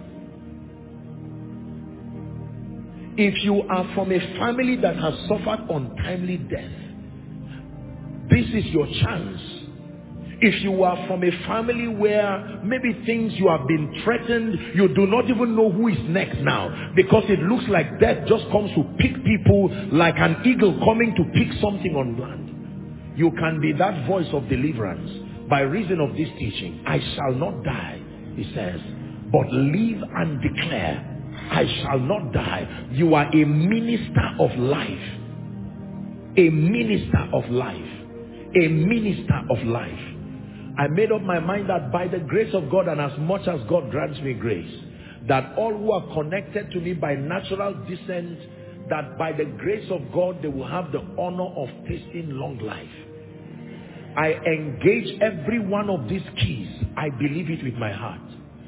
Speaker 2: If you are from a family that has suffered untimely death, this is your chance. If you are from a family where maybe things you have been threatened, you do not even know who is next now, because it looks like death just comes to pick people like an eagle coming to pick something on land. You can be that voice of deliverance by reason of this teaching. I shall not die, he says, but live and declare, I shall not die. You are a minister of life. A minister of life. A minister of life. I made up my mind that by the grace of God, and as much as God grants me grace, that all who are connected to me by natural descent, that by the grace of God, they will have the honor of tasting long life. I engage every one of these keys. I believe it with my heart.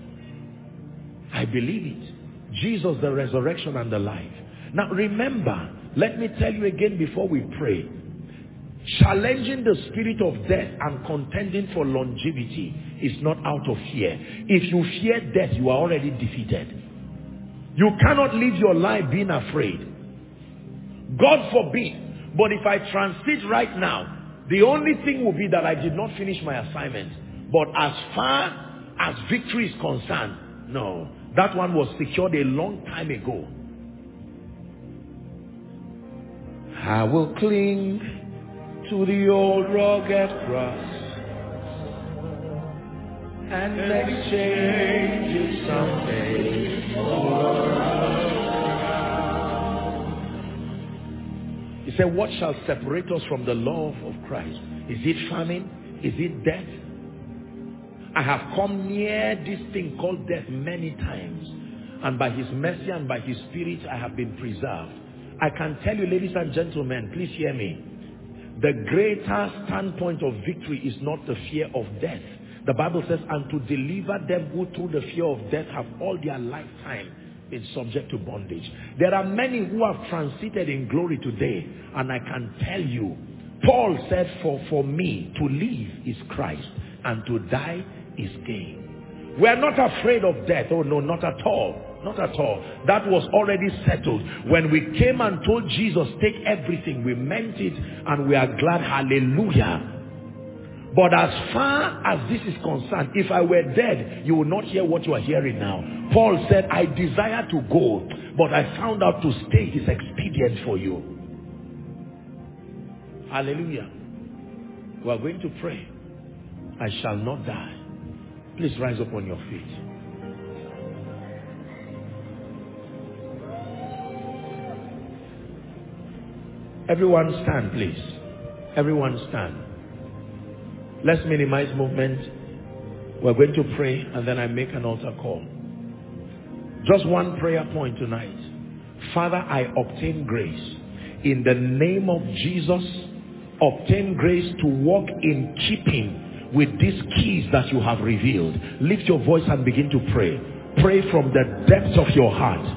Speaker 2: I believe it. Jesus, the resurrection and the life. Now remember, let me tell you again before we pray. Challenging the spirit of death and contending for longevity is not out of fear. If you fear death, you are already defeated. You cannot live your life being afraid. God forbid. But if I transit right now, the only thing will be that I did not finish my assignment. But as far as victory is concerned, no. That one was secured a long time ago. I will cling to the old rugged cross and exchange it someday for us. He said, what shall separate us from the love of Christ? Is it famine? Is it death? I have come near this thing called death many times, and by his mercy and by his spirit I have been preserved. I can tell you, ladies and gentlemen, please hear me. The greater standpoint of victory is not the fear of death. The Bible says, and to deliver them who through the fear of death have all their lifetime been subject to bondage. There are many who have transited in glory today, and I can tell you, Paul said, for, for me to live is Christ, and to die is gain. We are not afraid of death. Oh no, not at all. Not at all. That was already settled. When we came and told Jesus, take everything, we meant it, and we are glad. Hallelujah. But as far as this is concerned, if I were dead, you will not hear what you are hearing now. Paul said, I desire to go, but I found out to stay is expedient for you. Hallelujah. We are going to pray. I shall not die. Please rise up on your feet. Everyone stand, please. Everyone stand. Let's minimize movement. We're going to pray, and then I make an altar call. Just one prayer point tonight. Father, I obtain grace. In the name of Jesus, obtain grace to walk in keeping with these keys that you have revealed. Lift your voice and begin to pray. Pray from the depths of your heart.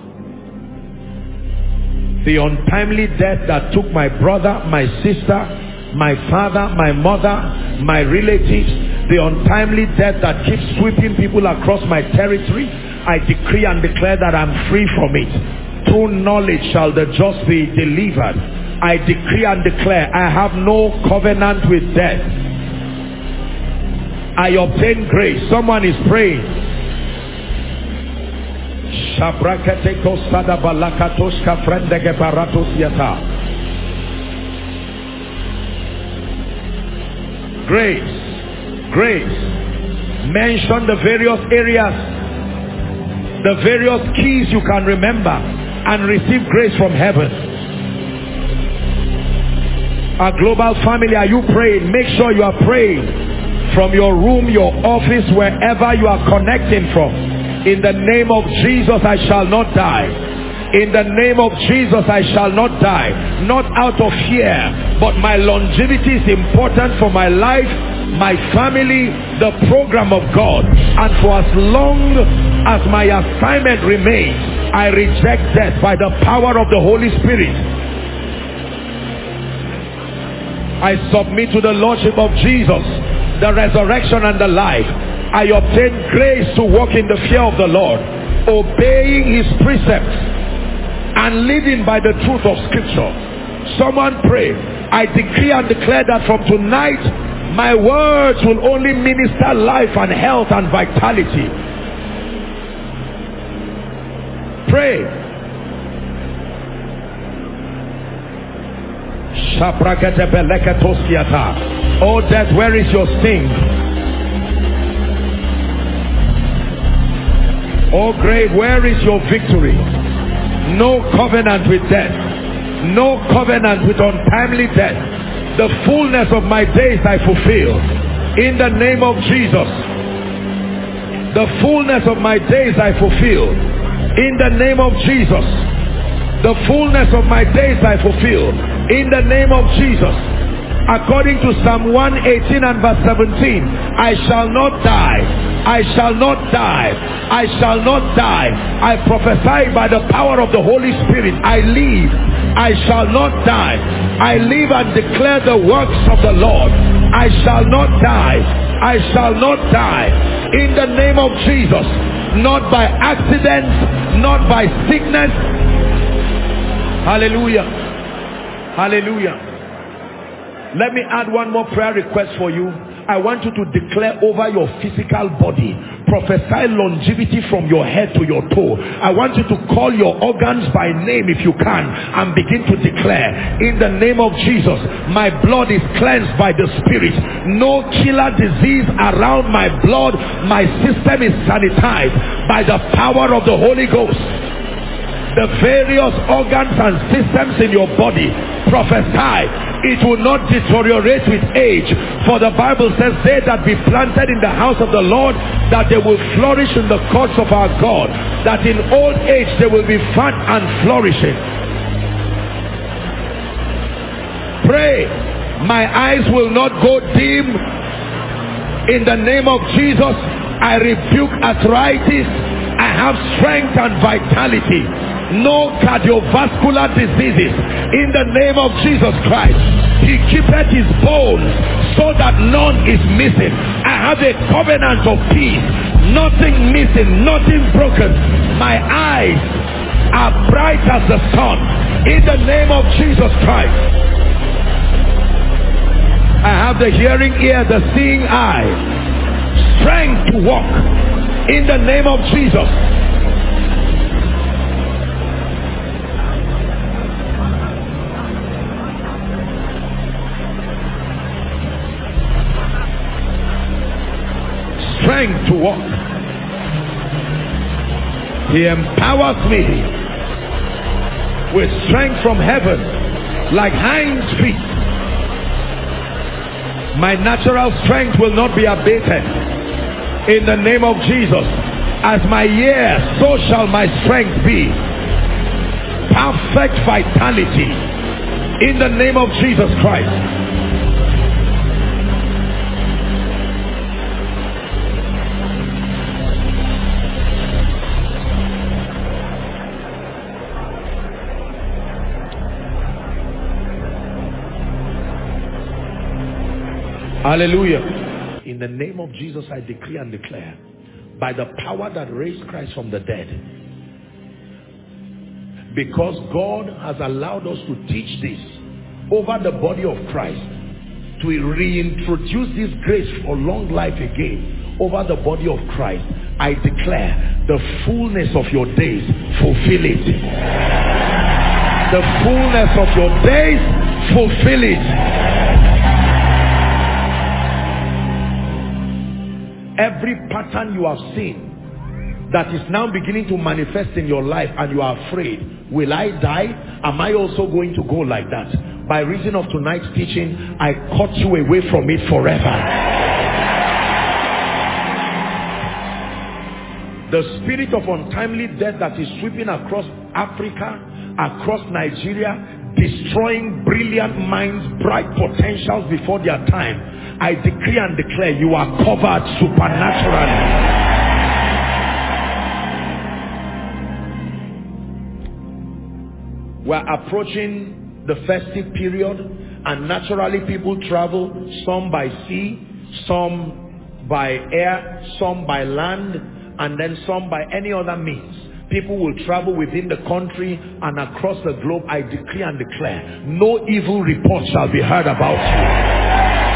Speaker 2: The untimely death that took my brother, my sister, my father, my mother, my relatives, the untimely death that keeps sweeping people across my territory, I decree and declare that I'm free from it. Through knowledge shall the just be delivered. I decree and declare I have no covenant with death. I obtain grace. Someone is praying. Grace, grace. Mention the various areas, the various keys you can remember, and receive grace from heaven. Our global family, are you praying? Make sure you are praying from your room, your office, wherever you are connecting from. In the name of Jesus, I shall not die. In the name of Jesus, I shall not die. Not out of fear, but my longevity is important for my life, my family, the program of God. And for as long as my assignment remains, I reject death by the power of the Holy Spirit. I submit to the Lordship of Jesus, the resurrection and the life. I obtain grace to walk in the fear of the Lord, obeying his precepts and living by the truth of Scripture. Someone pray. I decree and declare that from tonight, my words will only minister life and health and vitality. Pray. Oh death, where is your sting? Oh grave, where is your victory? No covenant with death. No covenant with untimely death. The fullness of my days I fulfill. In the name of Jesus. The fullness of my days I fulfill. In the name of Jesus. The fullness of my days I fulfill. In the name of Jesus. According to Psalm one eighteen and verse seventeen, I shall not die. I shall not die. I shall not die. I prophesy by the power of the Holy Spirit. I live. I shall not die. I live and declare the works of the Lord. I shall not die. I shall not die. In the name of Jesus. Not by accident, not by sickness. Hallelujah. Hallelujah. Let me add one more prayer request for you. I want you to declare over your physical body. Prophesy longevity from your head to your toe. I want you to call your organs by name if you can and begin to declare, in the name of Jesus, my blood is cleansed by the Spirit. No killer disease around my blood. My system is sanitized by the power of the Holy Ghost. The various organs and systems in your body, prophesy. It will not deteriorate with age. For the Bible says, they that be planted in the house of the Lord, that they will flourish in the courts of our God. That in old age they will be fat and flourishing. Pray. My eyes will not go dim. In the name of Jesus, I rebuke arthritis. I have strength and vitality. No cardiovascular diseases. In the name of Jesus Christ. He keepeth his bones so that none is missing. I have a covenant of peace. Nothing missing, nothing broken. My eyes are bright as the sun. In the name of Jesus Christ. I have the hearing ear, the seeing eye. Strength to walk. In the name of Jesus. Strength to walk. He empowers me with strength from heaven like hinds feet. My natural strength will not be abated. In the name of Jesus, as my years, so shall my strength be. Perfect vitality. In the name of Jesus Christ. Hallelujah. In the name of Jesus, I decree and declare, by the power that raised Christ from the dead, because God has allowed us to teach this over the body of Christ, to reintroduce this grace for long life again over the body of Christ, I declare the fullness of your days, fulfill it. The fullness of your days, fulfill it. Every pattern you have seen that is now beginning to manifest in your life and you are afraid, will I die? Am I also going to go like that? By reason of tonight's teaching, I cut you away from it forever. The spirit of untimely death that is sweeping across Africa, across Nigeria, destroying brilliant minds, bright potentials before their time, I decree and declare you are covered supernaturally. We're approaching the festive period, and naturally people travel, some by sea, some by air, some by land, and then some by any other means. People will travel within the country and across the globe. I decree and declare, no evil report shall be heard about you.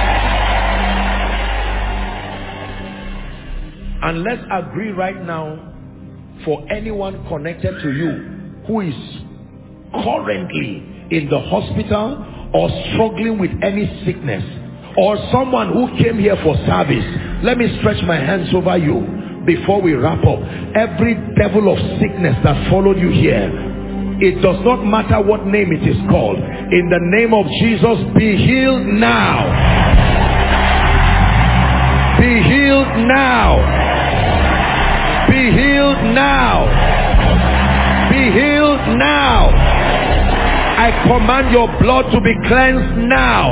Speaker 2: And let's agree right now, for anyone connected to you who is currently in the hospital or struggling with any sickness, or someone who came here for service, let me stretch my hands over you before we wrap up. Every devil of sickness that followed you here, it does not matter what name it is called, in the name of Jesus, be healed now. Be healed now. Be healed now. Be healed now. I command your blood to be cleansed now.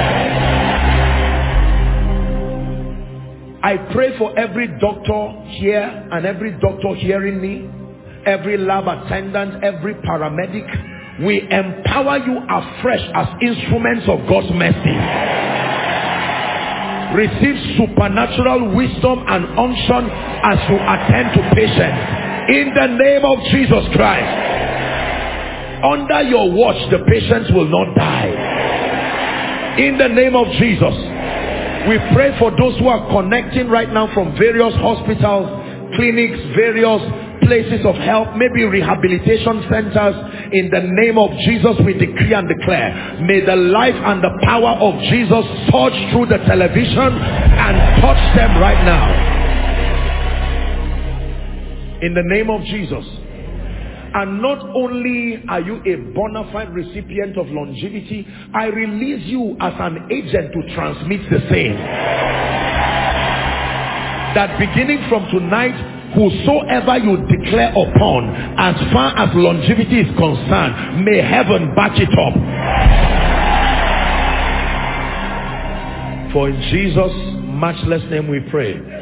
Speaker 2: I pray for every doctor here and every doctor hearing me, every lab attendant, every paramedic. We empower you afresh as instruments of God's mercy. Receive supernatural wisdom and unction as you attend to patients. In the name of Jesus Christ. Under your watch, the patients will not die. In the name of Jesus. We pray for those who are connecting right now from various hospitals, clinics, various places of help, maybe rehabilitation centers. In the name of Jesus, we decree and declare, may the life and the power of Jesus surge through the television and touch them right now. In the name of Jesus. And not only are you a bona fide recipient of longevity, I release you as an agent to transmit the same. That beginning from tonight, whosoever you declare upon, as far as longevity is concerned, may heaven back it up. For in Jesus' matchless name we pray.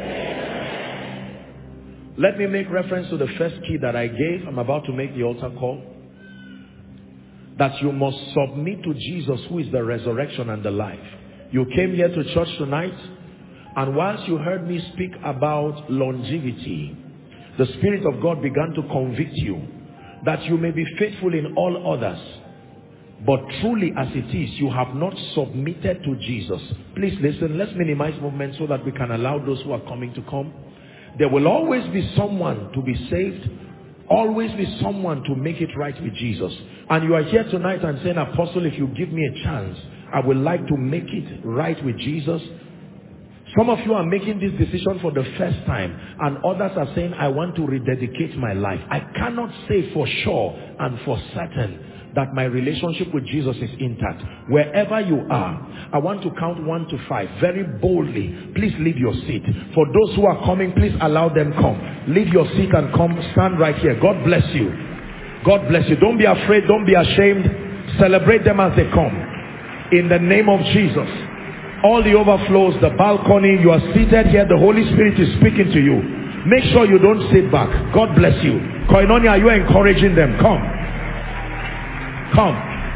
Speaker 2: Let me make reference to the first key that I gave. I'm about to make the altar call. That you must submit to Jesus, who is the resurrection and the life. You came here to church tonight, and whilst you heard me speak about longevity, the Spirit of God began to convict you that you may be faithful in all others, but truly as it is, you have not submitted to Jesus. Please listen, let's minimize movement so that we can allow those who are coming to come. There will always be someone to be saved, always be someone to make it right with Jesus. And you are here tonight and saying, Apostle, if you give me a chance, I would like to make it right with Jesus. Some of you are making this decision for the first time, and others are saying, I want to rededicate my life. I cannot say for sure and for certain that my relationship with Jesus is intact. Wherever you are, I want to count one to five very boldly. Please leave your seat. For those who are coming, please allow them come. Leave your seat and come. Stand right here. God bless you. God bless you. Don't be afraid. Don't be ashamed. Celebrate them as they come. In the name of Jesus. All the overflows, the balcony, you are seated here. The Holy Spirit is speaking to you. Make sure you don't sit back. God bless you. Koinonia, are you encouraging them? Come. Come.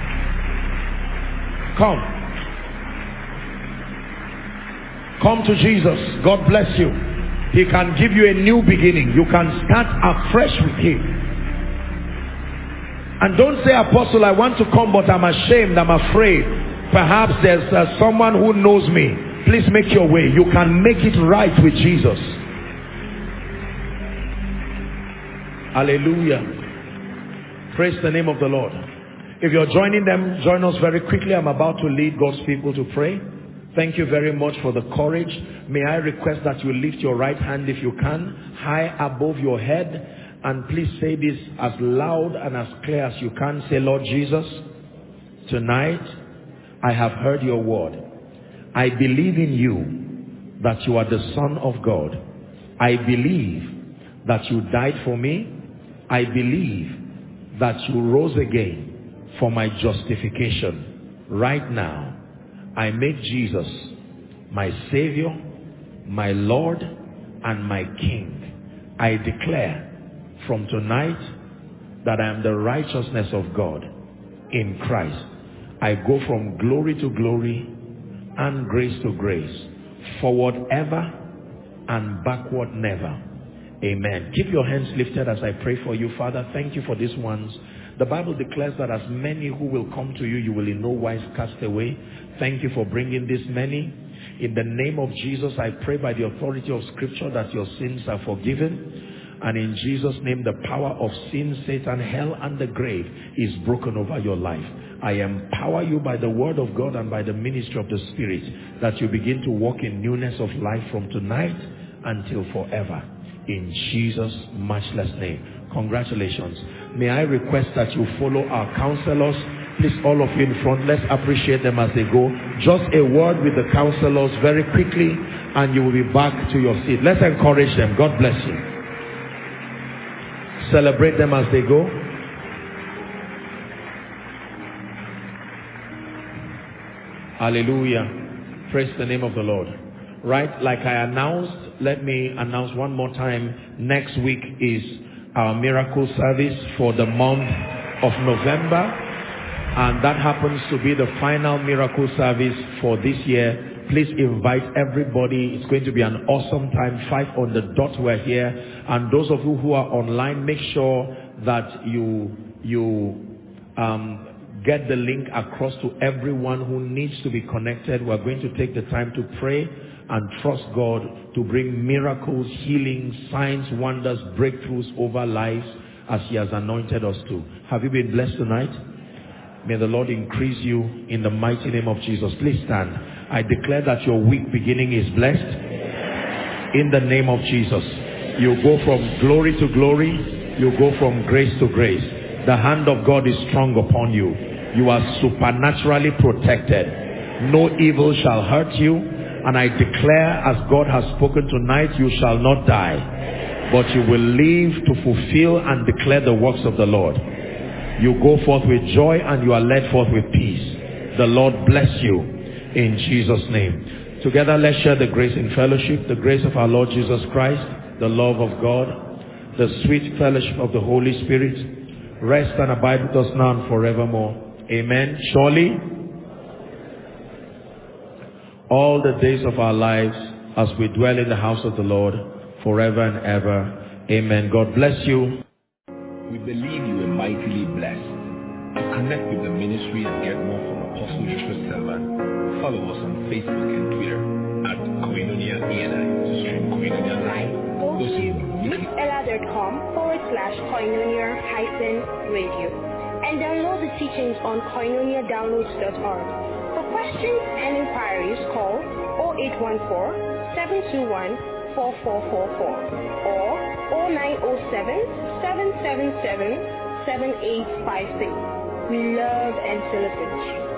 Speaker 2: Come. Come to Jesus. God bless you. He can give you a new beginning. You can start afresh with Him. And don't say, Apostle, I want to come, but I'm ashamed, I'm afraid. Perhaps there's uh, someone who knows me. Please make your way. You can make it right with Jesus. Hallelujah. Praise the name of the Lord. If you're joining them, join us very quickly. I'm about to lead God's people to pray. Thank you very much for the courage. May I request that you lift your right hand if you can, high above your head. And please say this as loud and as clear as you can. Say, Lord Jesus, tonight I have heard your word. I believe in you that you are the Son of God. I believe that you died for me. I believe that you rose again for my justification. Right now, I make Jesus my Savior, my Lord, and my King. I declare from tonight that I am the righteousness of God in Christ. I go from glory to glory and grace to grace, forward ever and backward never. Amen. Keep your hands lifted as I pray for you. Father, thank you for these ones. The Bible declares that as many who will come to you, you will in no wise cast away. Thank you for bringing this many. In the name of Jesus, I pray by the authority of Scripture that your sins are forgiven. And in Jesus' name, the power of sin, Satan, hell, and the grave is broken over your life. I empower you by the word of God and by the ministry of the Spirit that you begin to walk in newness of life from tonight until forever. In Jesus' matchless name. Congratulations. May I request that you follow our counselors. Please, all of you in front, let's appreciate them as they go. Just a word with the counselors very quickly and you will be back to your seat. Let's encourage them. God bless you. Celebrate them as they go. Hallelujah. Praise the name of the Lord. Right, like I announced, let me announce one more time. Next week is our miracle service for the month of November, and that happens to be the final miracle service for this year. Please invite everybody. It's going to be an awesome time. Five on the dot, we're here. And those of you who are online, make sure that you you um get the link across to everyone who needs to be connected. We're going to take the time to pray and trust God to bring miracles, healings, signs, wonders, breakthroughs over lives as He has anointed us to. Have you been blessed tonight? May the Lord increase you in the mighty name of Jesus. Please stand. I declare that your week beginning is blessed in the name of Jesus. You go from glory to glory. You go from grace to grace. The hand of God is strong upon you. You are supernaturally protected. No evil shall hurt you. And I declare, as God has spoken tonight, you shall not die, but you will live to fulfill and declare the works of the Lord. You go forth with joy and you are led forth with peace. The Lord bless you in Jesus' name. Together let's share the grace in fellowship. The grace of our Lord Jesus Christ, the love of God, the sweet fellowship of the Holy Spirit rest and abide with us now and forevermore. Amen. Surely all the days of our lives as we dwell in the house of the Lord forever and ever. Amen. God bless you.
Speaker 3: We believe you were mightily blessed. To connect with the ministry and get more from Apostle Joshua Selman, follow us on Facebook and Twitter at Koinonia A N I. To stream Koinonia Live,
Speaker 4: go to mixella.com forward slash Koinonia hyphen radio and download the teachings on koinonia downloads dot org. For questions and inquiries, call zero eight one four, seven two one, four four four four or zero nine zero seven, seven seven seven, seven eight five six. We love and celebrate you.